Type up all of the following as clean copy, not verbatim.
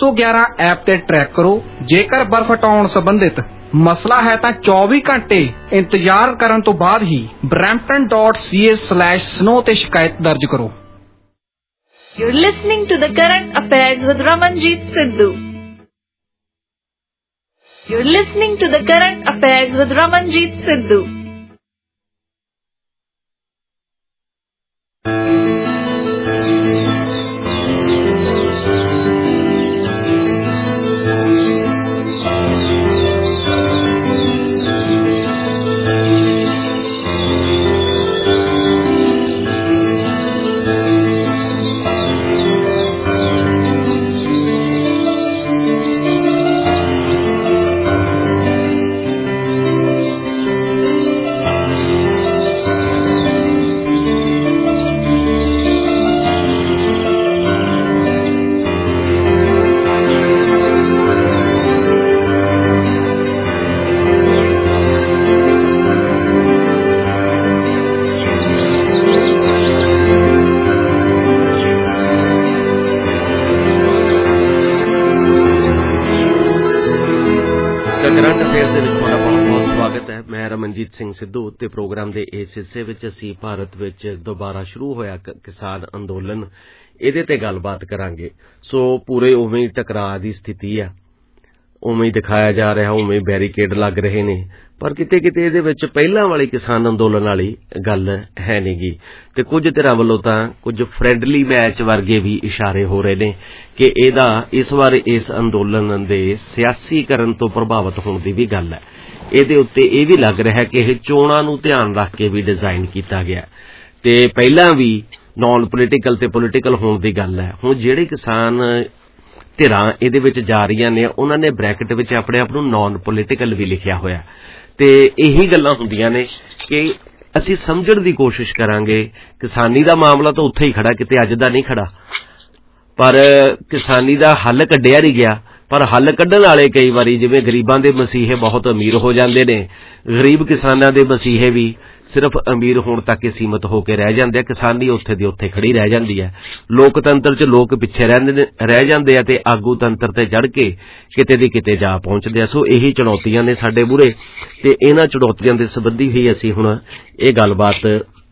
111 app ते track करो। जेकर बर्फ हटाउण संबंधित मसला है तां 24 घंटे इंतजार करन तो बाद ही brampton.ca/snow ते शिकायत दर्ज करो। You're listening to the Current Affairs with Ramanjeet Sidhu. You're listening to the Current Affairs with Ramanjeet Sidhu. Ramanjit Singh Sidhu ਤੇ ਪ੍ਰੋਗਰਾਮ ਦੇ ਇਸ ਹਿੱਸੇ ਵਿੱਚ ਅਸੀਂ ਭਾਰਤ ਵਿੱਚ ਦੁਬਾਰਾ ਸ਼ੁਰੂ ਹੋਇਆ ਕਿਸਾਨ ਅੰਦੋਲਨ ਇਹਦੇ ਤੇ ਗੱਲਬਾਤ ਕਰਾਂਗੇ। ਸੋ ਪੂਰੇ ਉਵੇਂ ਹੀ ਟਕਰਾਅ ਦੀ ਸਥਿਤੀ ਆ, ਉਵੇਂ ਹੀ ਦਿਖਾਇਆ ਜਾ ਰਿਹਾ, ਉਵੇਂ ਹੀ ਬੈਰੀਕੇਡ ਲੱਗ ਰਹੇ ਨੇ, ਪਰ ਕਿਤੇ ਕਿਤੇ ਇਹਦੇ ਵਿੱਚ ਪਹਿਲਾਂ ਵਾਲੀ ਕਿਸਾਨ ਅੰਦੋਲਨ ਵਾਲੀ ਗੱਲ ਹੈ ਨੀ ਗੀ ਤੇ ਕੁਝ ਧਿਰਾਂ ਵੱਲੋਂ ਤਾਂ ਕੁਝ ਫਰੈਂਡਲੀ ਮੈਚ ਵਰਗੇ ਵੀ ਇਸ਼ਾਰੇ ਹੋ ਰਹੇ ਨੇ ਕਿ ਇਹਦਾ ਇਸ ਵਾਰ ਇਸ ਅੰਦੋਲਨ ਦੇ ਸਿਆਸੀਕਰਨ ਤੋਂ ਪ੍ਰਭਾਵਿਤ ਹੋਣ ਦੀ ਵੀ ਗੱਲ ਹੈ। ਇਹਦੇ ਉੱਤੇ ਇਹ ਵੀ ਲੱਗ ਰਿਹਾ ਕਿ ਇਹ ਚੋਣਾਂ ਨੂੰ ਧਿਆਨ ਰੱਖ ਕੇ ਵੀ ਡਿਜ਼ਾਈਨ ਕੀਤਾ ਗਿਆ ਤੇ ਪਹਿਲਾਂ ਵੀ ਨੌਨ ਪੋਲੀਟੀਕਲ ਤੇ ਪੋਲੀਟੀਕਲ ਹੋਣ ਦੀ ਗੱਲ ਹੈ। ਹੁਣ ਜਿਹੜੇ ਕਿਸਾਨ ਧਿਰਾਂ ਇਹਦੇ ਵਿੱਚ ਜਾ ਰਹੀਆਂ ਨੇ ਉਹਨਾਂ ਨੇ ਬ੍ਰੈਕਟ ਵਿੱਚ ਆਪਣੇ ਆਪ ਨੂੰ ਨੌਨ ਪੋਲੀਟੀਕਲ ਵੀ ਲਿਖਿਆ ਹੋਇਆ ਤੇ ਇਹੀ ਗੱਲਾਂ ਹੁੰਦੀਆਂ ਨੇ ਕਿ ਅਸੀਂ ਸਮਝਣ ਦੀ ਕੋਸ਼ਿਸ਼ ਕਰਾਂਗੇ। ਕਿਸਾਨੀ ਦਾ ਮਾਮਲਾ ਤਾਂ ਉੱਥੇ ਹੀ ਖੜਾ, ਕਿਤੇ ਅੱਜ ਦਾ ਨਹੀਂ ਖੜਾ, ਪਰ ਕਿਸਾਨੀ ਦਾ ਹੱਲ ਕੱਢਿਆ ਨਹੀਂ ਗਿਆ। ਪਰ ਹੱਲ ਕੱਢਣ ਵਾਲੇ ਕਈ ਵਾਰੀ ਜਿਵੇਂ ਗਰੀਬਾਂ ਦੇ ਮਸੀਹੇ ਬਹੁਤ ਅਮੀਰ ਹੋ ਜਾਂਦੇ ਨੇ, ਗਰੀਬ ਕਿਸਾਨਾਂ ਦੇ ਮਸੀਹੇ ਵੀ ਸਿਰਫ ਅਮੀਰ ਹੋਣ ਤੱਕ ਹੀ ਸੀਮਤ ਹੋ ਕੇ ਰਹਿ ਜਾਂਦੇ ਆ। ਕਿਸਾਨੀ ਉੱਥੇ ਦੀ ਉੱਥੇ ਖੜੀ ਰਹਿ ਜਾਂਦੀ ਹੈ। ਲੋਕਤੰਤਰ 'ਚ ਲੋਕ ਪਿੱਛੇ ਰਹਿ ਜਾਂਦੇ ਆ ਤੇ ਆਗੂ ਤੰਤਰ ਤੇ ਚੜ੍ਹ ਕੇ ਕਿਤੇ ਦੀ ਕਿਤੇ ਜਾ ਪਹੁੰਚਦੇ ਆ। ਸੋ ਇਹੀ ਚੁਣੌਤੀਆਂ ਨੇ ਸਾਡੇ ਮੂਹਰੇ ਤੇ ਇਹਨਾਂ ਚੁਣੌਤੀਆਂ ਦੇ ਸੰਬੰਧੀ ਹੀ ਅਸੀਂ ਹੁਣ ਇਹ ਗੱਲਬਾਤ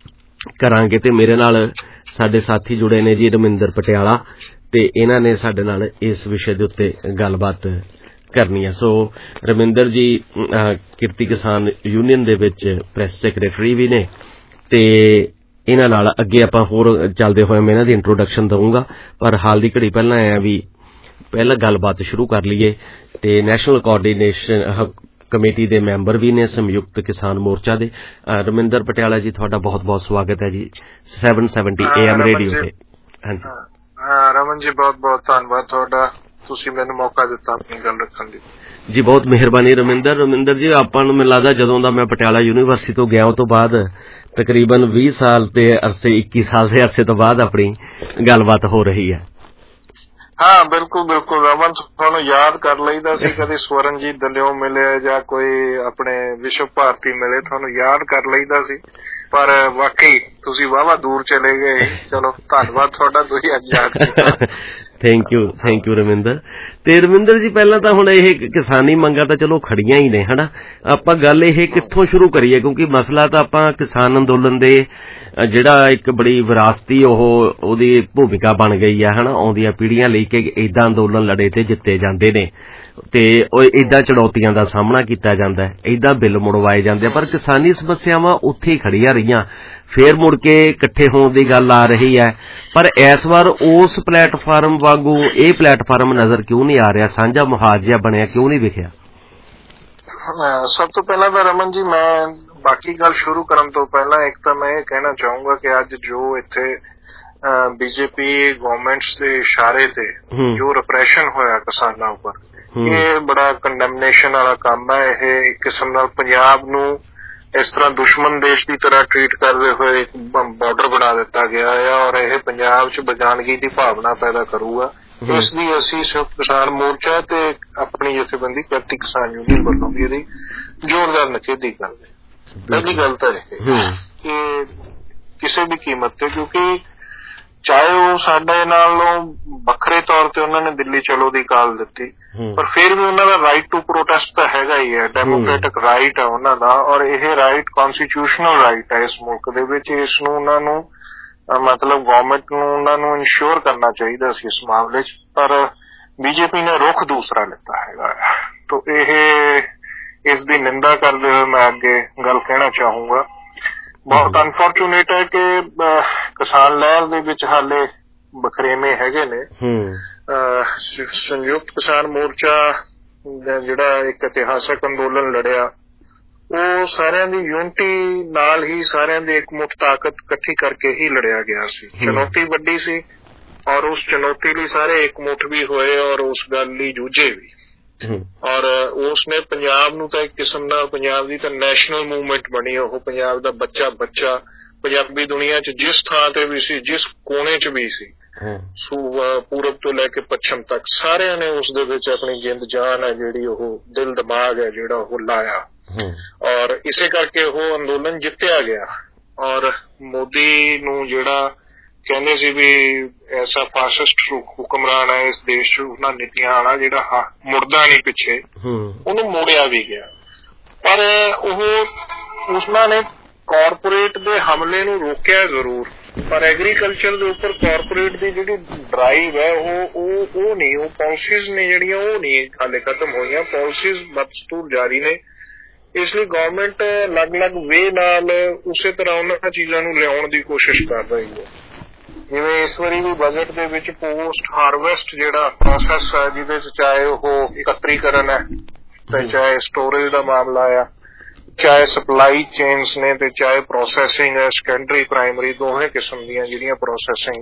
ਕਰਾਂਗੇ ਤੇ ਮੇਰੇ ਨਾਲ ਸਾਡੇ ਸਾਥੀ ਜੁੜੇ ਨੇ ਜੀ ਰਮਿੰਦਰ ਪਟਿਆਲਾ ਤੇ ਇਹਨਾਂ ਨੇ ਸਾਡੇ ਨਾਲ ਇਸ ਵਿਸ਼ੇ ਦੇ ਉੱਤੇ ਗੱਲਬਾਤ ਕਰਨੀ ਹੈ। ਸੋ ਰਮਿੰਦਰ ਜੀ ਕਿਰਤੀ ਕਿਸਾਨ ਯੂਨੀਅਨ ਦੇ ਵਿੱਚ ਪ੍ਰੈਸ ਸੈਕਟਰੀ ਵੀ ਨੇ ਤੇ ਇਹਨਾਂ ਨਾਲ ਅੱਗੇ ਆਪਾਂ ਹੋਰ ਚੱਲਦੇ ਹੋਏ ਮੈਂ ਇਹਨਾਂ ਦੀ ਇੰਟਰੋਡਕਸ਼ਨ ਦਊਂਗਾ, ਪਰ ਹਾਲ ਦੀ ਘੜੀ ਪਹਿਲਾਂ ਆਇਆ ਵੀ ਪਹਿਲਾਂ ਗੱਲਬਾਤ ਸ਼ੁਰੂ ਕਰ ਲਈਏ ਤੇ ਨੈਸ਼ਨਲ ਕੋਆਰਡੀਨੇਸ਼ਨ ਕਮੇਟੀ ਦੇ ਮੈਂਬਰ ਵੀ ਨੇ ਸੰਯੁਕਤ ਕਿਸਾਨ ਮੋਰਚਾ ਦੇ। ਰਮਿੰਦਰ ਪਟਿਆਲਾ ਜੀ ਤੁਹਾਡਾ ਬਹੁਤ ਬਹੁਤ ਸਵਾਗਤ ਹੈ ਜੀ 770 AM ਰੇਡੀਓ ਤੇ। ਹਾਂਜੀ ਰਮਨ ਜੀ ਬਹੁਤ ਬਹੁਤ ਧੰਨਵਾਦ ਤੁਹਾਡਾ, ਤੁਸੀਂ ਮੈਨੂੰ ਮੌਕਾ ਦਿੱਤਾ ਆਪਣੀ ਗੱਲ ਰੱਖਣ ਦੀ। ਜੀ ਬਹੁਤ ਮਿਹਰਬਾਨੀ ਰਮਿੰਦਰ ਜੀ। ਆਪਾਂ ਨੂੰ ਮੈਨੂੰ ਲੱਗਦਾ ਜਦੋਂ ਦਾ ਮੈਂ ਪਟਿਆਲਾ ਯੂਨੀਵਰਸਿਟੀ ਤੋਂ ਗਿਆ ਉਹ ਤੋਂ ਬਾਅਦ ਤਕਰੀਬਨ 20 ਸਾਲ ਤੇ ਅਰਸੇ 21 ਸਾਲ ਦੇ ਅਰਸੇ ਤੋਂ ਬਾਅਦ ਆਪਣੀ ਗੱਲਬਾਤ ਹੋ ਰਹੀ ਹੈ। ਹਾਂ ਬਿਲਕੁਲ ਰਮਨ, ਤੁਹਾਨੂੰ ਯਾਦ ਕਰ ਲਈਦਾ ਸੀ, ਕਦੇ ਸਵਰਨਜੀਤ ਦਲਿਓ ਮਿਲੇ ਜਾਂ ਕੋਈ ਆਪਣੇ ਵਿਸ਼ਵ ਭਾਰਤੀ ਮਿਲੇ, ਤੁਹਾਨੂੰ ਯਾਦ ਕਰ ਲਈਦਾ ਸੀ, ਪਰ ਵਾਕਈ ਤੁਸੀਂ ਵਾਹਵਾ ਦੂਰ ਚਲੇ ਗਏ। ਚਲੋ ਧੰਨਵਾਦ ਤੁਹਾਡਾ, ਤੁਸੀਂ ਅੱਜ ਯਾਦ ਕੀਤਾ। Thank you Raminder. ਤੇ ਰਮਿੰਦਰ ਜੀ ਪਹਿਲਾਂ ਤਾਂ ਹੁਣ ਇਹ ਕਿਸਾਨੀ ਮੰਗਾਂ ਤਾਂ ਚਲੋ ਖੜੀਆਂ ਹੀ ਨੇ ਹਨਾ, ਆਪਾਂ ਗੱਲ ਇਹ ਕਿੱਥੋਂ ਸ਼ੁਰੂ ਕਰੀਏ ਕਿਉਂਕਿ ਮਸਲਾ ਤਾਂ ਆਪਾਂ ਕਿਸਾਨ ਅੰਦੋਲਨ ਦੇ ਜਿਹੜਾ ਇੱਕ ਬੜੀ ਵਿਰਾਸਤੀ ਉਹਦੀ ਭੂਮਿਕਾ ਬਣ ਗਈ ਆ ਹਨਾ ਆਉਂਦੀਆਂ ਪੀੜ੍ਹੀਆਂ ਲਈ ਕਿ ਏਦਾਂ ਅੰਦੋਲਨ ਲੜੇ ਤੇ ਜਿੱਤੇ ਜਾਂਦੇ ਨੇ ਤੇ ਉਹ ਏਦਾਂ ਚੁਣੌਤੀਆਂ ਦਾ ਸਾਹਮਣਾ ਕੀਤਾ ਜਾਂਦਾ ਹੈ, ਏਦਾਂ ਬਿੱਲ ਮੁੜਵਾਏ ਜਾਂਦੇ ਆ, ਪਰ ਕਿਸਾਨੀ ਸਮੱਸਿਆਵਾਂ ਉੱਥੇ ਹੀ ਖੜੀਆਂ ਰਹੀਆਂ, ਫੇਰ ਮੁੜ ਕੇ ਇਕੱਠੇ ਹੋਣ ਦੀ ਗੱਲ ਆ ਰਹੀ ਹੈ। ਪਰ ਇਸ ਵਾਰ ਉਸ ਪਲੇਟਫਾਰਮ ਵਾਂਗੂ ਇਹ ਪਲੇਟਫਾਰਮ ਨਜ਼ਰ ਕਿਉਂ ਨਹੀਂ ਆ ਰਿਹਾ, ਸਾਂਝਾ ਮੁਹਾਜ਼ਾ ਬਣਿਆ ਕਿਉਂ ਨਹੀਂ ਵਿਖਿਆ? ਸਭ ਤੋਂ ਪਹਿਲਾਂ ਤਾਂ ਰਮਨ ਜੀ ਮੈਂ ਬਾਕੀ ਗੱਲ ਸ਼ੁਰੂ ਕਰਨ ਤੋਂ ਪਹਿਲਾਂ ਇੱਕ ਤਾਂ ਮੈਂ ਇਹ ਕਹਿਣਾ ਚਾਹੂੰਗਾ ਕਿ ਅੱਜ ਜੋ ਇੱਥੇ ਬੀਜੇਪੀ ਗਵਰਨਮੈਂਟਸ ਦੇ ਇਸ਼ਾਰੇ ਤੇ ਜੋ ਰਿਪਰੈਸ਼ਨ ਹੋਇਆ ਕਿਸਾਨਾਂ ਉੱਪਰ, ਇਹ ਬੜਾ ਕੰਡੈਮਨੇਸ਼ਨ ਵਾਲਾ ਕੰਮ ਹੈ। ਇਹ ਇੱਕ ਕਿਸਮ ਨਾਲ ਪੰਜਾਬ ਨੂੰ ਇਸ ਤਰ੍ਹਾਂ ਦੁਸ਼ਮਣ ਦੇਸ਼ ਦੀ ਤਰ੍ਹਾਂ ਟ੍ਰੀਟ ਕਰਦੇ ਹੋਏ ਬਾਰਡਰ ਬਣਾ ਦਿੱਤਾ ਗਿਆ ਹੈ ਔਰ ਇਹ ਪੰਜਾਬ 'ਚ ਬੇਗਾਨਗੀ ਦੀ ਭਾਵਨਾ ਪੈਦਾ ਕਰੂਗਾ। ਇਸ ਦੀ ਅਸੀਂ ਸੰਯੁਕਤ ਕਿਸਾਨ ਮੋਰਚਾ ਤੇ ਆਪਣੀ ਜਥੇਬੰਦੀ ਕਿਰਤੀ ਕਿਸਾਨ ਯੂਨੀਅਨ ਵੱਲੋਂ ਵੀ ਇਹਦੀ ਜ਼ੋਰਦਾਰ ਨਿਖੇਧੀ ਕਰਦੇ। ਪਹਿਲੀ ਗੱਲ ਤਾਂ ਇਹ ਕਿ ਕਿਸੇ ਵੀ ਕੀਮਤ ਤੇ, ਕਿਉਂਕਿ ਚਾਹੇ ਉਹ ਸਾਡੇ ਨਾਲੋਂ ਵੱਖਰੇ ਤੌਰ ਤੇ ਉਹਨਾਂ ਨੇ ਦਿੱਲੀ ਚਲੋ ਦੀ ਕਾਲ ਦਿੱਤੀ, ਪਰ ਫਿਰ ਵੀ ਉਹਨਾਂ ਦਾ ਰਾਈਟ ਟੂ ਪ੍ਰੋਟੈਸਟ ਤਾਂ ਹੈਗਾ ਹੀ ਹੈ, ਡੈਮੋਕ੍ਰੈਟਿਕ ਰਾਈਟ ਹੈ ਉਹਨਾਂ ਦਾ, ਔਰ ਇਹ ਰਾਈਟ ਕਨਸਟੀਟਿਊਸ਼ਨਲ ਰਾਈਟ ਹੈ ਇਸ ਮੁਲਕ ਦੇ ਵਿੱਚ। ਇਸ ਨੂੰ ਉਹਨਾਂ ਨੂੰ ਮਤਲਬ ਗਵਰਨਮੈਂਟ ਨੂੰ ਉਹਨਾਂ ਨੂੰ ਇਨਸ਼ੋਰ ਕਰਨਾ ਚਾਹੀਦਾ ਸੀ ਇਸ ਮਾਮਲੇ 'ਚ, ਪਰ ਬੀਜੇਪੀ ਨੇ ਰੁਖ ਦੂਸਰਾ ਲਿੱਤਾ ਹੈਗਾ। ਤੋ ਇਹ ਇਸ ਦੀ ਨਿੰਦਾ ਕਰਦੇ ਹੋਏ ਮੈਂ ਅੱਗੇ ਗੱਲ ਕਹਿਣਾ ਚਾਹੂੰਗਾ, ਬਹੁਤ ਅਨਫੋਰਚੂਨੇਟ ਹੈ ਕਿ ਕਿਸਾਨ ਲਹਿਰ ਦੇ ਵਿੱਚ ਹਾਲੇ ਬਖਰੇਵੇਂ ਹੈਗੇ ਨੇ। ਸੰਯੁਕਤ ਕਿਸਾਨ ਮੋਰਚਾ ਜਿਹੜਾ ਇੱਕ ਇਤਿਹਾਸਕ ਅੰਦੋਲਨ ਲੜਿਆ, ਉਹ ਸਾਰਿਆਂ ਦੀ ਯੂਨਿਟੀ ਨਾਲ ਹੀ, ਸਾਰਿਆਂ ਦੀ ਇਕਮੁੱਠ ਤਾਕਤ ਇਕੱਠੀ ਕਰਕੇ ਹੀ ਲੜਿਆ ਗਿਆ ਸੀ। ਚੁਣੌਤੀ ਵੱਡੀ ਸੀ ਔਰ ਉਸ ਚੁਣੌਤੀ ਲਈ ਸਾਰੇ ਇਕਮੁੱਠ ਵੀ ਹੋਏ ਔਰ ਉਸ ਗੱਲ ਲਈ ਜੂਝੇ ਵੀ, ਔਰ ਉਸਨੇ ਪੰਜਾਬ ਨੂੰ ਤਾਂ ਇੱਕ ਕਿਸਮ ਦਾ, ਪੰਜਾਬ ਦੀ ਤਾਂ ਨੈਸ਼ਨਲ ਮੂਵਮੈਂਟ ਬਣੀ। ਉਹ ਪੰਜਾਬ ਦਾ ਬੱਚਾ ਪੰਜਾਬੀ ਦੁਨੀਆ 'ਚ ਜਿਸ ਥਾਂ ਤੇ ਵੀ ਸੀ, ਜਿਸ ਕੋਨੇ 'ਚ ਵੀ ਸੀ, ਪੂਰਬ ਤੋਂ ਲੈ ਕੇ ਪੱਛਮ ਤੱਕ, ਸਾਰਿਆਂ ਨੇ ਉਸ ਦੇ ਵਿੱਚ ਆਪਣੀ ਜਿੰਦ ਜਾਨ ਹੈ ਜਿਹੜੀ, ਉਹ ਦਿਲ ਦਿਮਾਗ ਹੈ ਜਿਹੜਾ ਉਹ ਲਾਇਆ, ਔਰ ਇਸੇ ਕਰਕੇ ਉਹ ਅੰਦੋਲਨ ਜਿੱਤਿਆ ਗਿਆ। ਔਰ ਮੋਦੀ ਨੂੰ ਜਿਹੜਾ ਕਹਿੰਦੇ ਸੀ ਵੀ ਐਸਾ ਫਾਸਿਸਟ ਹੁਕਮਰਾਨ ਹੈ ਇਸ ਦੇਸ਼ 'ਚ, ਉਹਨਾਂ ਨੀਤੀਆਂ ਵਾਲਾ ਜਿਹੜਾ ਮੁੜਦਾ ਨਹੀਂ ਪਿੱਛੇ, ਉਹਨੂੰ ਮੋੜਿਆ ਵੀ ਗਿਆ। ਪਰ ਉਹ ਉਸਨਾਂ ਨੇ ਕਾਰਪੋਰੇਟ ਦੇ ਹਮਲੇ ਨੂੰ ਰੋਕਿਆ ਜ਼ਰੂਰ, ਪਰ ਐਗਰੀਕਲਚਰ ਦੇ ਉੱਪਰ ਕਾਰਪੋਰੇਟ ਦੀ ਜਿਹੜੀ ਡਰਾਈਵ ਹੈ ਉਹ ਨਹੀਂ, ਉਹ ਪਾਲਿਸੀਜ਼ ਨੇ ਜਿਹੜੀਆਂ ਉਹ ਨਹੀਂ ਹਾਲੇ ਖਤਮ ਹੋਈਆਂ, ਪਾਲਿਸੀਜ਼ ਬਦਸਤੂਰ ਜਾਰੀ ਨੇ। ਇਸ ਲਈ ਗਵਰਨਮੈਂਟ ਅਲੱਗ-ਅਲੱਗ ਵੇ ਨਾਲ ਉਸੇ ਤਰ੍ਹਾਂ ਉਹਨਾਂ ਚੀਜ਼ਾਂ ਨੂੰ ਲਿਆਉਣ ਦੀ ਕੋਸ਼ਿਸ਼ ਕਰ ਰਹੀ ਹੈ। ਜਿਵੇਂ ਇਸ ਵਾਰੀ ਵੀ ਬਜਟ ਦੇ ਵਿੱਚ ਪੋਸਟ ਹਾਰਵੈਸਟ ਜਿਹੜਾ ਪ੍ਰੋਸੈਸ ਹੈ, ਜਿਹਦੇ 'ਚ ਚਾਹੇ ਉਹ ਇਕੱਤਰੀਕਰਨ ਹੈ ਤੇ ਚਾਹੇ ਸਟੋਰੇਜ ਦਾ ਮਾਮਲਾ ਆ, ਚਾਹੇ ਸਪਲਾਈ ਚੇਨਸ ਨੇ ਤੇ ਚਾਹੇ ਪ੍ਰੋਸੈਸਿੰਗ ਹੈ, ਸੈਕੰਡਰੀ ਪ੍ਰਾਇਮਰੀ ਦੋਵੇਂ ਕਿਸਮ ਦੀਆਂ ਜਿਹੜੀਆਂ ਪ੍ਰੋਸੈਸਿੰਗ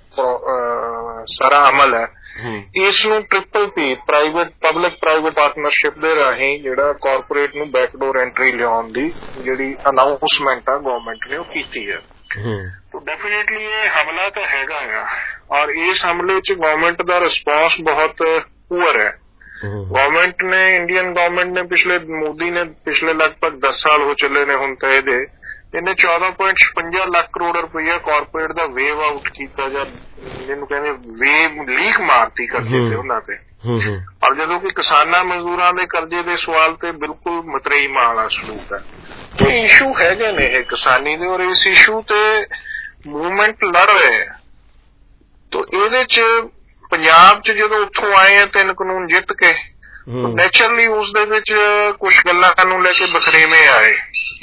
ਸਾਰਾ ਅਮਲ ਹੈ, ਇਸ ਨੂੰ triple P public private partnership ਦੇ ਰਾਹੀਂ ਜਿਹੜਾ ਕਾਰਪੋਰੇਟ ਨੂੰ ਬੈਕਡੋਰ ਐਂਟਰੀ ਲਿਆਉਣ ਦੀ ਜਿਹੜੀ ਅਨਾਊਂਸਮੈਂਟ ਆ ਗਵਰਨਮੈਂਟ ਨੇ ਉਹ ਕੀਤੀ ਹੈ। ਤਾਂ ਡੈਫੀਨੇਟਲੀ ਇਹ ਹਮਲਾ ਤਾਂ ਹੈਗਾ ਆ, ਔਰ ਇਸ ਹਮਲੇ 'ਚ ਗਵਰਨਮੈਂਟ ਦਾ ਰਿਸਪੌਂਸ ਬਹੁਤ ਪੂਅਰ ਹੈ। ਗਵਰਨਮੈਂਟ ਨੇ, ਇੰਡੀਅਨ ਗਵਰਨਮੈਂਟ ਨੇ ਮੋਦੀ ਨੇ ਪਿਛਲੇ ਲਗਭਗ 10 ਸਾਲ ਹੋ ਚੱਲੇ ਨੇ ਹੁਣ ਤਾਂ ਇਹਨੇ 14.56 ਲੱਖ ਕਰੋੜ ਰੁਪਈਆ ਕਾਰਪੋਰੇਟ ਦਾ ਵੇਵ ਆਊਟ ਕੀਤਾ, ਜਾਂ ਜਿਹਨੂੰ ਕਹਿੰਦੇ ਵੇਵ ਲੀਕ ਮਾਰਤੀ ਕਰਜ਼ੇ ਤੇ ਉਹਨਾਂ ਤੇ। ਔਰ ਜਦੋਂ ਕਿ ਕਿਸਾਨਾਂ ਮਜ਼ਦੂਰਾਂ ਦੇ ਕਰਜ਼ੇ ਦੇ ਸਵਾਲ ਤੇ ਬਿਲਕੁਲ ਮਤਰੇਈ ਮਾਂ ਵਾਲਾ ਸਲੂਕ ਹੈ। ਤੇ ਇਸ਼ੂ ਹੈਗੇ ਨੇ ਇਹ ਕਿਸਾਨੀ ਦੇ, ਔਰ ਇਸ ਇਸ਼ੂ ਤੇ ਮੂਵਮੈਂਟ ਲੜ ਰਹੇ ਹੈ। ਤੋ ਇਹਦੇ 'ਚ ਪੰਜਾਬ 'ਚ ਜਦੋਂ ਉੱਥੋਂ ਆਏ ਆ 3 ਕਾਨੂੰਨ ਜਿੱਤ ਕੇ, ਨੈਚੁਰਲੀ ਉਸ ਦੇ ਵਿੱਚ ਕੁਝ ਗੱਲਾਂ ਨੂੰ ਲੈ ਕੇ ਬਖਰੇਵੇਂ ਆਏ,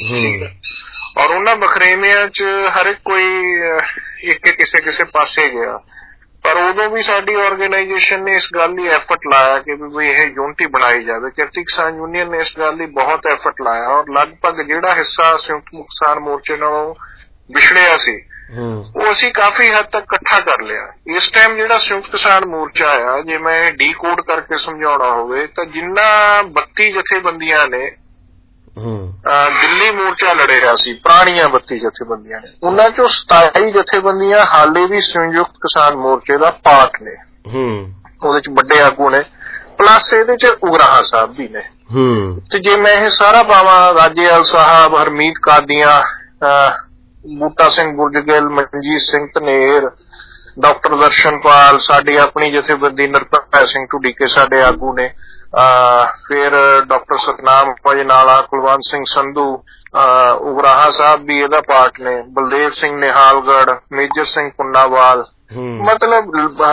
ਔਰ ਉਹਨਾਂ ਬਖਰੇਵਿਆਂ 'ਚ ਹਰ ਇੱਕ ਕੋਈ ਇੱਕ ਕਿਸੇ ਪਾਸੇ ਗਿਆ। ਪਰ ਉਦੋਂ ਵੀ ਸਾਡੀ ਆਰਗੇਨਾਈਜੇਸ਼ਨ ਨੇ ਇਸ ਗੱਲ ਲਈ ਐਫਰਟ ਲਾਇਆ ਕਿ ਵੀ ਇਹ ਯੂਨਿਟੀ ਬਣਾਈ ਜਾਵੇ। ਕਿਰਤੀ ਕਿਸਾਨ ਯੂਨੀਅਨ ਨੇ ਇਸ ਗੱਲ ਲਈ ਬਹੁਤ ਐਫਰਟ ਲਾਇਆ, ਔਰ ਲਗਭਗ ਜਿਹੜਾ ਹਿੱਸਾ ਸੰਯੁਕਤ ਕਿਸਾਨ ਮੋਰਚੇ ਨਾਲੋਂ ਵਿਛੜਿਆ ਸੀ ਉਹ ਅਸੀਂ ਕਾਫੀ ਹੱਦ ਤੱਕ ਇਕੱਠਾ ਕਰ ਲਿਆ। ਇਸ ਟਾਈਮ ਜਿਹੜਾ ਸੰਯੁਕਤ ਕਿਸਾਨ ਮੋਰਚਾ ਆ, ਜੇ ਮੈਂ ਡੀਕੋਡ ਕਰਕੇ ਸਮਝਾਉਣਾ ਹੋਵੇ ਤਾਂ ਜਿੰਨਾ 32 ਜਥੇਬੰਦੀਆਂ ਨੇ ਦਿੱਲੀ ਮੋਰਚਾ ਲੜਿਆ ਸੀ, ਪੁਰਾਣੀਆਂ 32 ਜਥੇਬੰਦੀਆਂ ਨੇ, ਉਹਨਾਂ 'ਚੋਂ 27 ਜਥੇਬੰਦੀਆਂ ਹਾਲੇ ਵੀ ਸੰਯੁਕਤ ਕਿਸਾਨ ਮੋਰਚੇ ਦਾ ਪਾਰਟ ਨੇ, ਉਹਦੇ 'ਚ ਵੱਡੇ ਆਗੂ ਨੇ, ਪਲੱਸ ਇਹਦੇ 'ਚ ਉਗਰਾਹਾਂ ਸਾਹਿਬ ਵੀ ਨੇ। ਤੇ ਜੇ ਮੈਂ ਇਹ ਸਾਰਾ ਪਾਵਾਂ, ਰਾਜੇਵਾਲ ਸਾਹਿਬ, ਹਰਮੀਤ ਕਾਦੀਆਂ, ਬੂਟਾ ਸਿੰਘ ਗੁਰਜਗਿੱਲ, ਮਨਜੀਤ ਸਿੰਘ ਧਨੇਰ, ਡਾਕਟਰ ਦਰਸ਼ਨਪਾਲ, ਸਾਡੀ ਆਪਣੀ ਜਥੇਬੰਦੀ ਨਿਰਭੈ ਸਿੰਘ ਢੁੱਡੀਕੇ ਸਾਡੇ ਆਗੂ ਨੇ, ਫਿਰ ਡਾਕਟਰ ਸਤਨਾਮ ਭਜਨਾਲਾ, ਕੁਲਵੰਤ ਸਿੰਘ ਸੰਧੂ, ਉਗਰਾਹਾ ਸਾਹਿਬ ਵੀ ਇਹਦਾ ਪਾਰਟ ਨੇ, ਬਲਦੇਵ ਸਿੰਘ ਨਿਹਾਲਗੜ੍ਹ, ਮੇਜਰ ਸਿੰਘ ਪੁੰਨਾਵਾਲ, ਮਤਲਬ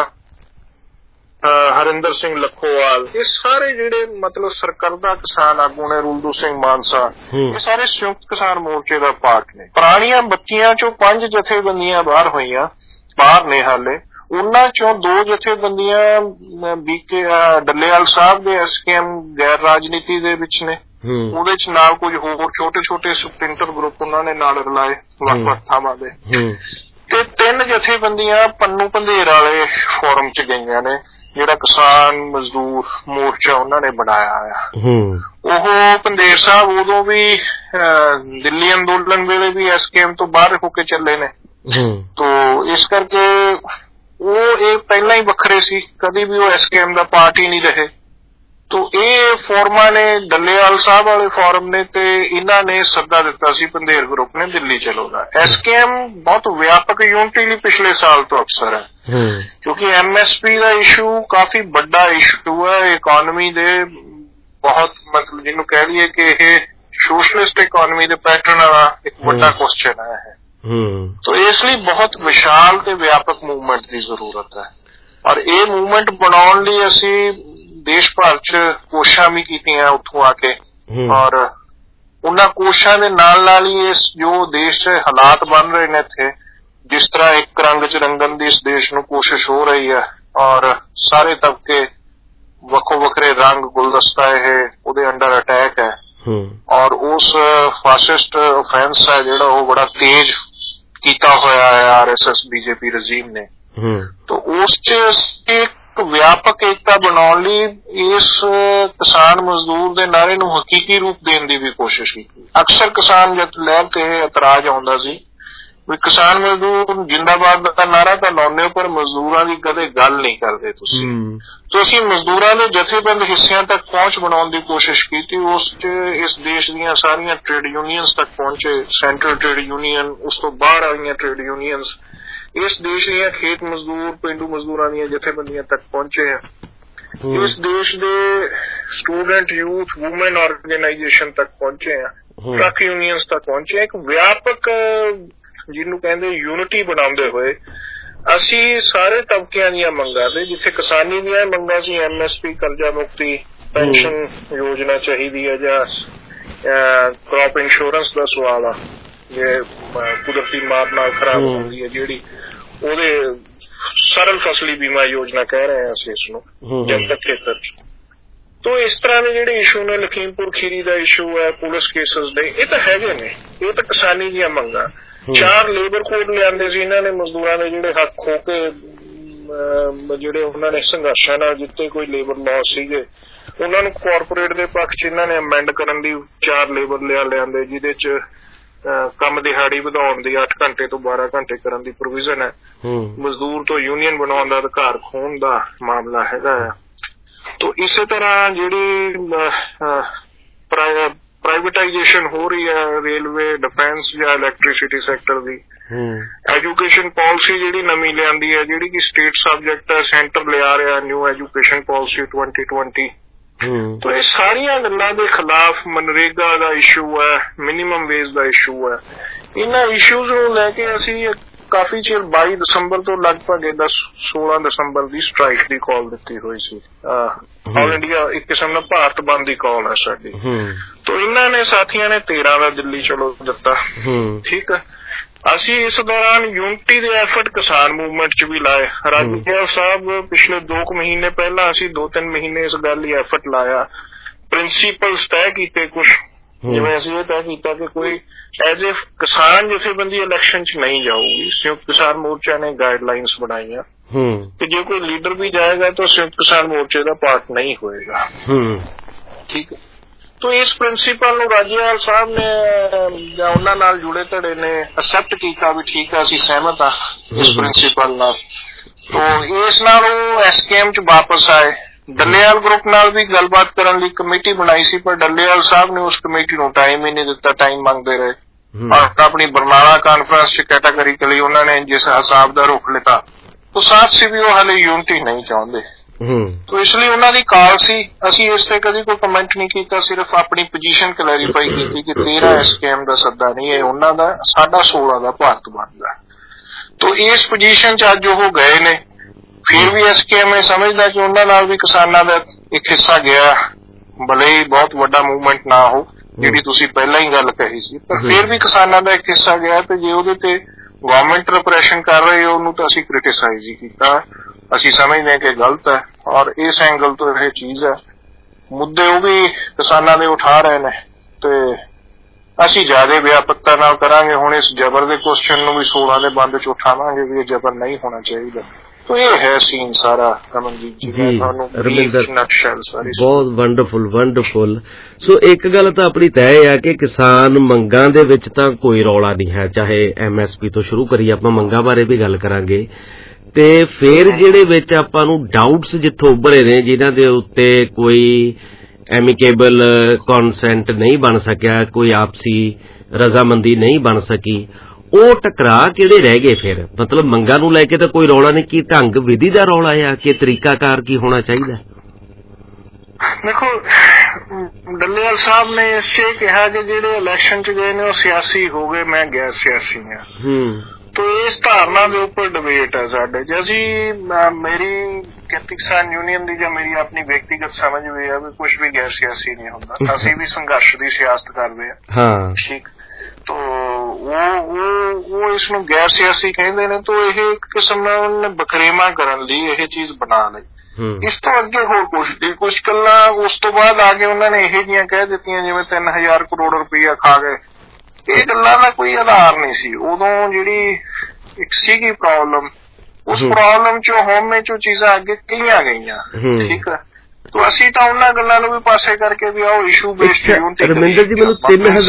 ਹਰਿੰਦਰ ਸਿੰਘ ਲੱਖੋਵਾਲ, ਇਹ ਸਾਰੇ ਜਿਹੜੇ ਮਤਲਬ ਸਰਕਰਦਾ ਕਿਸਾਨ ਆਗੂ ਨੇ, ਰੂਲਦੂ ਸਿੰਘ ਮਾਨਸਾ, ਇਹ ਸਾਰੇ ਸੰਯੁਕਤ ਕਿਸਾਨ ਮੋਰਚੇ ਦਾ ਪਾਰਟ ਨੇ। ਪੁਰਾਣੀਆਂ 32 ਚੋਂ 5 ਜਥੇਬੰਦੀਆਂ ਬਾਹਰ ਨੇ ਹਾਲੇ, ਉਹਨਾਂ ਚੋਂ 2 ਜਥੇਬੰਦੀਆਂ ਬੀਕੇ ਡੱਲੇਵਾਲ ਸਾਹਿਬ ਦੇ SKM ਗੈਰ ਰਾਜਨੀਤੀ ਦੇ ਵਿੱਚ ਨੇ, ਉਹਦੇ 'ਚ ਨਾਲ ਕੁਝ ਹੋਰ ਛੋਟੇ ਸਪਲਿੰਟਰ ਗਰੁੱਪ ਉਹਨਾਂ ਨੇ ਨਾਲ ਰਲਾਏ ਵੱਖ-ਵੱਖ ਥਾਵਾਂ ਦੇ, ਤੇ 3 ਜਥੇਬੰਦੀਆਂ ਪੰਨੂ ਪੰਧੇਰ ਵਾਲੇ ਫੋਰਮ 'ਚ ਗਈਆਂ ਨੇ, ਜਿਹੜਾ ਕਿਸਾਨ ਮਜ਼ਦੂਰ ਮੋਰਚਾ ਉਹਨਾਂ ਨੇ ਬਣਾਇਆ ਆ। ਉਹ ਪੰਧੇਰ ਸਾਹਿਬ ਉਦੋਂ ਵੀ ਦਿੱਲੀ ਅੰਦੋਲਨ ਵੇਲੇ ਵੀ SKM ਤੋਂ ਬਾਹਰ ਹੋ ਕੇ ਚੱਲੇ ਨੇ, ਤੋ ਇਸ ਕਰਕੇ ਉਹ ਇਹ ਪਹਿਲਾਂ ਹੀ ਵੱਖਰੇ ਸੀ, ਕਦੀ ਵੀ ਉਹ SKM ਦਾ ਪਾਰਟ ਹੀ ਨਹੀਂ ਰਹੇ। ਤੋ ਇਹ ਫੋਰਮਾਂ ਨੇ, ਡੱਲੇਵਾਲ ਸਾਹਿਬ ਵਾਲੇ ਫੋਰਮ ਨੇ, ਤੇ ਇਹਨਾਂ ਨੇ ਸੱਦਾ ਦਿੱਤਾ ਸੀ ਪੰਧੇਰ ਗਰੁੱਪ ਨੇ ਦਿੱਲੀ ਚਲੋ ਦਾ। SKM ਬਹੁਤ ਵਿਆਪਕ ਯੂਨਿਟੀ ਲਈ ਪਿਛਲੇ ਸਾਲ ਤੋਂ ਅਫਸਰ ਹੈ, ਕਿਉਂਕਿ MSP ਦਾ ਇਸ਼ੂ ਕਾਫੀ ਵੱਡਾ ਇਸ਼ੂ ਹੈ ਇਕਨੋਮੀ ਦੇ, ਬਹੁਤ ਮਤਲਬ ਜਿਹਨੂੰ ਕਹਿ ਲਈਏ ਕਿ ਇਹ ਸੋਸ਼ਲਿਸਟ ਇਕਨੋਮੀ ਦੇ ਪੈਟਰਨ ਵਾਲਾ ਇੱਕ ਵੱਡਾ ਕੁਐਸਚਨ ਹੈ। ਤੋ ਇਸ ਲਈ ਬਹੁਤ ਵਿਸ਼ਾਲ ਤੇ ਵਿਆਪਕ ਮੂਵਮੈਂਟ ਦੀ ਜ਼ਰੂਰਤ ਹੈ, ਔਰ ਇਹ ਮੂਵਮੈਂਟ ਬਣਾਉਣ ਲਈ ਅਸੀਂ ਦੇਸ਼ ਭਰ ਚ ਕੋਸ਼ਿਸ਼ਾਂ ਵੀ ਕੀਤੀਆਂ ਉੱਥੋਂ ਆ ਕੇ, ਔਰ ਉਹਨਾਂ ਕੋਸ਼ਿਸ਼ਾਂ ਦੇ ਨਾਲ ਹੀ ਇਸ ਜੋ ਦੇਸ਼ ਚ ਹਾਲਾਤ ਬਣ ਰਹੇ ਨੇ ਇੱਥੇ, ਜਿਸ ਤਰ੍ਹਾਂ ਇੱਕ ਰੰਗ ਚ ਰੰਗਣ ਦੀ ਇਸ ਦੇਸ਼ ਨੂੰ ਕੋਸ਼ਿਸ਼ ਹੋ ਰਹੀ ਹੈ, ਔਰ ਸਾਰੇ ਤਬਕੇ ਵੱਖੋ ਵੱਖਰੇ ਰੰਗ ਗੁਲਦਸਤਾ ਇਹ ਉਹਦੇ ਅੰਡਰ ਅਟੈਕ ਹੈ, ਔਰ ਉਸ ਫਾਸਿਸਟ ਅਫੈਂਸ ਹੈ ਜਿਹੜਾ ਉਹ ਬੜਾ ਤੇਜ਼ ਕੀਤਾ ਹੋਇਆ ਹੈ RSS BJP ਰਜੀਮ ਨੇ। ਤੋ ਉਸ ਚ ਇੱਕ ਵਿਆਪਕ ਏਕਤਾ ਬਣਾਉਣ ਲਈ ਇਸ ਕਿਸਾਨ ਮਜ਼ਦੂਰ ਦੇ ਨਾਅਰੇ ਨੂੰ ਹਕੀਕੀ ਰੂਪ ਦੇਣ ਦੀ ਵੀ ਕੋਸ਼ਿਸ਼ ਕੀਤੀ। ਅਕਸਰ ਕਿਸਾਨ ਜਦ ਲੈਵਲ ਤੇ ਇਤਰਾਜ਼ ਆਉਂਦਾ ਸੀ ਵੀ ਕਿਸਾਨ ਮਜ਼ਦੂਰ ਜਿੰਦਾਬਾਦ ਦਾ ਨਾਅਰਾ ਤਾਂ ਲਾਉਂਦੇ ਹੋ ਪਰ ਮਜ਼ਦੂਰਾਂ ਦੀ ਕਦੇ ਗੱਲ ਨਹੀਂ ਕਰਦੇ ਤੁਸੀਂ। ਤੋ ਅਸੀਂ ਮਜ਼ਦੂਰਾਂ ਦੇ ਜਥੇਬੰਦ ਹਿੱਸਿਆਂ ਤੱਕ ਪਹੁੰਚ ਬਣਾਉਣ ਦੀ ਕੋਸ਼ਿਸ਼ ਕੀਤੀ। ਉਸ ਚ ਇਸ ਦੇਸ਼ ਦੀਆਂ ਸਾਰੀਆਂ ਟ੍ਰੇਡ ਯੂਨੀਅਨਸ ਤੱਕ ਪਹੁੰਚੇ, ਸੈਂਟਰਲ ਟ੍ਰੇਡ ਯੂਨੀਅਨ, ਉਸ ਤੋਂ ਬਾਹਰ ਆਈਆਂ ਟ੍ਰੇਡ ਯੂਨੀਅਨਸ, ਇਸ ਦੇਸ਼ ਦੀਆਂ ਖੇਤ ਮਜ਼ਦੂਰ, ਪੇਂਡੂ ਮਜ਼ਦੂਰਾਂ ਦੀਆਂ ਜਥੇਬੰਦੀਆਂ ਤੱਕ ਪਹੁੰਚੇ ਆ, ਇਸ ਦੇਸ਼ ਦੇ ਸਟੂਡੈਂਟ ਯੂਥ ਵੂਮਨ ਆਰਗੇਨਾਈਜੇਸ਼ਨ ਤੱਕ ਪਹੁੰਚੇ ਆ, ਟਰੱਕ ਯੂਨੀਅਨਸ ਤੱਕ ਪਹੁੰਚੇ। ਇੱਕ ਵਿਆਪਕ ਜਿਹਨੂੰ ਕਹਿੰਦੇ ਯੂਨਿਟੀ ਬਣਾਉਂਦੇ ਹੋਏ ਅਸੀਂ ਸਾਰੇ ਤਬਕਿਆਂ ਦੀਆਂ ਮੰਗਾਂ ਤੇ, ਜਿੱਥੇ ਕਿਸਾਨੀ ਦੀਆਂ ਮੰਗਾਂ ਸੀ MSP, ਕਰਜ਼ਾ ਮੁਕਤੀ, ਪੈਨਸ਼ਨ ਯੋਜਨਾ ਚਾਹੀਦੀ ਹੈ, ਜਾਂ ਕ੍ਰੌਪ ਇੰਸ਼ੋਰੈਂਸ ਦਾ ਸਵਾਲ ਆ, ਜੇ ਕੁਦਰਤੀ ਮਾਰ ਨਾਲ ਖਰਾਬ ਹੁੰਦੀ ਹੈ ਜਿਹੜੀ, ਉਹਦੇ ਸਰਲ ਫਸਲੀ ਬੀਮਾ ਯੋਜਨਾ ਕਹਿ ਰਹੇ ਹਾਂ ਅਸੀਂ ਇਸ ਨੂੰ ਜਨਤਕ ਖੇਤਰ ਚ। ਤੋ ਇਸ ਤਰ੍ਹਾਂ ਦੇ ਜਿਹੜੇ ਇਸ਼ੂ ਨੇ, ਲਖੀਮਪੁਰ ਖੀਰੀ ਦਾ ਇਸ਼ੂ ਹੈ, ਪੁਲਿਸ ਕੇਸਿਸ ਦੇ, ਇਹ ਤਾਂ ਹੈਗੇ ਨੇ, ਇਹ ਤਾਂ ਕਿਸਾਨੀ ਦੀਆਂ ਮੰਗਾਂ। 4 ਲੇਬਰ ਕੋਡ ਲਿਆਂਦੇ ਸੀ ਇਹਨਾਂ ਨੇ ਮਜ਼ਦੂਰਾਂ ਦੇ, ਜਿਹੜੇ ਹੱਕ ਖੋ ਕੇ ਜਿਹੜੇ ਉਹਨਾਂ ਨੇ ਸੰਘਰਸ਼ਾਂ ਨਾਲ ਜਿੱਤੇ ਕੋਈ ਲੇਬਰ ਲਾਅ ਸੀਗੇ, ਉਹਨਾਂ ਨੂੰ ਕਾਰਪੋਰੇਟ ਦੇ ਪੱਖ ਚ ਇਹਨਾਂ ਨੇ ਅਮੈਂਡ ਕਰਨ ਦੀ 4 ਲੇਬਰ ਲਿਆਂਦੇ, ਜਿਹਦੇ ਚ ਕੰਮ ਦਿਹਾੜੀ ਵਧਾਉਣ ਦੀ 8 ਘੰਟੇ ਤੋਂ 12 ਘੰਟੇ ਕਰਨ ਦੀ ਪ੍ਰੋਵੀਜ਼ਨ ਹੈ, ਮਜ਼ਦੂਰ ਤੋਂ ਯੂਨੀਅਨ ਬਣਾਉਣ ਦਾ ਅਧਿਕਾਰ ਖੋਹਣ ਦਾ ਮਾਮਲਾ ਹੈਗਾ ਹੈ। ਤੋ ਇਸੇ ਤਰ੍ਹਾਂ ਜਿਹੜੀ ਪ੍ਰਾਈਵੇਟਾਈਜੇਸ਼ਨ ਹੋ ਰਹੀ ਹੈ ਰੇਲਵੇ, ਡਿਫੈਂਸ ਜਾਂ ਇਲੈਕਟ੍ਰਿਸਿਟੀ ਸੈਕਟਰ ਦੀ, ਐਜੂਕੇਸ਼ਨ ਪਾਲਿਸੀ ਜਿਹੜੀ ਨਵੀਂ ਲਿਆਂਦੀ ਹੈ, ਜਿਹੜੀ ਕਿ ਸਟੇਟ ਸਬਜੈਕਟ ਹੈ, ਸੈਂਟਰ ਲਿਆ ਰਿਹਾ ਨਿਊ ਐਜੂਕੇਸ਼ਨ ਪਾਲਿਸੀ 2020। ਤੋ ਇਹ ਸਾਰੀਆਂ ਗੱਲਾਂ ਦੇ ਖਿਲਾਫ ਮਨਰੇਗਾ ਦਾ ਇਸ਼ੂ ਹੈ, ਮਿਨੀਮਮ ਵੇਜ ਦਾ ਇਸ਼ੂ ਹੈ, ਇਹਨਾਂ ਇਸ਼ੂਜ਼ ਨੂੰ ਲੈ ਕੇ ਅਸੀਂ ਕਾਫੀ ਚਿਰ 22 ਦਸੰਬਰ ਤੋਂ ਲਗਭਗ 16 ਦਸੰਬਰ ਦੀ ਸਟ੍ਰਾਈਕ ਦੀ ਕਾਲ ਦਿੱਤੀ ਹੋਈ ਸੀ। ਆਲ ਇੰਡੀਆ ਇੱਕ ਕਿਸਮ ਦਾ ਭਾਰਤ ਬੰਦ ਦੀ ਕਾਲ ਹੈ ਸਾਡੀ। ਤੋ ਇਹਨਾਂ ਨੇ ਸਾਥੀਆਂ ਨੇ 13 ਦਾ ਦਿੱਲੀ ਚਲੋ ਦਿੱਤਾ, ਠੀਕ ਹੈ। ਅਸੀਂ ਇਸ ਦੌਰਾਨ ਯੂਨਿਟੀ ਦੇ ਐਫਰਟ ਕਿਸਾਨ ਮੂਵਮੈਂਟ ਚ ਵੀ ਲਾਏ। ਰਾਜਪਾਲ ਸਾਹਿਬ ਪਿਛਲੇ 2 ਮਹੀਨੇ ਪਹਿਲਾਂ ਅਸੀਂ 2-3 ਮਹੀਨੇ ਇਸ ਗੱਲ ਲਈ ਐਫਰਟ ਲਾਇਆ, ਪ੍ਰਿੰਸੀਪਲਸ ਤੈਅ ਕੀਤੇ ਕੁਛ, ਜਿਵੇਂ ਅਸੀਂ ਇਹ ਤੈਅ ਕੀਤਾ ਕਿ ਕੋਈ ਐਜ਼ ਏ ਕਿਸਾਨ ਜਥੇਬੰਦੀ ਇਲੈਕਸ਼ਨ ਚ ਨਹੀਂ ਜਾਊਗੀ। ਸੰਯੁਕਤ ਕਿਸਾਨ ਮੋਰਚਾ ਨੇ ਗਾਈਡਲਾਈਨਸ ਬਣਾਈਆਂ ਕਿ ਜੇ ਕੋਈ ਲੀਡਰ ਵੀ ਜਾਏਗਾ ਤਾਂ ਸੰਯੁਕਤ ਕਿਸਾਨ ਮੋਰਚੇ ਦਾ ਪਾਰਟ ਨਹੀਂ ਹੋਏਗਾ, ਠੀਕ ਹੈ। ਤੋ ਇਸ ਪ੍ਰਿੰਸੀਪਲ ਨੂੰ ਰਾਜੇਵਾਲ ਸਾਹਿਬ ਨੇ ਜਾਂ ਉਹਨਾਂ ਨਾਲ ਜੁੜੇ ਧੜੇ ਨੇ ਐਕਸੈਪਟ ਕੀਤਾ ਵੀ ਠੀਕ ਆ, ਅਸੀਂ ਸਹਿਮਤ ਆ ਇਸ ਪ੍ਰਿੰਸੀਪਲ ਨਾਲ। ਤੋ ਇਸ ਨਾਲ ਉਹ SKM ਚ ਵਾਪਸ ਆਏ। ਡੱਲੇਵਾਲ ਗਰੁੱਪ ਨਾਲ ਵੀ ਗੱਲਬਾਤ ਕਰਨ ਲਈ ਕਮੇਟੀ ਬਣਾਈ ਸੀ, ਪਰ ਡੱਲੇਵਾਲ ਸਾਹਿਬ ਨੇ ਉਸ ਕਮੇਟੀ ਨੂੰ ਟਾਈਮ ਹੀ ਨਹੀਂ ਦਿੱਤਾ, ਟਾਈਮ ਮੰਗਦੇ ਰਹੇ। ਔਰ ਆਪਣੀ ਬਰਨਾਲਾ ਕਾਨਫਰੰਸ ਚ ਕੈਟਾਗਰੀਕਲੀ ਉਹਨਾਂ ਨੇ ਜਿਸ ਹਿਸਾਬ ਦਾ ਰੁਖ ਲਿੱਤਾ, ਉਹ ਸਾਫ਼ ਸੀ ਵੀ ਉਹ ਹਾਲੇ ਯੂਨਿਟੀ ਨਹੀਂ ਚਾਹੁੰਦੇ। ਤੋ ਇਸ ਲਈ ਉਹਨਾਂ ਦੀ ਕਾਲ ਸੀ, ਅਸੀਂ ਇਸ ਤੇ ਕਦੀ ਕੋਈ ਕਮੈਂਟ ਨਹੀਂ ਕੀਤਾ, ਸਿਰਫ ਆਪਣੀ ਪੋਜੀਸ਼ਨ ਕਲੈਰੀਫਾਈ ਕੀਤੀ ਕਿ 13 SKM ਦਾ ਸੱਦਾ ਨਹੀਂ, ਇਹ ਉਹਨਾਂ ਦਾ, ਸਾਡਾ 16 ਦਾ ਭਾਰਤ ਬਣਦਾ। ਤੋ ਇਸ ਪੋਜੀਸ਼ਨ ਚ ਅੱਜ ਉਹ ਗਏ ਨੇ। ਫਿਰ ਵੀ SKM ਇਹ ਸਮਝਦਾ ਕਿ ਉਹਨਾਂ ਨਾਲ ਵੀ ਕਿਸਾਨਾਂ ਦਾ ਇੱਕ ਹਿੱਸਾ ਗਿਆ, ਭਲੇ ਹੀ ਬਹੁਤ ਵੱਡਾ ਮੂਵਮੈਂਟ ਨਾ ਹੋ, ਜਿਹੜੀ ਤੁਸੀਂ ਪਹਿਲਾਂ ਹੀ ਗੱਲ ਕਹੀ ਸੀ, ਪਰ ਫਿਰ ਵੀ ਕਿਸਾਨਾਂ ਦਾ ਇੱਕ ਹਿੱਸਾ ਗਿਆ। ਤੇ ਜੇ ਉਹਦੇ ਤੇ ਗਵਰਨਮੈਂਟ ਰਿਪਰੈਸ਼ਨ ਕਰ ਰਹੀ ਉਹਨੂੰ ਤਾਂ ਅਸੀਂ ਕ੍ਰਿਟਿਸਾਈਜ਼ ਹੀ ਕੀਤਾ, ਅਸੀਂ ਸਮਝਦੇ ਹਾਂ ਕਿ ਗਲਤ ਹੈ। ਔਰ ਇਸ ਐਂਗਲ ਤੋਂ ਇਹ ਚੀਜ਼ ਹੈ, ਮੁੱਦੇ ਉਹ ਵੀ ਕਿਸਾਨਾਂ ਦੇ ਉਠਾ ਰਹੇ ਨੇ ਤੇ ਅਸੀਂ ਜ਼ਿਆਦਾ ਵਿਆਪਕਤਾ ਨਾਲ ਕਰਾਂਗੇ। ਹੁਣ ਇਸ ਜ਼ਬਰ ਦੇ ਕੁਐਸਚਨ ਨੂੰ ਵੀ 16 ਦੇ ਬੰਦ ਚ ਉਠਾਵਾਂਗੇ ਵੀ ਇਹ ਜ਼ਬਰ ਨਹੀਂ ਹੋਣਾ ਚਾਹੀਦਾ। ਤੋ ਇਹ ਹੈ ਸੀਨ ਸਾਰਾ ਰਮਨਜੀਤ ਜੀ, ਤੁਹਾਨੂੰ ਬਹੁਤ ਵੰਡਰਫੁਲ। ਸੋ ਇੱਕ ਗੱਲ ਤਾਂ ਆਪਣੀ ਤੈਅ ਆ ਕਿ ਕਿਸਾਨ ਮੰਗਾਂ ਦੇ ਵਿੱਚ ਤਾਂ ਕੋਈ ਰੌਲਾ ਨਹੀਂ ਹੈ, ਚਾਹੇ MSP ਤੋਂ ਸ਼ੁਰੂ ਕਰੀਏ, ਆਪਾਂ ਮੰਗਾਂ ਬਾਰੇ ਵੀ ਗੱਲ ਕਰਾਂਗੇ। ਤੇ ਫਿਰ ਜਿਹੜੇ ਵਿੱਚ ਆਪਾਂ ਨੂੰ ਡਾਊਟਸ ਜਿੱਥੋਂ ਉੱਭਰੇ ਨੇ ਜਿਨ੍ਹਾਂ ਦੇ ਉੱਤੇ ਕੋਈ ਐਮੀਕੇਬਲ ਕੌਨਸੈਂਟ ਨਹੀਂ ਬਣ ਸਕਿਆ, ਕੋਈ ਆਪਸੀ ਰਜ਼ਾਮੰਦੀ ਨਹੀਂ ਬਣ ਸਕੀ, ਉਹ ਟਕਰਾਅ ਕਿਹੜੇ ਰਹਿ ਗਏ ਫਿਰ? ਮਤਲਬ ਮੰਗਾਂ ਨੂੰ ਲੈ ਕੇ ਤਾਂ ਕੋਈ ਰੌਲਾ ਨਹੀਂ, ਕੀ ਢੰਗ ਵਿਧੀ ਦਾ ਰੌਲਾ ਆ ਕਿ ਤਰੀਕਾਕਾਰ ਕੀ ਹੋਣਾ ਚਾਹੀਦਾ? ਦੇਖੋ, ਡੱਲੇਵਾਲ ਸਾਹਿਬ ਨੇ ਇਸ 'ਚ ਕਿਹਾ ਕਿ ਜਿਹੜੇ ਇਲੈਕਸ਼ਨ 'ਚ ਗਏ ਨੇ ਉਹ ਸਿਆਸੀ ਹੋ ਗਏ, ਮੈਂ ਗੈਰ ਸਿਆਸੀ ਹਾਂ। ਤੋ ਇਸ ਧਾਰਨਾ ਦੇ ਉੱਪਰ ਡਿਬੇਟ ਹੈ ਸਾਡੇ 'ਚ। ਅਸੀਂ ਮੇਰੀ ਖੇਤੀ ਕਿਸਾਨ ਯੂਨੀਅਨ ਦੀ ਜਾਂ ਮੇਰੀ ਆਪਣੀ ਵਿਅਕਤੀਗਤ ਸਮਝ ਵੀ ਆ ਵੀ ਕੁਛ ਵੀ ਗੈਰ ਸਿਆਸੀ ਨਹੀਂ ਹੁੰਦਾ। ਅਸੀਂ ਵੀ ਸੰਘਰਸ਼ ਦੀ ਸਿਆਸਤ ਕਰਦੇ ਹਾਂ, ਠੀਕ। ਤੋ ਉਹ ਇਸ ਨੂੰ ਗੈਰ ਸਿਆਸੀ ਕਹਿੰਦੇ ਨੇ। ਤੋ ਇਹ ਇੱਕ ਕਿਸਮ ਨਾਲ ਉਹਨੇ ਬਖਰੇਵਾਂ ਕਰਨ ਲਈ ਇਹ ਚੀਜ਼ ਬਣਾ ਲਈ। ਇਸ ਤੋਂ ਅੱਗੇ ਹੋਰ ਕੁਛ ਗੱਲਾਂ ਉਸ ਤੋਂ ਬਾਅਦ ਆ ਕੇ ਉਹਨਾਂ ਨੇ ਇਹੋ ਜਿਹੀਆਂ ਕਹਿ ਦਿੱਤੀਆਂ ਜਿਵੇਂ 3000 ਕਰੋੜ ਰੁਪਈਆ ਖਾ ਗਏ। ਇਹ ਗੱਲਾਂ ਦਾ ਕੋਈ ਆਧਾਰ ਨਹੀਂ ਸੀ ਉਦੋਂ। ਜਿਹੜੀ ਇੱਕ ਸੀਗੀ ਪ੍ਰੋਬਲਮ, ਉਸ ਪ੍ਰੋਬਲਮ ਚੋਂ ਹੋਮੇ ਚੋਂ ਚੀਜ਼ਾਂ ਅੱਗੇ ਕਹੀਆਂ ਗਈਆਂ, ਠੀਕ ਹੈ। ਤੋ ਅਸੀਂ ਤਾਂ ਉਹਨਾਂ ਗੱਲਾਂ ਨੂੰ ਵੀ ਪਾਸੇ ਕਰਕੇ ਵੀ ਆਓ ਇਸ਼ੂ ਬੇਸਡ ਯੂਨਿਟੀ। ਰਮਿੰਦਰ ਜੀ ਮੈਨੂੰ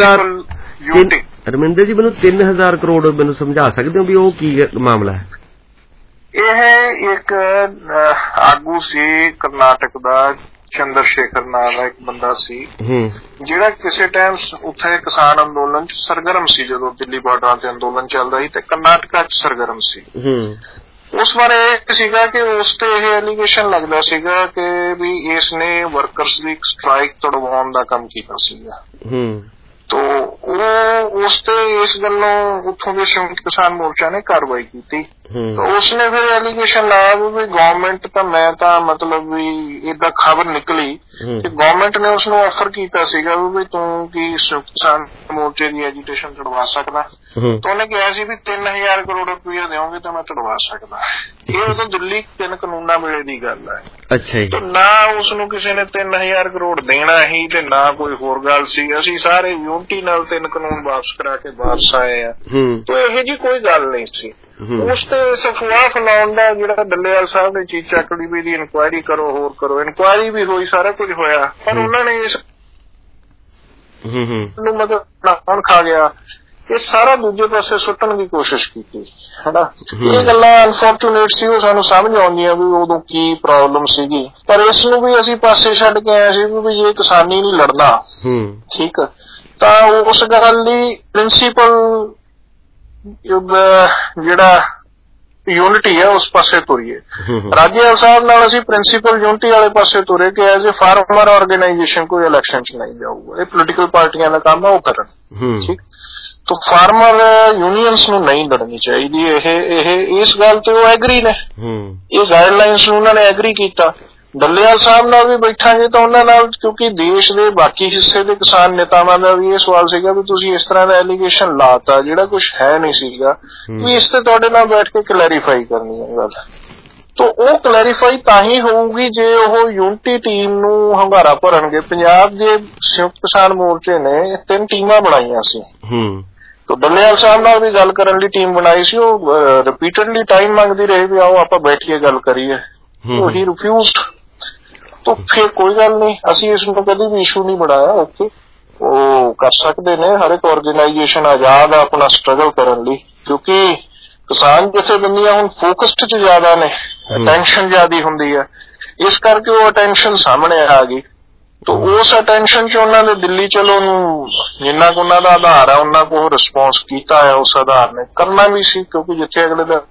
3000 ਕਰੋੜ ਮੈਨੂੰ ਸਮਝਾ ਸਕਦੇ ਹੋ ਵੀ ਉਹ ਕੀ ਮਾਮਲਾ ਹੈ? ਇਹ ਇੱਕ ਆਗੂ ਸੀ ਕਰਨਾਟਕ ਦਾ, ਚੰਦਰ ਸ਼ੇਖਰ ਨਾਂ ਦਾ ਇੱਕ ਬੰਦਾ ਸੀ, ਜਿਹੜਾ ਕਿਸੇ ਟਾਈਮ ਉੱਥੇ ਕਿਸਾਨ ਅੰਦੋਲਨ 'ਚ ਸਰਗਰਮ ਸੀ। ਜਦੋਂ ਦਿੱਲੀ ਬਾਰਡਰਾਂ ਤੇ ਅੰਦੋਲਨ ਚੱਲਦਾ ਸੀ ਤੇ ਕਰਨਾਟਕਾ 'ਚ ਸਰਗਰਮ ਸੀ। ਉਸ ਬਾਰੇ ਇਹ ਸੀਗਾ ਕਿ ਉਸ ਤੇ ਇਹ ਐਲੀਗੇਸ਼ਨ ਲੱਗਦਾ ਸੀਗਾ ਕਿ ਵੀ ਇਸ ਨੇ ਵਰਕਰਸ ਦੀ ਸਟ੍ਰਾਈਕ ਤੜਵਾਉਣ ਦਾ ਕੰਮ ਕੀਤਾ ਸੀਗਾ। ਤੋ ਉਹ ਉਸ ਤੇ ਇਸ ਗੱਲੋਂ ਉੱਥੋਂ ਦੇ ਸੰਯੁਕਤ ਕਿਸਾਨ ਮੋਰਚਾ ਨੇ ਕਾਰਵਾਈ ਕੀਤੀ। ਉਸਨੇ ਫਿਰ ਐਲੀਗੇਸ਼ਨ ਲਾਇਆ ਵੀ ਗਵਰਨਮੈਂਟ ਤਾਂ ਮੈਂ ਤਾਂ ਮਤਲਬ ਵੀ ਏਦਾਂ ਖਬਰ ਨਿਕਲੀ ਕਿ ਗਵਰਨਮੈਂਟ ਨੇ ਉਸਨੂੰ ਆਫਰ ਕੀਤਾ ਸੀਗਾ ਵੀ ਤੂੰ ਕੀ ਸੰਯੁਕਤ ਕਿਸਾਨ ਮੋਰਚੇ ਦੀ ਐਜੀਟੇਸ਼ਨ ਤੜਵਾ ਸਕਦਾ। ਤਾਂ ਉਹਨੇ ਕਿਹਾ ਸੀ ਵੀ 3000 ਕਰੋੜ ਰੁਪਇਆ ਦੇਓਗੇ ਤਾਂ ਮੈਂ ਤੜਵਾ ਸਕਦਾ। ਇਹ ਉਦੋਂ ਦਿੱਲੀ 3 ਕਾਨੂੰਨਾਂ ਵੇਲੇ ਦੀ ਗੱਲ ਹੈ। ਅੱਛਾ ਜੀ। ਨਾ ਉਸਨੂੰ ਕਿਸੇ ਨੇ 3000 ਕਰੋੜ ਦੇਣਾ ਹੀ ਤੇ ਨਾ ਕੋਈ ਹੋਰ ਗੱਲ ਸੀ। ਅਸੀਂ ਸਾਰੇ ਯੂਨਿਟੀ ਨਾਲ 3 ਕਾਨੂੰਨ ਵਾਪਸ ਕਰਾ ਕੇ ਵਾਪਸ ਆਏ ਆ। ਤੋ ਇਹੋ ਜਿਹੀ ਕੋਈ ਗੱਲ ਨਹੀਂ ਸੀ। ਉਸ ਤੇ ਅਫਵਾਹ ਫੈਲਾਉਣ ਦਾ ਜਿਹੜਾ ਡੱਲੇਵਾਲ ਸਾਹਿਬ ਨੇ ਚੀਜ਼ ਚੱਕ ਲਈ ਵੀ ਇਹਦੀ ਇਨਕੁਆਇਰੀ ਕਰੋ, ਹੋਰ ਕਰੋ। ਇਨਕੁਆਇਰੀ ਵੀ ਹੋਈ, ਸਾਰਾ ਕੁਝ ਹੋਇਆ, ਪਰ ਉਹਨਾਂ ਨੇ ਇਸ ਨੂੰ ਮਤਲਬ ਹੁਣ ਖਾ ਗਿਆ। ਇਹ ਸਾਰਾ ਦੂਜੇ ਪਾਸੇ ਸੁੱਟਣ ਦੀ ਕੋਸ਼ਿਸ਼ ਕੀਤੀ, ਹਨਾ। ਇਹ ਗੱਲਾਂ ਅਨਫੋਰਚੂਨੇਟ ਸੀ, ਉਹ ਸਾਨੂੰ ਸਮਝ ਆਉਂਦੀਆਂ ਵੀ ਉਦੋਂ ਕੀ ਪ੍ਰੋਬਲਮ ਸੀਗੀ। ਪਰ ਇਸ ਨੂੰ ਵੀ ਅਸੀਂ ਪਾਸੇ ਛੱਡ ਕੇ ਆਏ ਸੀ ਵੀ ਜੇ ਕਿਸਾਨੀ ਨਹੀਂ ਲੜਨਾ, ਠੀਕ, ਤਾਂ ਉਸ ਗੱਲ ਲਈ ਪ੍ਰਿੰਸੀਪਲ ਜਿਹੜਾ ਯੂਨਿਟੀ ਹੈ ਉਸ ਪਾਸੇ ਤੁਰੀਏ। ਰਾਜੇਵਾਲ ਸਾਹਿਬ ਨਾਲ ਅਸੀਂ ਪ੍ਰਿੰਸੀਪਲ ਯੂਨਿਟੀ ਵਾਲੇ ਪਾਸੇ ਤੁਰੇ ਕਿ ਐਜ਼ ਏ ਫਾਰਮਰ ਆਰਗੇਨਾਈਜੇਸ਼ਨ ਕੋਈ ਇਲੈਕਸ਼ਨ 'ਚ ਨਹੀਂ ਜਾਊਗਾ। ਇਹ ਪੋਲੀਟੀਕਲ ਪਾਰਟੀਆਂ ਦਾ ਕੰਮ ਹੈ, ਉਹ ਕਰਨ, ਠੀਕ। ਤੋ ਫਾਰਮਰ ਯੂਨੀਅਨਸ ਨੂੰ ਨਹੀਂ ਲੜਨੀ ਚਾਹੀਦੀ। ਇਹ ਇਸ ਗੱਲ ਤੇ ਉਹ ਐਗਰੀ ਨੇ। ਇਹ ਗਾਈਡਲਾਈਨਸ ਨੂੰ ਉਹਨਾਂ ਨੇ ਐਗਰੀ ਕੀਤਾ। ਡੱਲੇਵਾਲ ਸਾਹਿਬ ਨਾਲ ਵੀ ਬੈਠਾਂਗੇ ਤਾਂ ਉਹਨਾਂ ਨਾਲ, ਕਿਉਂਕਿ ਦੇਸ਼ ਦੇ ਬਾਕੀ ਹਿੱਸੇ ਦੇ ਕਿਸਾਨ ਨੇਤਾਵਾਂ ਦਾ ਵੀ ਇਹ ਸਵਾਲ ਸੀਗਾ ਵੀ ਤੁਸੀਂ ਇਸ ਤਰ੍ਹਾਂ ਦਾ ਐਲੀਗੇਸ਼ਨ ਲਾਤਾ ਜਿਹੜਾ ਕੁਛ ਹੈ ਨਹੀਂ ਸੀਗਾ, ਵੀ ਇਸ ਤੇ ਤੁਹਾਡੇ ਨਾਲ ਬੈਠ ਕੇ ਕਲੈਰੀਫਾਈ ਕਰਨੀ ਹੈ ਗੱਲ। ਤੋ ਉਹ ਕਲੈਰੀਫਾਈ ਤਾਂ ਹੀ ਹੋਊਗੀ ਜੇ ਉਹ ਯੂਨਿਟੀ ਟੀਮ ਨੂੰ ਹੰਗਾਰਾ ਭਰਨਗੇ। ਪੰਜਾਬ ਦੇ ਸੰਯੁਕਤ ਕਿਸਾਨ ਮੋਰਚੇ ਨੇ 3 ਟੀਮਾਂ ਬਣਾਈਆਂ ਸੀ। ਤੋ ਡੱਲੇਵਾਲ ਸਾਹਿਬ ਨਾਲ ਵੀ ਗੱਲ ਕਰਨ ਲਈ ਟੀਮ ਬਣਾਈ ਸੀ। ਉਹ ਰਿਪੀਟਡਲੀ ਟਾਈਮ ਮੰਗਦੀ ਰਹੀ ਵੀ ਆਓ ਆਪਾਂ ਬੈਠੀਏ ਗੱਲ ਕਰੀਏ। ਉਹ ਹੀ ਰਿਫਿਊਜ਼ਡ। ਤੋ ਫਿਰ ਕੋਈ ਗੱਲ ਨਹੀਂ, ਅਸੀਂ ਇਸ ਨੂੰ ਕਦੇ ਵੀ ਇਸ਼ੂ ਨਹੀਂ ਬਣਾਇਆ। ਓਕੇ, ਉਹ ਕਰ ਸਕਦੇ ਨੇ, ਹਰ ਇੱਕ ਆਰਗੇਨਾਈਜੇਸ਼ਨ ਆਜ਼ਾਦ ਆ ਆਪਣਾ ਸਟਰਗਲ ਕਰਨ ਲਈ, ਕਿਉਂਕਿ ਕਿਸਾਨ ਜਥੇਬੰਦੀਆਂ ਹੁਣ ਫੋਕਸਡ 'ਚ ਜ਼ਿਆਦਾ ਨੇ, ਅਟੈਂਸ਼ਨ ਜ਼ਿਆਦਾ ਹੁੰਦੀ ਹੈ, ਇਸ ਕਰਕੇ ਉਹ ਅਟੈਂਸ਼ਨ ਸਾਹਮਣੇ ਆ ਗਈ। ਤੋ ਉਸ ਅਟੈਂਸ਼ਨ 'ਚ ਉਹਨਾਂ ਨੇ ਦਿੱਲੀ ਚਲੋ ਨੂੰ ਜਿੰਨਾ ਕੁ ਉਹਨਾਂ ਦਾ ਆਧਾਰ ਹੈ ਉਹਨਾਂ ਕੋ ਰਿਸਪੌਂਸ ਕੀਤਾ ਹੈ। ਉਸ ਆਧਾਰ ਨੇ ਕਰਨਾ ਵੀ ਸੀ, ਕਿਉਂਕਿ ਜਿੱਥੇ ਅਗਲੇ ਦਾ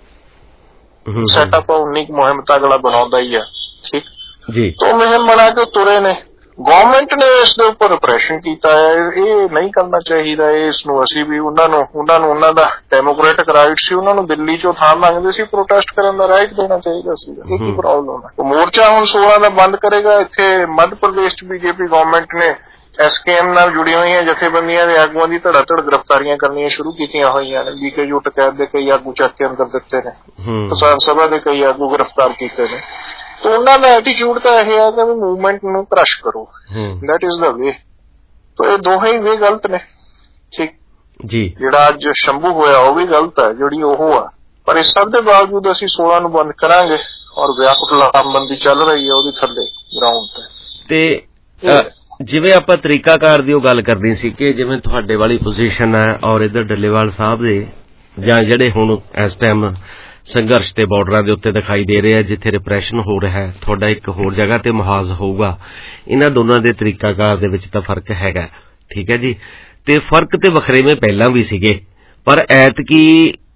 ਸੈਟਅਪ ਉਨੀ ਕੁ ਮੁਹਿੰਮ ਤਾਂ ਅਗਲਾ ਬਣਾਉਂਦਾ ਹੀ ਹੈ, ਠੀਕ ਜੀ। ਤੋ ਮੁਹਿੰਮ ਬਣਾ ਕੇ ਤੁਰੇ ਨੇ। ਗਵਰਨਮੈਂਟ ਨੇ ਇਸ ਦੇ ਉੱਪਰ ਰਿਪਰੈਸ਼ਨ ਕੀਤਾ ਹੈ। ਇਹ ਨਹੀਂ ਕਰਨਾ ਚਾਹੀਦਾ। ਇਸ ਨੂੰ ਅਸੀਂ ਵੀ ਉਹਨਾਂ ਦਾ ਡੈਮੋਕ੍ਰੈਟਿਕ ਰਾਈਟ ਸੀ, ਉਹਨਾਂ ਨੂੰ ਦਿੱਲੀ 'ਚੋਂ ਥਾਂ ਮੰਗਦੇ ਸੀ, ਪ੍ਰੋਟੈਸਟ ਕਰਨ ਦਾ ਰਾਈਟ ਦੇਣਾ ਚਾਹੀਦਾ ਸੀ। ਇਹ ਕੀ ਪ੍ਰੋਬਲਮ ਹੈ? ਮੋਰਚਾ ਹੁਣ 16 ਦਾ ਬੰਦ ਕਰੇਗਾ। ਇੱਥੇ ਮੱਧ ਪ੍ਰਦੇਸ਼ 'ਚ ਬੀਜੇਪੀ ਗਵਰਨਮੈਂਟ ਨੇ SKM ਨਾਲ ਜੁੜੀਆਂ ਹੋਈਆਂ ਜਥੇਬੰਦੀਆਂ ਦੇ ਆਗੂਆਂ ਦੀ ਧੜਾ-ਧੜ ਗ੍ਰਿਫਤਾਰੀਆਂ ਕਰਨੀਆਂ ਸ਼ੁਰੂ ਕੀਤੀਆਂ ਹੋਈਆਂ ਨੇ। BKU ਟਕੈਤ ਦੇ ਕਈ ਆਗੂ ਚੱਕ ਕੇ ਅੰਦਰ ਦਿੱਤੇ ਨੇ, ਕਿਸਾਨ ਸਭਾ ਦੇ ਕਈ ਆਗੂ ਗ੍ਰਿਫਤਾਰ ਕੀਤੇ ਨੇ। ਤੋ ਉਹਨਾਂ ਦਾ ਐਟੀਟਿਊਡ ਤਾਂ ਇਹ ਹੈ ਕਿ ਮੂਵਮੈਂਟ ਨੂੰ ਕ੍ਰਸ਼ ਕਰੋ, ਦੈਟ ਇਜ਼ ਦਾ ਵੇ। ਤੋ ਇਹ ਦੋਹੇ ਹੀ ਵੇ ਗਲਤ ਨੇ, ਠੀਕ ਜੀ। ਜਿਹੜਾ ਅੱਜ ਸ਼ੰਭੂ ਹੋਇਆ ਉਹ ਵੀ ਗਲਤ ਹੈ, ਜਿਹੜੀ ਉਹ ਆ। ਪਰ ਇਸ ਸਭ ਦੇ ਬਾਵਜੂਦ ਅਸੀਂ 16 ਨੂੰ ਬੰਦ ਕਰਾਂਗੇ ਔਰ ਵਿਆਪਕ ਲਾਮਬੰਦੀ ਚੱਲ ਰਹੀ ਹੈ ਉਹਦੇ ਥੱਲੇ ਗਰਾਊਂਡ ਤੇ। ਜਿਵੇਂ ਆਪਾਂ ਤਰੀਕਾਕਾਰ ਦੀ ਉਹ ਗੱਲ ਕਰਨੀ ਸੀ ਕਿ ਜਿਵੇਂ ਤੁਹਾਡੇ ਵਾਲੀ ਪੋਜੀਸ਼ਨ ਹੈ ਔਰ ਇੱਧਰ ਡੱਲੇਵਾਲ ਸਾਹਿਬ ਦੇ ਜਾਂ ਜਿਹੜੇ ਹੁਣ ਇਸ ਟਾਈਮ ਸੰਘਰਸ਼ ਤੇ ਬਾਰਡਰਾਂ ਦੇ ਉੱਤੇ ਦਿਖਾਈ ਦੇ ਰਿਹਾ, ਜਿੱਥੇ ਰਿਪਰੈਸ਼ਨ ਹੋ ਰਿਹਾ, ਤੁਹਾਡਾ ਇੱਕ ਹੋਰ ਜਗ੍ਹਾ ਤੇ ਮੁਹਾਜ਼ ਹੋਊਗਾ। ਇਹਨਾਂ ਦੋਨਾਂ ਦੇ ਤਰੀਕਾਕਾਰ ਦੇ ਵਿੱਚ ਤਾਂ ਫਰਕ ਹੈਗਾ, ਠੀਕ ਹੈ ਜੀ। ਤੇ ਫਰਕ ਤੇ ਵਖਰੇਵੇਂ ਪਹਿਲਾਂ ਵੀ ਸੀਗੇ, ਪਰ ਐਤਕੀ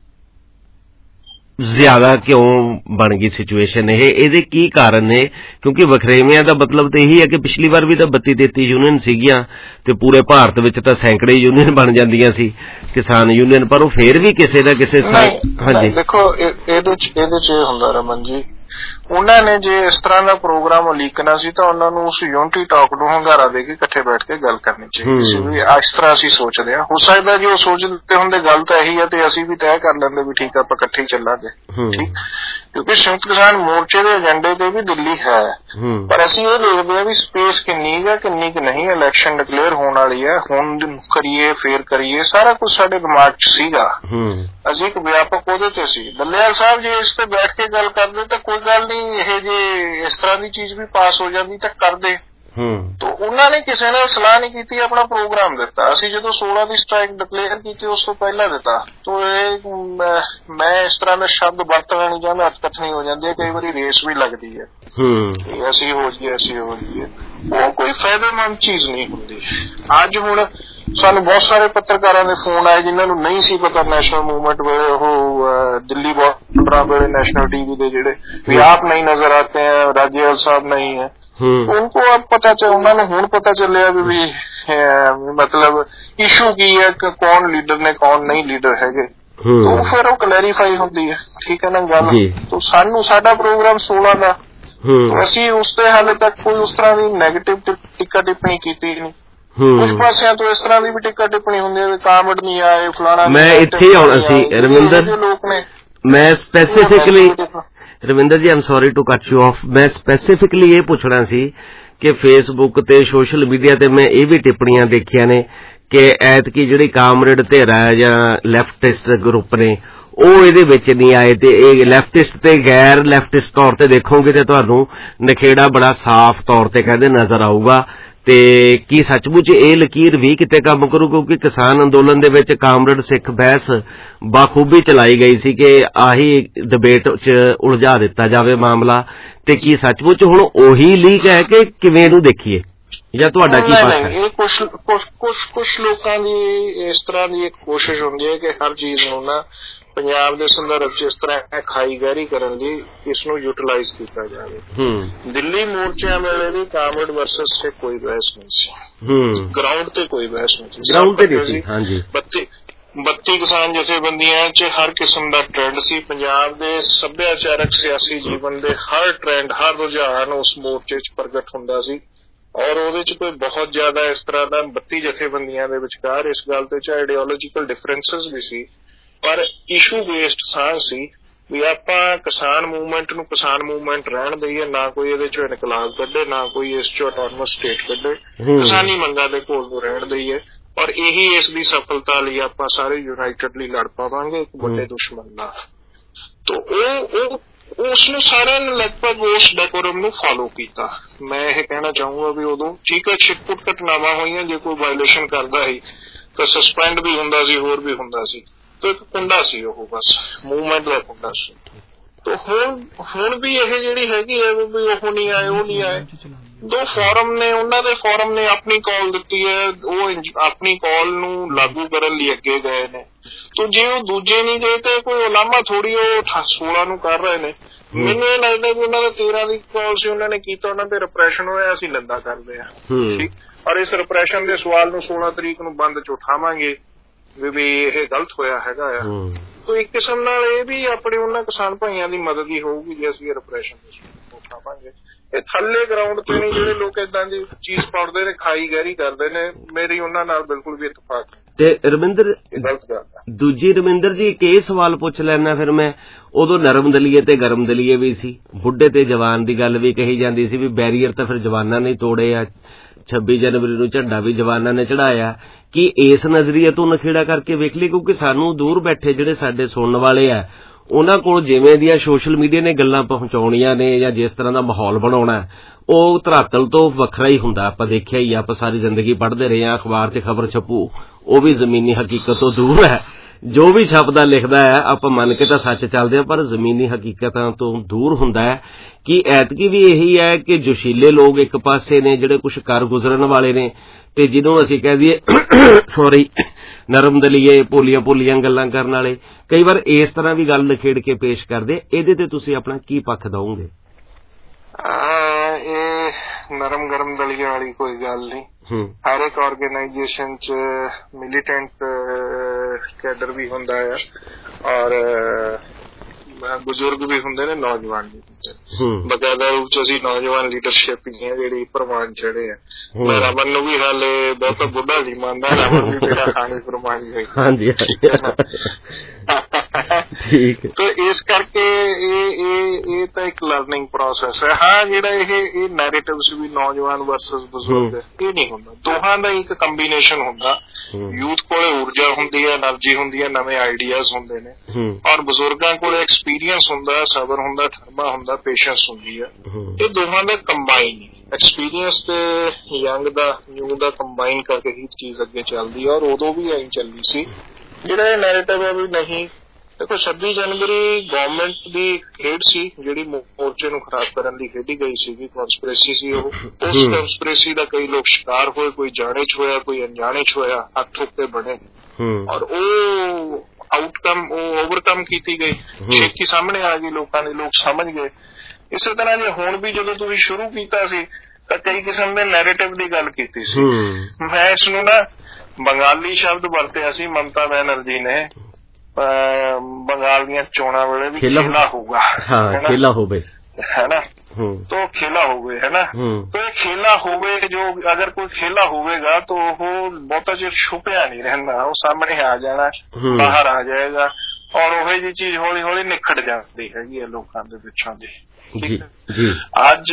ਜ਼ਿਆਦਾ ਕਿਉਂ ਬਣ ਗਈ ਸਿਚੁਏਸ਼ਨ ਇਹਦੇ ਕੀ ਕਾਰਨ ਨੇ? ਕਿਉਂਕਿ ਵਖਰੇਵਿਆਂ ਦਾ ਮਤਲਬ ਤਾਂ ਇਹੀ ਹੈ ਕਿ ਪਿਛਲੀ ਵਾਰ ਵੀ ਤਾਂ 32-33 ਯੂਨੀਅਨ ਸੀਗੀਆਂ ਤੇ ਪੂਰੇ ਭਾਰਤ ਵਿੱਚ ਤਾਂ ਸੈਂਕੜੇ ਯੂਨੀਅਨ ਬਣ ਜਾਂਦੀਆਂ ਸੀ ਕਿਸਾਨ ਯੂਨੀਅਨ, ਪਰ ਉਹ ਫੇਰ ਵੀ ਕਿਸੇ ਨਾ ਕਿਸੇ ਹਾਂਜੀ ਦੇਖੋ ਇਹਦੇ ਚ ਹੁੰਦਾ ਰਮਨ ਜੀ, ਉਹਨਾਂ ਨੇ ਜੇ ਇਸ ਤਰ੍ਹਾਂ ਦਾ ਪ੍ਰੋਗਰਾਮ ਉਲੀਕਣਾ ਸੀ ਤਾਂ ਉਹਨਾਂ ਨੂੰ ਉਸ ਯੂਨਿਟੀ ਟਾਕ ਨੂੰ ਹੰਗਾਰਾ ਦੇ ਕੇ ਇਕੱਠੇ ਬੈਠ ਕੇ ਗੱਲ ਕਰਨੀ ਚਾਹੀਦੀ ਸੀ ਵੀ ਇਸ ਤਰ੍ਹਾਂ ਅਸੀਂ ਸੋਚਦੇ ਹਾਂ। ਹੋ ਸਕਦਾ ਜੇ ਉਹ ਸੋਚਦੇ ਹੁੰਦੇ ਗੱਲ ਤਾਂ ਇਹੀ ਹੈ ਤੇ ਅਸੀਂ ਵੀ ਤੈਅ ਕਰ ਲੈਂਦੇ ਵੀ ਠੀਕ ਆਪਾਂ ਇਕੱਠੇ ਹੀ ਚੱਲਾਂਗੇ, ਠੀਕ, ਕਿਉਂਕਿ ਸੰਯੁਕਤ ਕਿਸਾਨ ਮੋਰਚੇ ਦੇ ਏਜੰਡੇ ਤੇ ਵੀ ਦਿੱਲੀ ਹੈ, ਪਰ ਅਸੀਂ ਇਹ ਦੇਖਦੇ ਹਾਂ ਵੀ ਸਪੇਸ ਕਿੰਨੀ ਹੈ ਕਿੰਨੀ ਕੁ ਨਹੀਂ। ਇਲੈਕਸ਼ਨ ਡਿਕਲੇਅਰ ਹੋਣ ਵਾਲੀ ਹੈ, ਹੁਣ ਕਰੀਏ ਫੇਰ ਕਰੀਏ, ਸਾਰਾ ਕੁਝ ਸਾਡੇ ਦਿਮਾਗ ਚ ਸੀਗਾ, ਅਸੀਂ ਇੱਕ ਵਿਆਪਕ ਉਹਦੇ ਤੇ ਸੀ। ਦੱਲੇਵਾਲ ਸਾਹਿਬ ਜੇ ਇਸ ਤੇ ਬੈਠ ਕੇ ਗੱਲ ਕਰਦੇ ਤਾਂ ਕੋਈ ਗੱਲ ਨਹੀਂ, ਇਹ ਜੇ ਇਸ ਤਰ੍ਹਾਂ ਦੀ ਚੀਜ਼ ਵੀ ਪਾਸ ਹੋ ਜਾਂਦੀ ਤਾਂ ਕਰਦੇ। ਤਾਂ ਉਹਨਾਂ ਨੇ ਕਿਸੇ ਨੇ ਸਲਾਹ ਨਹੀਂ ਕੀਤੀ, ਆਪਣਾ ਪ੍ਰੋਗਰਾਮ ਦਿੱਤਾ। ਅਸੀਂ ਜਦੋਂ 16 ਦੀ ਸਟ੍ਰਾਈਕ ਡਿਕਲੇਅਰ ਕੀਤੀ ਉਸ ਤੋਂ ਪਹਿਲਾਂ ਦਿੱਤਾ। ਤਾਂ ਇਹ ਮੈਂ ਇਸ ਤਰ੍ਹਾਂ ਦਾ ਸ਼ਬਦ ਵਰਤਣਾ ਨਹੀਂ ਚਾਹੁੰਦਾ, ਅਟਕਥਨੀ ਹੋ ਜਾਂਦੀ ਹੈ, ਕਈ ਵਾਰੀ ਰੇਸ ਵੀ ਲੱਗਦੀ ਹੈ, ਅਸੀਂ ਹੋ ਜਾਈਏ, ਉਹ ਕੋਈ ਫਾਇਦੇਮੰਦ ਚੀਜ਼ ਨਹੀਂ ਹੁੰਦੀ। ਅੱਜ ਹੁਣ ਸਾਨੂੰ ਬਹੁਤ ਸਾਰੇ ਪੱਤਰਕਾਰਾਂ ਦੇ ਫੋਨ ਆਏ ਜਿਨ੍ਹਾਂ ਨੂੰ ਨਹੀਂ ਸੀ ਪਤਾ ਨੈਸ਼ਨਲ ਮੂਵਮੈਂਟ ਵੇਲੇ, ਉਹ ਦਿੱਲੀ ਬਾਰਡਰਾਂ ਵੇਲੇ ਨੈਸ਼ਨਲ टीवी ਦੇ ਜਿਹੜੇ ਵੀ ਆਪ ਨਹੀਂ ਨਜ਼ਰ ਆਤੇ ਹੈ, ਰਾਜੇਵਾਲ ਸਾਹਿਬ ਨਹੀਂ ਹੈ, उनको अब पता चल, उन्होंने हुण पता चलिया भी मतलब इशू की है कि कौन लीडर ने कौन नहीं लीडर है, तो फिर वो क्लैरीफाई होती है, ठीक है ना गल। तो सानू साडा प्रोग्राम 16 का, तो असी उसते हाले तक कोई उस तरह की नैगेटिव टिक्का टिप्पणी की नहीं। कुछ पासियां तो इस तरह की भी टिक्का टिप्पणी होंदी है, कामड़ नहीं आए फलाना। मैं इत्थे आउणा सी रविंदर, मैं specifically Ravinder ji, um sorry to cut you off, ਮੈਂ ਸਪੈਸੀਫਿਕਲੀ ਇਹ ਪੁੱਛਣਾ ਸੀ ਕਿ ਫੇਸਬੁੱਕ ਤੇ ਸੋਸ਼ਲ ਮੀਡੀਆ ਤੇ ਮੈਂ ਇਹ ਵੀ ਟਿੱਪਣੀਆਂ ਦੇਖੀਆਂ ਨੇ ਕਿ ਐਤਕੀ ਜਿਹੜੀ ਕਾਮਰੇਡ ਧਿਰਾ ਜਾਂ ਲੈਫਟਿਸਟ ਗਰੁੱਪ ਨੇ ਉਹ ਇਹਦੇ ਵਿੱਚ ਨਹੀਂ ਆਏ, ਤੇ ਇਹ ਲੈਫਟਿਸਟ ਤੇ ਗੈਰ ਲੈਫਟਿਸਟ ਤੌਰ ਤੇ ਦੇਖੋਗੇ ਤੇ ਤੁਹਾਨੂੰ ਨਖੇੜਾ ਬੜਾ ਸਾਫ਼ ਤੌਰ ਤੇ ਕਹਿੰਦੇ ਨਜ਼ਰ ਆਊਗਾ। ਤੇ ਕੀ ਸੱਚਮੁੱਚ ਇਹ ਲਕੀਰ ਵੀ ਕਿਤੇ ਕੰਮ ਕਰੂ? ਕਿਉਂਕਿ ਕਿਸਾਨ ਅੰਦੋਲਨ ਦੇ ਵਿੱਚ ਕਾਮਰੇਡ ਸਿੱਖ ਬਹਿਸ ਬਾਖੂਬੀ ਚਲਾਈ ਗਈ ਸੀ ਕਿ ਆਹੀ ਡਿਬੇਟ 'ਚ ਉਲਝਾ ਦਿੱਤਾ ਜਾਵੇ ਮਾਮਲਾ, ਤੇ ਕੀ ਸੱਚਮੁੱਚ ਹੁਣ ਉਹੀ ਲੀਕ ਹੈ ਕਿ ਕਿਵੇਂ ਇਹਨੂੰ ਦੇਖੀਏ, ਜਾਂ ਤੁਹਾਡਾ ਕੀ ਪੱਖ ਹੈ? ਇਹ ਕੁਛ ਲੋਕਾਂ ਦੀ ਇਸ ਤਰ੍ਹਾਂ ਦੀ ਇੱਕ ਕੋਸ਼ਿਸ਼ ਹੁੰਦੀ ਹੈ ਕਿ ਹਰ ਚੀਜ਼ ਨੂੰ ਨਾ ਪੰਜਾਬ ਦੇ ਸੰਦਰਭ ਚ ਇਸ ਤਰ੍ਹਾਂ ਖਾਈ ਗਹਿਰੀ ਕਰਨ ਲਈ ਇਸ ਨੂੰ ਯੂਟੀਲਾਈਜ਼ ਕੀਤਾ ਜਾਵੇ। ਦਿੱਲੀ ਮੋਰਚਿਆਂ ਵੇਲੇ ਵੀ ਕਾਮਰੇਡ ਵਰਸਸ ਸੇ ਕੋਈ ਬਹਿਸ ਨਹੀਂ ਸੀ, ਗਰਾਊਂਡ ਤੇ ਕੋਈ ਬਹਿਸ ਨਹੀਂ ਸੀ, ਗਰਾਊਂਡ ਤੇ ਨਹੀਂ ਸੀ। ਹਾਂਜੀ, 32 ਕਿਸਾਨ ਜਥੇਬੰਦੀਆਂ ਚ ਹਰ ਕਿਸਮ ਦਾ ਟ੍ਰੈਂਡ ਸੀ। ਪੰਜਾਬ ਦੇ ਸੱਭਿਆਚਾਰਕ ਸਿਆਸੀ ਜੀਵਨ ਦੇ ਹਰ ਟ੍ਰੈਂਡ, ਹਰ ਰੁਝਾਨ ਉਸ ਮੋਰਚੇ ਚ ਪ੍ਰਗਟ ਹੁੰਦਾ ਸੀ, ਔਰ ਉਹਦੇ ਚ ਕੋਈ ਬਹੁਤ ਜ਼ਿਆਦਾ ਇਸ ਤਰ੍ਹਾਂ ਦਾ 32 ਜਥੇਬੰਦੀਆਂ ਦੇ ਵਿਚਕਾਰ ਇਸ ਗੱਲ ਤੇ ਚ ਆਈਡੀਓਲੋਜੀਕਲ ਡਿਫਰੈਂਸਿਸ ਵੀ ਸੀ, ਪਰ ਇਸ਼ੂ ਬੇਸਡ ਸਾਂਝ ਸੀ ਵੀ ਆਪਾਂ ਕਿਸਾਨ ਮੂਵਮੈਂਟ ਨੂੰ ਕਿਸਾਨ ਮੂਵਮੈਂਟ ਰਹਿਣ ਦਈਏ, ਨਾ ਕੋਈ ਇਹਦੇ ਚੋਂ ਇਨਕਲਾਬ ਕੱਢੇ, ਨਾ ਕੋਈ ਇਸ ਚੋਂ ਆਟੋਨਮਸ ਸਟੇਟ ਕੱਢੇ, ਕਿਸਾਨੀ ਮੰਗਾਂ ਦੇ ਘੋਲ ਨੂੰ ਰਹਿਣ ਦਈਏ। ਔਰ ਇਹੀ ਇਸ ਦੀ ਸਫਲਤਾ ਲਈ ਆਪਾਂ ਸਾਰੇ ਯੂਨਾਈਟਡਲੀ ਲੜ ਪਾਵਾਂਗੇ ਇੱਕ ਵੱਡੇ ਦੁਸ਼ਮਣ ਨਾਲ। ਤਾਂ ਉਹ ਉਸਨੂੰ ਸਾਰਿਆਂ ਨੇ ਲਗਭਗ ਉਸ ਡੈਕੋਰਮ ਨੂੰ ਫਾਲੋ ਕੀਤਾ। ਮੈਂ ਇਹ ਕਹਿਣਾ ਚਾਹੂੰਗਾ ਵੀ ਉਦੋਂ ਠੀਕ ਹੈ ਛਿਟਪੁਟ ਘਟਨਾਵਾਂ ਹੋਈਆਂ, ਜੇ ਕੋਈ ਵਾਇਲੇਸ਼ਨ ਕਰਦਾ ਸੀ ਤਾਂ ਸਸਪੈਂਡ ਵੀ ਹੁੰਦਾ ਸੀ, ਹੋਰ ਵੀ ਹੁੰਦਾ ਸੀ, ਤੇ ਇੱਕ ਕੁੰਡਾ ਸੀ ਉਹ, ਬਸ ਮੂਵਮੈਂਟ ਦਾ ਕੁੰਡਾ ਸੀ। ਤੇ ਹੁਣ ਵੀ ਇਹ ਜਿਹੜੀ ਹੈਗੀ ਹੈ ਵੀ ਉਹ ਨਹੀਂ ਆਏ, ਉਹ ਨਹੀਂ ਆਏ। ਦੋ ਫੋਰਮ ਨੇ, ਉਹਨਾਂ ਦੇ ਫੋਰਮ ਨੇ ਆਪਣੀ ਕਾਲ ਦਿੱਤੀ ਹੈ, ਉਹ ਆਪਣੀ ਕਾਲ ਨੂੰ ਲਾਗੂ ਕਰਨ ਲਈ ਅੱਗੇ ਗਏ ਨੇ। ਤੇ ਜੇ ਉਹ ਦੂਜੇ ਨਹੀਂ ਗਏ ਤੇ ਕੋਈ ਉਲਾਮਾ ਥੋੜੀ ਉਹ 16 ਨੂੰ ਕਰ ਰਹੇ ਨੇ। ਮੈਨੂੰ ਇਹ ਲੱਗਦਾ ਵੀ ਉਹਨਾਂ ਦਾ 13 ਦੀ ਕਾਲ ਸੀ, ਉਹਨਾਂ ਨੇ ਕੀਤਾ, ਉਹਨਾਂ ਤੇ ਰਿਪਰੈਸ਼ਨ ਹੋਇਆ, ਅਸੀਂ ਨਿੰਦਾ ਕਰਦੇ ਹਾਂ, ਠੀਕ। ਔਰ ਇਸ ਰਿਪਰੈਸ਼ਨ ਦੇ ਸਵਾਲ ਨੂੰ 16 ਤਰੀਕ ਨੂੰ ਬੰਦ ਚ ਉਠਾਵਾਂਗੇ ਵੀ ਇਹ ਗਲਤ ਹੋਇਆ ਹੈਗਾ ਆ। ਤੋ ਇੱਕ ਕਿਸਮ ਨਾਲ ਇਹ ਵੀ ਆਪਣੇ ਉਹਨਾਂ ਕਿਸਾਨ ਭਾਈਆਂ ਦੀ ਮਦਦ ਹੀ ਹੋਊਗੀ ਜੇ ਅਸੀਂ ਰਿਪਰੈਸ਼ਨ ਦੇ ਉਠਾਵਾਂਗੇ। ਇਹ ਥੱਲੇ ਗਰਾਊਂਡ ਤੇ ਨਹੀਂ ਜਿਹੜੇ ਲੋਕ ਏਦਾਂ ਦੀ ਚੀਜ਼ ਪਾਉਂਦੇ ਨੇ, ਖਾਈ ਗਹਿਰੀ ਕਰਦੇ ਨੇ, ਮੇਰੀ ਉਹਨਾਂ ਨਾਲ ਬਿਲਕੁਲ ਵੀ ਇਤਫਾਕ ਨਹੀਂ। ਤੇ ਰਵਿੰਦਰ, ਦੂਜੀ ਰਵਿੰਦਰ ਜੀ ਇੱਕ ਇਹ ਸਵਾਲ ਪੁੱਛ ਲੈਣਾ ਫਿਰ ਮੈਂ, ਉਦੋਂ ਨਰਮ ਦਲੀਏ ਤੇ ਗਰਮ ਦਲੀਏ ਵੀ ਸੀ, ਬੁੱਢੇ ਤੇ ਜਵਾਨ ਦੀ ਗੱਲ ਵੀ ਕਹੀ ਜਾਂਦੀ ਸੀ ਵੀ ਬੈਰੀਅਰ ਤਾਂ ਫਿਰ ਜਵਾਨਾਂ ਨੇ ਤੋੜੇ ਆ, 26 ਜਨਵਰੀ ਨੂੰ ਝੰਡਾ ਵੀ ਜਵਾਨਾਂ ਨੇ ਚੜਾਇਆ। ਕੀ ਇਸ ਨਜ਼ਰੀਏ ਤੋਂ ਨਖੇੜਾ ਕਰਕੇ ਵੇਖ ਲਈ? ਕਿਉਂਕਿ ਸਾਨੂੰ ਦੂਰ ਬੈਠੇ ਜਿਹੜੇ ਸਾਡੇ ਸੁਣਨ ਵਾਲੇ ਆ, ਉਹਨਾਂ ਕੋਲ ਜਿਵੇਂ ਦੀਆਂ ਸੋਸ਼ਲ ਮੀਡੀਆ ਨੇ ਗੱਲਾਂ ਪਹੁੰਚਾਉਣੀਆਂ ਨੇ ਜਾਂ ਜਿਸ ਤਰ੍ਹਾਂ ਦਾ ਮਾਹੌਲ ਬਣਾਉਣਾ, ਉਹ ਧਰਾਤਲ ਤੋਂ ਵੱਖਰਾ ਹੀ ਹੁੰਦਾ। ਆਪਾਂ ਦੇਖਿਆ ਹੀ, ਆਪਾਂ ਸਾਰੀ ਜ਼ਿੰਦਗੀ ਪੜ੍ਹਦੇ ਰਹੇ ਹਾਂ, ਅਖਬਾਰ 'ਚ ਖਬਰ ਛਪੂ, ਉਹ ਵੀ ਜ਼ਮੀਨੀ ਹਕੀਕਤ ਤੋਂ ਦੂਰ ਹੈ। ਜੋ ਵੀ ਛਪਦਾ ਲਿਖਦਾ ਹੈ ਆਪਾਂ ਮੰਨ ਕੇ ਤਾਂ ਸੱਚ ਚੱਲਦੇ ਆ, ਪਰ ਜ਼ਮੀਨੀ ਹਕੀਕਤਾਂ ਤੋਂ ਦੂਰ ਹੁੰਦਾ ਹੈ ਕਿ ਐਤਕੀ ਵੀ ਇਹੀ ਹੈ ਕਿ ਜੋਸ਼ੀਲੇ ਲੋਕ ਇੱਕ ਪਾਸੇ ਨੇ ਜਿਹੜੇ ਕੁਝ ਕਰ ਗੁਜ਼ਰਨ ਵਾਲੇ ਨੇ, ਤੇ ਜਿਹਨੂੰ ਅਸੀਂ ਕਹਿ ਦਈਏ ਸੌਰੀ ਨਰਮ ਦਲੀਏ ਭੋਲੀਆਂ ਗੱਲਾਂ ਕਰਨ ਵਾਲੇ ਕਈ ਵਾਰ ਇਸ ਤਰ੍ਹਾਂ ਵੀ ਗੱਲ ਨਿਖੇੜ ਕੇ ਪੇਸ਼ ਕਰਦੇ। ਇਹਦੇ ਤੇ ਤੁਸੀਂ ਆਪਣਾ ਕੀ ਪੱਖ ਦਓਗੇ? ਇਹ ਨਰਮ ਗਰਮ ਦਲੀਏ ਵਾਲੀ ਕੋਈ ਗੱਲ ਨਹੀਂ। ਹਰ ਇੱਕ ਆਰਗੇਨਾਈਜੇਸ਼ਨ ਚ ਮਿਲੀਟੈਂਟ ਕੈਡਰ ਵੀ ਹੁੰਦਾ ਆ ਔਰ ਬਜ਼ੁਰਗ ਵੀ ਹੁੰਦੇ ਨੇ, ਨੌਜਵਾਨ ਵੀ ਹੁੰਦੇ। ਬਕਾਇਦਾ ਰੂਪ ਚ ਅਸੀਂ ਨੌਜਵਾਨ ਲੀਡਰਸ਼ਿਪ ਹੀ ਹੈ ਜਿਹੜੀ ਪ੍ਰਵਾਨ ਚੜੇ ਆ। ਮੈਂ ਰਮਨ ਨੂੰ ਵੀ ਹਾਲੇ ਬਹੁਤਾ ਬੁੱਢਾ ਨਹੀਂ ਮੰਨਦਾ, ਰਮਨ ਵੀ ਮੇਰਾ ਖਾਣੀ ਪ੍ਰਵਾਨ ਹੋਈ। ਹਾਂਜੀ ਠੀਕ। ਤੇ ਇਸ ਕਰਕੇ ਇਹ ਤਾਂ ਇੱਕ ਲਰਨਿੰਗ ਪ੍ਰੋਸੈਸ ਹੈ। ਹਾਂ, ਜਿਹੜਾ ਇਹ ਨੈਰੇਟਿਵਸ ਵੀ ਨੌਜਵਾਨ ਵਰਸਸ ਬਜ਼ੁਰਗ ਇਹ ਨਹੀਂ ਹੁੰਦਾ, ਦੋਹਾਂ ਦਾ ਇੱਕ ਕੰਬੀਨੇਸ਼ਨ ਹੁੰਦਾ। ਯੂਥ ਕੋਲੇ ਊਰਜਾ ਹੁੰਦੀ ਹੈ, એનર્ਜੀ ਹੁੰਦੀ ਹੈ, ਨਵੇਂ ਆਈਡੀਆਜ਼ ਹੁੰਦੇ ਨੇ, ਔਰ ਬਜ਼ੁਰਗਾਂ ਕੋਲੇ ਐਕਸਪੀਰੀਅੰਸ ਹੁੰਦਾ, ਸਬਰ ਹੁੰਦਾ, ਠਰਮਾ ਹੁੰਦਾ, ਪੇਸ਼ੈਂਸ ਹੁੰਦੀ ਹੈ। ਇਹ ਦੋਹਾਂ ਦਾ ਕੰਬਾਈਨ ਐਕਸਪੀਰੀਅੰਸ ਤੇ ਯੰਗ ਦਾ ਨਿਊ ਦਾ ਕੰਬਾਈਨ ਕਰਕੇ ਹੀ ਚੀਜ਼ ਅੱਗੇ ਚੱਲਦੀ ਹੈ। ਔਰ ਉਦੋਂ ਵੀ ਐਂ ਚੱਲਦੀ ਸੀ। ਜਿਹੜਾ ਇਹ ਨੈਰੇਟਿਵ ਹੈ ਵੀ ਨਹੀਂ, ਦੇਖੋ 26 ਜਨਵਰੀ ਗਵਰਨਮੈਂਟ ਦੀ ਖੇਡ ਸੀ ਜਿਹੜੀ ਮੋਰਚੇ ਨੂੰ ਖਰਾਬ ਕਰਨ ਦੀ ਖੇਡੀ ਗਈ ਸੀਗੀ, ਕੌਂਸਪੀਰੇਸੀ ਸੀ ਉਹ। ਉਸ ਕੌਂਸਪੀਰੇਸੀ ਦਾ ਕਈ ਲੋਕ ਸ਼ਿਕਾਰ ਹੋਏ, ਕੋਈ ਜਾਣੇ ਚ ਹੋਇਆ, ਕੋਈ ਅਣਜਾਣੇ ਚ ਹੋਇਆ, ਹੱਥ ਉੱਤੇ ਬਣੇ, ਔਰ ਉਹ ਆਊਟਕਮ ਉਹ ਓਵਰਕਮ ਕੀਤੀ ਗਈ, ਛੇਤੀ ਸਾਹਮਣੇ ਆ ਗਈ ਲੋਕਾਂ ਦੇ, ਲੋਕ ਸਮਝ ਗਏ। ਇਸੇ ਤਰ੍ਹਾਂ ਜੇ ਹੁਣ ਵੀ ਜਦੋਂ ਤੁਸੀਂ ਸ਼ੁਰੂ ਕੀਤਾ ਸੀ ਤਾਂ ਕਈ ਕਿਸਮ ਦੇ ਨੈਰੇਟਿਵ ਦੀ ਗੱਲ ਕੀਤੀ ਸੀ। ਮੈਂ ਇਸ ਨੂੰ ਨਾ ਬੰਗਾਲੀ ਸ਼ਬਦ ਵਰਤਿਆ ਸੀ ਮਮਤਾ ਬੈਨਰਜੀ ਨੇ ਬੰਗਾਲ ਦੀਆਂ ਚੋਣਾਂ ਵੇਲੇ ਵੀ ਖੇਲਾ ਹੋਊਗਾ, ਖੇਲਾ ਹੋਵੇ ਹੈ ਨਾ, तो खेला होवे है ना। तो ये खेला होवे जो अगर कोई खेला होवेगा तो वो बहुत चिर छुपिया नहीं रहना, वो सामने आ जाना, बाहर आ जाएगा और वही जी चीज हौली हौली निखड़ जाती है लोगों के पिछों दी। आज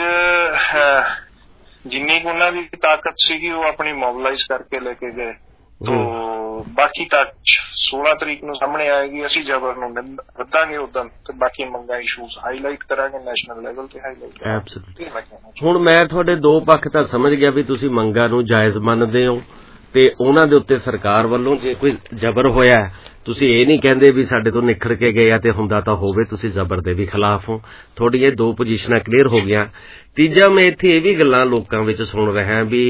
जिन्नी को उन्हां दी ताकत सीगी वो अपनी मोबिलाइज करके लेके गए, तो बाकी तक 16 तरीक ਨੂੰ ਸਾਹਮਣੇ ਆਏਗੀ। ਅਸੀਂ ਜ਼ਬਰ ਨੂੰ ਵੱਧਾਂਗੇ ਉਦੋਂ ਤੇ ਬਾਕੀ ਮੰਗਾਂ ਇਸ਼ੂਜ਼ ਹਾਈਲਾਈਟ ਕਰਾਂਗੇ ਨੈਸ਼ਨਲ ਲੈਵਲ ਤੇ ਹਾਈਲਾਈਟ। ਐਬਸੋਲੂਟਲੀ। ਹੁਣ ਮੈਂ ਤੁਹਾਡੇ ਦੋ ਪੱਖ ਤਾਂ ਸਮਝ ਗਿਆ ਵੀ ਤੁਸੀਂ ਮੰਗਾਂ ਨੂੰ ਜਾਇਜ਼ ਮੰਨਦੇ ਹੋ ਤੇ ਉਹਨਾਂ ਦੇ ਉੱਤੇ ਸਰਕਾਰ ਵੱਲੋਂ ਜੇ ਕੋਈ ਜ਼ਬਰ ਹੋਇਆ ਤੁਸੀਂ ਇਹ ਨਹੀਂ ਕਹਿੰਦੇ ਵੀ ਸਾਡੇ ਤੋਂ ਨਿਖੜ ਕੇ ਗਏ ਆ ਤੇ ਹੁੰਦਾ ਤਾਂ ਹੋਵੇ, ਤੁਸੀਂ ਜ਼ਬਰ ਦੇ ਵੀ ਖਿਲਾਫ ਹੋ। ਤੁਹਾਡੀਆਂ ਦੋ ਪੋਜੀਸ਼ਨਾਂ ਕਲੀਅਰ ਹੋ ਗਈਆਂ। ਤੀਜਾ, ਮੈਂ ਇੱਥੇ ਇਹ ਵੀ ਗੱਲਾਂ ਲੋਕਾਂ ਵਿੱਚ ਸੁਣ ਰਿਹਾ ਵੀ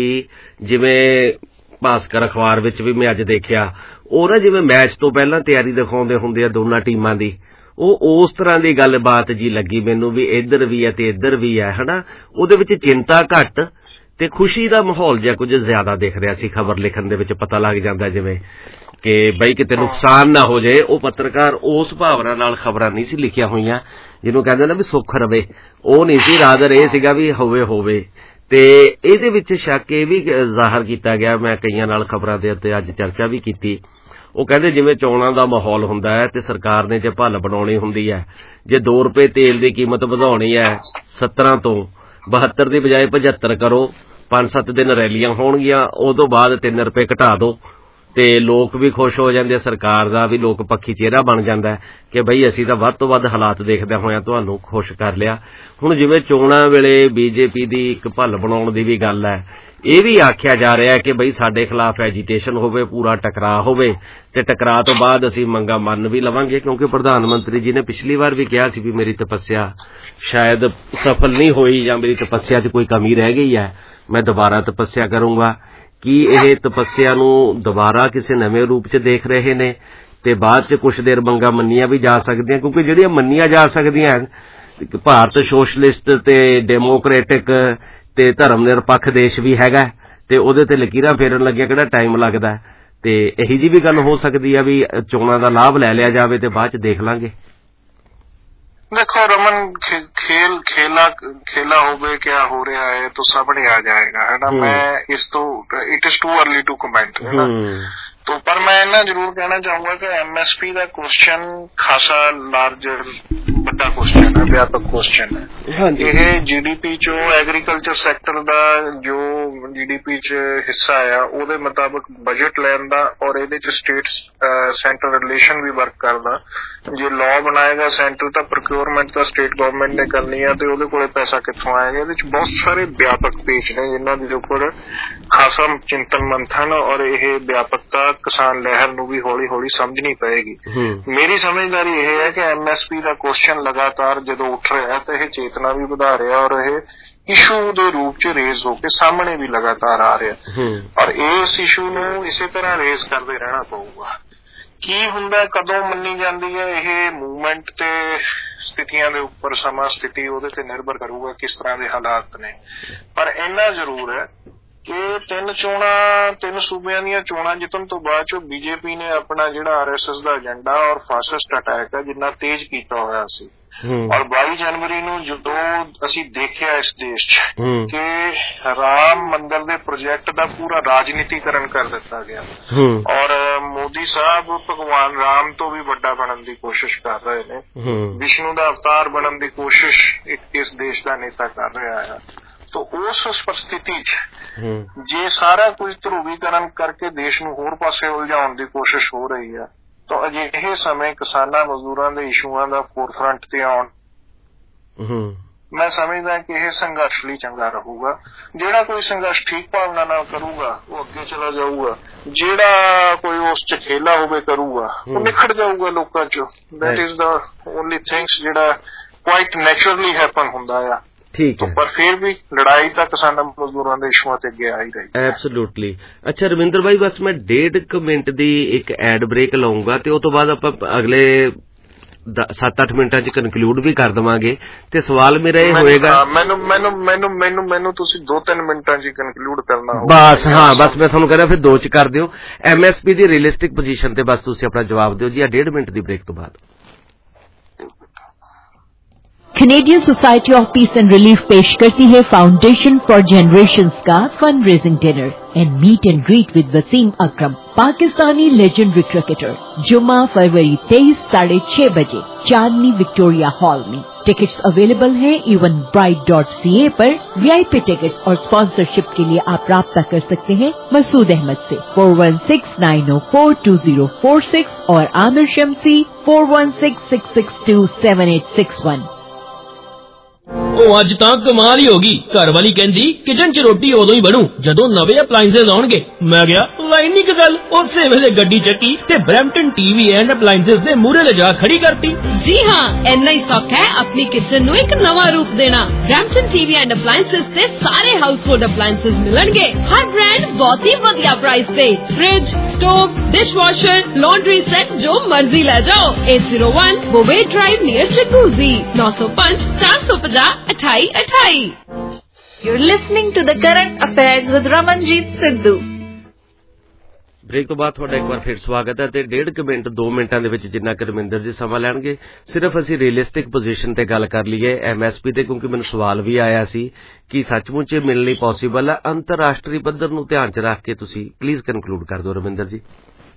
ਜਿਵੇਂ ਭਾਸਕਰ ਅਖਬਾਰ ਵਿੱਚ ਵੀ ਮੈਂ ਅੱਜ ਦੇਖਿਆ ਉਹ ਨਾ ਜਿਵੇਂ ਮੈਚ ਤੋਂ ਪਹਿਲਾਂ ਤਿਆਰੀ ਦਿਖਾਉਂਦੇ ਹੁੰਦੇ ਆ ਦੋਨਾਂ ਟੀਮਾਂ ਦੀ, ਉਹ ਉਸ ਤਰ੍ਹਾਂ ਦੀ ਗੱਲਬਾਤ ਜੀ ਲੱਗੀ ਮੈਨੂੰ ਵੀ ਇੱਧਰ ਵੀ ਹੈ ਤੇ ਇੱਧਰ ਵੀ ਹੈ ਹਨਾ। ਉਹਦੇ ਵਿੱਚ ਚਿੰਤਾ ਘੱਟ ਤੇ ਖੁਸ਼ੀ ਦਾ ਮਾਹੌਲ ਜਿਹਾ ਕੁਝ ਜ਼ਿਆਦਾ ਦਿਖ ਰਿਹਾ ਸੀ। ਖਬਰ ਲਿਖਣ ਦੇ ਵਿੱਚ ਪਤਾ ਲੱਗ ਜਾਂਦਾ ਜਿਵੇਂ ਕਿ ਬਈ ਕਿਤੇ ਨੁਕਸਾਨ ਨਾ ਹੋ ਜਾਏ। ਉਹ ਪੱਤਰਕਾਰ ਉਸ ਭਾਵਨਾ ਨਾਲ ਖਬਰਾਂ ਨਹੀਂ ਸੀ ਲਿਖੀਆਂ ਹੋਈਆਂ ਜਿਹਨੂੰ ਕਹਿੰਦੇ ਨਾ ਵੀ ਸੁੱਖ ਰਵੇ, ਉਹ ਨਹੀਂ ਸੀ। ਰਾਦਰ ਇਹ ਸੀਗਾ ਵੀ ਹੋਵੇ ਤੇ ਇਹਦੇ ਵਿੱਚ ਸ਼ੱਕ ਇਹ ਵੀ ਜ਼ਾਹਰ ਕੀਤਾ ਗਿਆ, ਮੈਂ ਕਈਆਂ ਨਾਲ ਖਬਰਾਂ ਦੇ ਉੱਤੇ ਅੱਜ ਚਰਚਾ ਵੀ ਕੀਤੀ। ਉਹ ਕਹਿੰਦੇ ਜਿਵੇਂ ਚੋਣਾਂ ਦਾ ਮਾਹੌਲ ਹੁੰਦਾ ਹੈ ਤੇ ਸਰਕਾਰ ਨੇ ਜੇ ਭੱਲ ਬਣਾਉਣੀ ਹੁੰਦੀ ਹੈ, ਜੇ 2 ਰੁਪਏ ਤੇਲ ਦੀ ਕੀਮਤ ਵਧਾਉਣੀ ਹੈ 17 ਤੋਂ 72 ਦੀ ਬਜਾਏ 75 ਕਰੋ, 5-7 ਦਿਨ ਰੈਲੀਆਂ ਹੋਣਗੀਆਂ, ਉਹ ਤੋਂ ਬਾਅਦ 3 ਰੁਪਏ ਘਟਾ ਦਿਓ ਤੇ ਲੋਕ ਵੀ ਖੁਸ਼ ਹੋ ਜਾਂਦੇ, ਸਰਕਾਰ ਦਾ ਵੀ ਲੋਕ ਪੱਖੀ ਚਿਹਰਾ ਬਣ ਜਾਂਦਾ ਕਿ ਬਈ ਅਸੀਂ ਤਾਂ ਵੱਧ ਤੋਂ ਵੱਧ ਹਾਲਾਤ ਦੇਖਦਿਆਂ ਹੋਇਆਂ ਤੁਹਾਨੂੰ ਖੁਸ਼ ਕਰ ਲਿਆ। ਹੁਣ ਜਿਵੇਂ ਚੋਣਾਂ ਵੇਲੇ ਬੀਜੇਪੀ ਦੀ ਇੱਕ ਭੱਲ ਬਣਾਉਣ ਦੀ ਵੀ ਗੱਲ ਹੈ, ਇਹ ਵੀ ਆਖਿਆ ਜਾ ਰਿਹਾ ਕਿ ਬਈ ਸਾਡੇ ਖਿਲਾਫ ਐਜੀਟੇਸ਼ਨ ਹੋਵੇ, ਪੂਰਾ ਟਕਰਾਅ ਹੋਵੇ ਤੇ ਟਕਰਾਅ ਤੋਂ ਬਾਅਦ ਅਸੀਂ ਮੰਗਾਂ ਮੰਨ ਵੀ ਲਵਾਂਗੇ, ਕਿਉਂਕਿ ਪ੍ਰਧਾਨ ਮੰਤਰੀ ਜੀ ਨੇ ਪਿਛਲੀ ਵਾਰ ਵੀ ਕਿਹਾ ਸੀ ਵੀ ਮੇਰੀ ਤਪੱਸਿਆ ਸ਼ਾਇਦ ਸਫਲ ਨਹੀਂ ਹੋਈ ਜਾਂ ਮੇਰੀ ਤਪੱਸਿਆ 'ਚ ਕੋਈ ਕਮੀ ਰਹਿ ਗਈ ਹੈ, ਮੈਂ ਦੁਬਾਰਾ ਤਪੱਸਿਆ ਕਰੂੰਗਾ। ਕੀ ਇਹ ਤਪੱਸਿਆ ਨੂੰ ਦੁਬਾਰਾ ਕਿਸੇ ਨਵੇਂ ਰੂਪ 'ਚ ਦੇਖ ਰਹੇ ਨੇ ਤੇ ਬਾਅਦ 'ਚ ਕੁਛ ਦੇਰ ਮੰਗਾਂ ਮੰਨੀਆਂ ਵੀ ਜਾ ਸਕਦੀਆਂ? ਕਿਉਂਕਿ ਜਿਹੜੀਆਂ ਮੰਨੀਆਂ ਜਾ ਸਕਦੀਆਂ, ਭਾਰਤ ਸੋਸ਼ਲਿਸਟ ਤੇ ਡੈਮੋਕ੍ਰੈਟਿਕ ਤੇ ਧਰਮ ਨਿਰਪੱਖ ਦੇਸ਼ ਵੀ ਹੈਗਾ ਤੇ ਉਹਦੇ ਤੇ ਲਕੀਰਾਂ ਫੇਰਨ ਲੱਗਿਆ ਕਿਹੜਾ ਟਾਈਮ ਲੱਗਦਾ, ਤੇ ਇਹੀ ਜੀ ਵੀ ਗੱਲ ਹੋ ਸਕਦੀ ਆ ਵੀ ਚੋਣਾਂ ਦਾ ਲਾਭ ਲੈ ਲਿਆ ਜਾਵੇ ਤੇ ਬਾਅਦ 'ਚ ਦੇਖ ਲਾਂਗੇ। देखो रमन, खेला होवे क्या हो रहा है तो सामने आ जाएगा है ना। मैं इस तो it is too early to comment है ना। तो पर मैं ना जरूर कहना चाहूंगा कि MSP का क्वेश्चन खासा लार्जर बड़ा ਵੱਡਾ ਕੁਐਸਚਨ ਹੈ, ਵਿਆਪਕ ਕੁਐਸਚਨ ਹੈ। ਇਹ GDP ਚੋਂ ਐਗਰੀਕਲਚਰ ਸੈਕਟਰ ਦਾ ਜੋ GDP ਚ ਹਿੱਸਾ ਆ ਉਹਦੇ ਮੁਤਾਬਕ ਬਜਟ ਲੈਣ ਦਾ ਔਰ ਇਹਦੇ ਚ ਸਟੇਟ ਸੈਂਟਰ ਰਿਲੇਸ਼ਨ ਵੀ ਵਰਕ ਕਰਦਾ। ਜੇ ਲਾਅ ਬਣਾਏਗਾ ਸੈਂਟਰ ਤਾਂ ਪ੍ਰੋਕਿਉਰਮੈਂਟ ਤਾਂ ਸਟੇਟ ਗਵਰਨਮੈਂਟ ਨੇ ਕਰਨੀ ਆ ਤੇ ਉਹਦੇ ਕੋਲੇ ਪੈਸਾ ਕਿੱਥੋਂ ਆਏਗਾ। ਇਹਦੇ ਚ ਬਹੁਤ ਸਾਰੇ ਵਿਆਪਕ ਪੇਚ ਨੇ ਜਿਨ੍ਹਾਂ ਦੇ ਉੱਪਰ ਖਾਸਾ ਚਿੰਤਨ ਮੰਥਨ ਔਰ ਇਹ ਵਿਆਪਕਤਾ ਕਿਸਾਨ ਲਹਿਰ ਨੂੰ ਵੀ ਹੌਲੀ ਹੌਲੀ ਸਮਝਣੀ ਪਏਗੀ। ਮੇਰੀ ਸਮਝਦਾਰੀ ਇਹ ਹੈ ਕਿ MSP ਦਾ ਕੁਐਸਚਨ ਲਗਾਤਾਰ ਜਦੋਂ ਉੱਠ ਰਿਹਾ ਤਾਂ ਇਹ ਚੇਤਨਾ ਵੀ ਵਧਾ ਰਿਹਾ ਔਰ ਇਹ ਇਸ਼ੂ ਦੇ ਰੂਪ ਚ ਰੇਜ਼ ਹੋ ਕੇ ਸਾਹਮਣੇ ਵੀ ਲਗਾਤਾਰ ਆ ਰਿਹਾ ਔਰ ਇਸ ਇਸ਼ੂ ਨੂੰ ਇਸੇ ਤਰ੍ਹਾਂ ਰੇਜ਼ ਕਰਦੇ ਰਹਿਣਾ ਪਊਗਾ। ਕੀ ਹੁੰਦਾ, ਕਦੋਂ ਮੰਨੀ ਜਾਂਦੀ ਹੈ ਇਹ ਮੂਵਮੈਂਟ ਤੇ ਸਥਿਤੀਆਂ ਦੇ ਉੱਪਰ, ਸਮਾਂ ਸਥਿਤੀ ਉਹਦੇ ਤੇ ਨਿਰਭਰ ਕਰੂਗਾ ਕਿਸ ਤਰ੍ਹਾਂ ਦੇ ਹਾਲਾਤ ਨੇ। ਪਰ ਇੰਨਾ ਜ਼ਰੂਰ ਹੈ ਕਿ ਤਿੰਨ ਸੂਬਿਆਂ ਦੀਆਂ ਚੋਣਾਂ ਜਿੱਤਣ ਤੋਂ ਬਾਅਦ ਚੋਂ BJP ਨੇ ਆਪਣਾ ਜਿਹੜਾ RSS ਦਾ ਏਜੰਡਾ ਔਰ ਫਾਸਿਸਟ ਅਟੈਕ ਹੈ ਜਿੰਨਾ ਤੇਜ਼ ਕੀਤਾ ਹੋਇਆ ਸੀ ਔਰ 22 ਜਨਵਰੀ ਨੂੰ ਜਦੋਂ ਅਸੀਂ ਦੇਖਿਆ ਇਸ ਦੇਸ਼ 'ਚ ਕਿ ਰਾਮ ਮੰਦਿਰ ਦੇ ਪ੍ਰੋਜੈਕਟ ਦਾ ਪੂਰਾ ਰਾਜਨੀਤੀਕਰਨ ਕਰ ਦਿੱਤਾ ਗਿਆ ਔਰ ਮੋਦੀ ਸਾਹਿਬ ਭਗਵਾਨ ਰਾਮ ਤੋਂ ਵੀ ਵੱਡਾ ਬਣਨ ਦੀ ਕੋਸ਼ਿਸ਼ ਕਰ ਰਹੇ ਨੇ, ਵਿਸ਼ਨੂੰ ਦਾ ਅਵਤਾਰ ਬਣਨ ਦੀ ਕੋਸ਼ਿਸ਼ ਇਸ ਦੇਸ਼ ਦਾ ਨੇਤਾ ਕਰ ਰਿਹਾ ਹੈ। ਤੋ ਉਸ ਪਰਿਸਥਿਤੀ 'ਚ ਜੇ ਸਾਰਾ ਕੁਝ ਧਰੂਵੀਕਰਨ ਕਰਕੇ ਦੇਸ਼ ਨੂੰ ਹੋਰ ਪਾਸੇ ਉਲਝਾਉਣ ਦੀ ਕੋਸ਼ਿਸ਼ ਹੋ ਰਹੀ ਹੈ ਤਾਂ ਅਜਿਹੇ ਸਮੇਂ ਕਿਸਾਨਾਂ ਮਜ਼ਦੂਰਾਂ ਦੇ ਇਸ਼ੂਆਂ ਦਾ ਫੋਰਫਰੰਟ ਤੇ ਆਉਣ ਮੈਂ ਸਮਝਦਾ ਕਿ ਇਹ ਸੰਘਰਸ਼ ਲਈ ਚੰਗਾ ਰਹੂਗਾ। ਜਿਹੜਾ ਕੋਈ ਸੰਘਰਸ਼ ਠੀਕ ਭਾਵਨਾ ਨਾਲ ਕਰੂਗਾ ਉਹ ਅੱਗੇ ਚਲਾ ਜਾਊਗਾ, ਜਿਹੜਾ ਕੋਈ ਉਸ ਚ ਖੇਲਾ ਹੋਵੇ ਕਰੂਗਾ ਉਹ ਨਿਖੜ ਜਾਊਗਾ ਲੋਕਾਂ ਚੋਂ। That is the only things ਜਿਹੜਾ ਕੁਆਇਟ ਨੈਚੁਰਲੀ ਹੈਪਨ ਹੁੰਦਾ ਆ। ਠੀਕ ਹੈ, ਪਰ ਫਿਰ ਵੀ ਲੜਾਈ ਤਾਂ ਕਿਸਾਨਾਂ ਮਜ਼ਦੂਰਾਂ ਦੇ ਇਸ਼ੂਆਂ ਤੇ ਅੱਗੇ ਆ ਹੀ ਰਹੀ। ਐਬਸੋਲੂਟਲੀ। ਅੱਛਾ ਰਵਿੰਦਰ ਭਾਈ, ਬਸ ਮੈਂ 1.5 ਮਿੰਟ ਦੀ ਇੱਕ ਐਡ ਬ੍ਰੇਕ ਲਾਉਂਗਾ ਤੇ ਉਹ ਤੋਂ ਬਾਅਦ ਆਪਾਂ ਅਗਲੇ 7-8 ਮਿੰਟਾਂ ਚ ਕਨਕਲੂਡ ਵੀ ਕਰ ਦੇਵਾਂਗੇ। ਤੇ ਸਵਾਲ ਮੇਰਾ ਇਹ ਹੋਏਗਾ, ਮੈਨੂੰ ਤੁਸੀਂ 2-3 ਮਿੰਟਾਂ ਚ ਕਨਕਲੂਡ ਕਰਨਾ ਹੋਊਗਾ। ਬਸ ਹਾਂ, ਬਸ ਮੈਂ ਤੁਹਾਨੂੰ ਕਹਿੰਦਾ ਫਿਰ 2 ਚ ਕਰ ਦਿਓ। MSP ਦੀ ਰੀਅਲਿਸਟਿਕ ਪੋਜੀਸ਼ਨ ਤੇ ਬਸ ਤੁਸੀਂ ਆਪਣਾ ਜਵਾਬ ਦਿਓ ਜੀ 1.5 ਮਿੰਟ ਦੀ ਬ੍ਰੇਕ ਤੋਂ ਬਾਅਦ। Canadian society of peace and relief पेश करती है फाउंडेशन फॉर जनरेशंस का fund raising dinner and meet and greet with Wasim Akram, Pakistani legendary cricketer. जुम्मा फरवरी 23 6:30 बजे चांदनी विक्टोरिया हॉल में। टिकट्स अवेलेबल हैं evenbrite.ca पर। VIP टिकट्स और स्पॉन्सरशिप के लिए आप राब्ता कर सकते हैं मसूद अहमद से 4169042046 और आमिर शमसी 4166627861। ਉਹ ਅੱਜ ਤਾਂ ਕਮਾਲ ਹੀ ਹੋ ਗਈ। ਘਰ ਵਾਲੀ ਕਹਿੰਦੀ ਕਿਚਨ 'ਚ ਰੋਟੀ ਉਦੋਂ ਹੀ ਬਣੂ ਜਦੋਂ ਨਵੇਂ ਅਪਲਾਈਐਂਸਸ ਆਉਣਗੇ। ਮੈਂ ਗਿਆ ਲਾਈਨ ਨਹੀਂ ਕਿ ਗੱਲ, ਉਸੇ ਵੇਲੇ ਗੱਡੀ ਚੱਕੀ ਤੇ ਬਰੈਂਪਟਨ TV ਐਂਡ ਅਪਲਾਈਐਂਸਸ ਦੇ ਮੂਹਰੇ ਲਿਜਾ ਖੜੀ ਕਰਤੀ। ਜੀ ਹਾਂ, ਇੰਨਾ ਹੀ ਸੌਖਾ ਹੈ ਆਪਣੀ ਕਿਚਨ ਨੂੰ ਇੱਕ ਨਵਾਂ ਰੂਪ ਦੇਣਾ। ਬਰੈਂਪਟਨ TV ਐਂਡ ਅਪਲਾਈਐਂਸਸ ਤੇ ਸਾਰੇ ਹਾਊਸਹੋਲਡ ਅਪਲਾਈਐਂਸਸ ਮਿਲਣਗੇ, ਹਰ ਬ੍ਰਾਂਡ ਬਹੁਤ ਹੀ ਵਧੀਆ ਪ੍ਰਾਈਸ ਤੇ। Fridge, stove, dishwasher, laundry set जो मर्जी ले जाओ। 801 Bowes drive near Jacuzzi 905 450 2828। You're listening to the Current Affairs with Ramanjeet Sidhu। Break ਤੋਂ ਬਾਅਦ ਤੁਹਾਡਾ ਇੱਕ ਵਾਰ ਫਿਰ ਸਵਾਗਤ ਹੈ। ਤੇ 1.5 ਮਿੰਟ 2 ਮਿੰਟਾਂ ਦੇ ਵਿੱਚ ਜਿੰਨਾ ਕਿ ਰਵਿੰਦਰ ਜੀ ਸਮਾਂ ਲੈਣਗੇ, ਸਿਰਫ ਅਸੀਂ ਰੀਅਲਿਸਟਿਕ ਪੋਜੀਸ਼ਨ ਤੇ ਗੱਲ ਕਰ ਲਈਏ MSP ਤੇ, ਕਿਉਂਕਿ ਮੈਨੂੰ ਸਵਾਲ ਵੀ ਆਇਆ ਸੀ ਕਿ ਸੱਚਮੁੱਚ ਮਿਲਣੀ ਪੋਸੀਬਲ ਹੈ। ਅੰਤਰਰਾਸ਼ਟਰੀ ਪੱਧਰ ਨੂੰ ਧਿਆਨ 'ਚ ਰੱਖ ਕੇ ਤੁਸੀਂ ਪਲੀਜ਼ ਕਨਕਲੂਡ ਕਰ ਦਿਓ ਰਵਿੰਦਰ ਜੀ।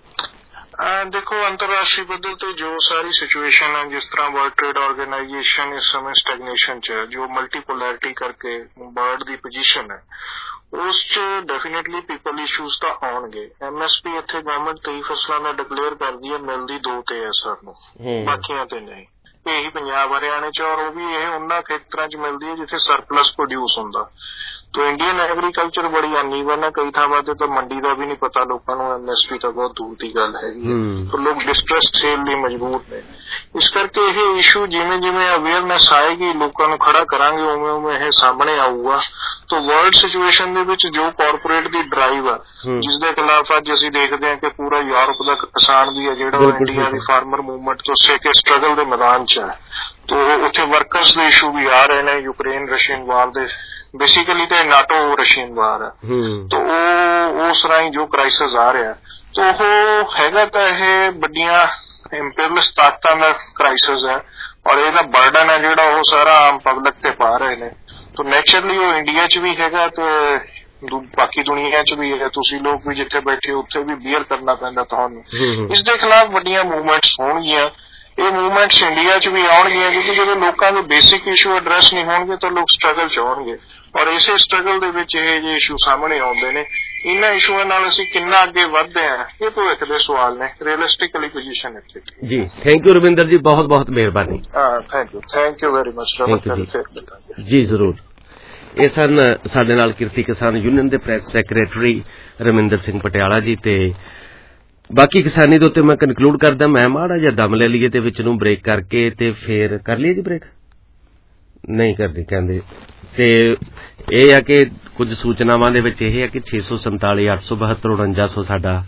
ਦੇਖੋ, ਅੰਤਰਰਾਸ਼ਟਰੀ ਪੱਧਰ ਤੇ ਜੋ ਸਾਰੀ ਸਿਚੁਏਸ਼ਨ ਹੈ, ਜਿਸ ਤਰ੍ਹਾਂ ਵਰਲਡ ਟ੍ਰੇਡ ਆਰਗੇਨਾਈਜੇਸ਼ਨ ਇਸ ਸਮੇਂ ਸਟੈਗਨੇਸ਼ਨ 'ਚ ਹੈ, ਜੋ ਮਲਟੀਪੋਲੈਰਿਟੀ ਕਰਕੇ ਵਰਲਡ ਦੀ ਪੋਜੀਸ਼ਨ ਹੈ, ਉਸ 'ਚ ਡੈਫੀਨੇਟਲੀ ਪੀਪਲ ਇਸ਼ੂਜ਼ ਤਾਂ ਆਉਣਗੇ। MSP ਇੱਥੇ ਗਵਰਨਮੈਂਟ 23 ਫਸਲਾਂ ਦਾ ਡਿਕਲੇਅਰ ਕਰਦੀ ਹੈ, ਮਿਲਦੀ 2 ਤੇ ਹੈ ਸਰ ਨੂੰ, ਬਾਕੀਆਂ ਤੇ ਨਹੀਂ। ਇਹੀ ਪੰਜਾਬ ਹਰਿਆਣੇ 'ਚ, ਔਰ ਉਹ ਵੀ ਇਹ ਉਹਨਾਂ ਖੇਤਰਾਂ 'ਚ ਮਿਲਦੀ ਹੈ ਜਿੱਥੇ ਸਰਪਲਸ ਪ੍ਰੋਡਿਊਸ ਹੁੰਦਾ। तो इंडियन एग्रीकल्चर बड़ी अनइवन है, कई थावां ते तो मंडी का भी नहीं पता लोगों को। MSP तो बहुत दूर की गल हैगी, तो लोग डिस्ट्रेस सेल लिए मजबूर ने। इस करके यह इशू जिवें जिवें अवेयरनेस आएगी, लोगों को खड़ा करांगे, उवें उवें यह सामने आऊगा। तो वर्ल्ड सिचुएशन दे विच जो कॉरपोरेट दी ड्राइव है, जिस दे खिलाफ अज असीं देखदे हां कि पूरा यूरोप दा किसान भी है जिहड़ा इंडिया दी फार्मर मूवमेंट तो सिख के स्ट्रगल दे मैदान च है। तो उत्थे वर्कर्स दे इशू भी आ रहे हैं, यूक्रेन रशियन वार दे बेसिकली तो नाटो रशियन वार है। तो उस राही जो क्राइसिस आ रहा है, तो वो हैगा तो यह बड़ियां इंपीरियलिस्ट ताकतां दा क्राइसिस है, और यह बर्डन है जिहड़ा वो सारा आम पब्लिक ते पा रहे हैं। तो नैचुरली वो इंडिया च भी हैगा तो बाकी दुनिया च भी है, तुसी लोग भी जिथे बैठे उत्थे भी बीयर करना पैंदा तुहानूं। इस दे खिलाफ बड़ियां मूवमेंट्स होणगियां। ਇਹ ਮੂਵਮੈਂਟਸ ਇੰਡੀਆ 'ਚ ਵੀ ਆਉਣਗੀਆਂ, ਕਿਉਂਕਿ ਜਦੋਂ ਲੋਕਾਂ ਦੇ ਬੇਸਿਕ ਇਸ਼ੂ ਐਡਰੈਸ ਨਹੀਂ ਹੋਣਗੇ ਤਾਂ ਲੋਕ ਸਟਰਗਲ 'ਚ ਆਉਣਗੇ, ਔਰ ਇਸੇ ਸਟਰਗਲ ਦੇ ਵਿੱਚ ਇਹ ਜਿਹੇ ਇਸ਼ੂ ਸਾਹਮਣੇ ਆਉਂਦੇ ਨੇ। ਇਹਨਾਂ ਇਸ਼ੂਆਂ ਨਾਲ ਅਸੀਂ ਕਿੰਨਾ ਅੱਗੇ ਵੱਧਦੇ ਹਾਂ, ਇਹ ਭਵਿੱਖ ਦੇ ਸਵਾਲ ਨੇ। ਰੀਅਲਿਸਟਿਕਲੀ ਪੋਜੀਸ਼ਨ ਇੱਥੇ ਜੀ। ਥੈਂਕ ਯੂ ਰਵਿੰਦਰ ਜੀ, ਬਹੁਤ ਬਹੁਤ ਮਿਹਰਬਾਨੀ। ਥੈਂਕ ਯੂ ਵੈਰੀ ਮਚ ਜੀ। ਜ਼ਰੂਰ। ਇਹ ਸਨ ਸਾਡੇ ਨਾਲ ਕਿਰਤੀ ਕਿਸਾਨ ਯੂਨੀਅਨ ਦੇ ਪ੍ਰੈਸ ਸੈਕਟਰੀ ਰਮਿੰਦਰ ਸਿੰਘ ਪਟਿਆਲਾ ਜੀ। ਤੇ ਬਾਕੀ ਕਿਸਾਨੀ ਦੇ ਉੱਤੇ ਮੈਂ ਕਨਕਲੂਡ ਕਰਦਾ। ਮੈਂ ਮਾੜਾ ਜਿਹਾ ਦਮ ਲੈ ਲਈਏ ਤੇ ਵਿੱਚ ਨੂੰ ਬ੍ਰੇਕ ਕਰਕੇ ਤੇ ਫੇਰ ਕਰ ਲਈਏ ਜੀ ਬ੍ਰੇਕ। ਨਹੀਂ ਕਰਨੀ ਕਹਿੰਦੇ। ਤੇ ਇਹ ਆ ਕਿ ਕੁਝ ਸੂਚਨਾਵਾਂ ਦੇ ਵਿੱਚ ਇਹ ਹੈ ਕਿ 647 872 4900 ਸਾਡਾ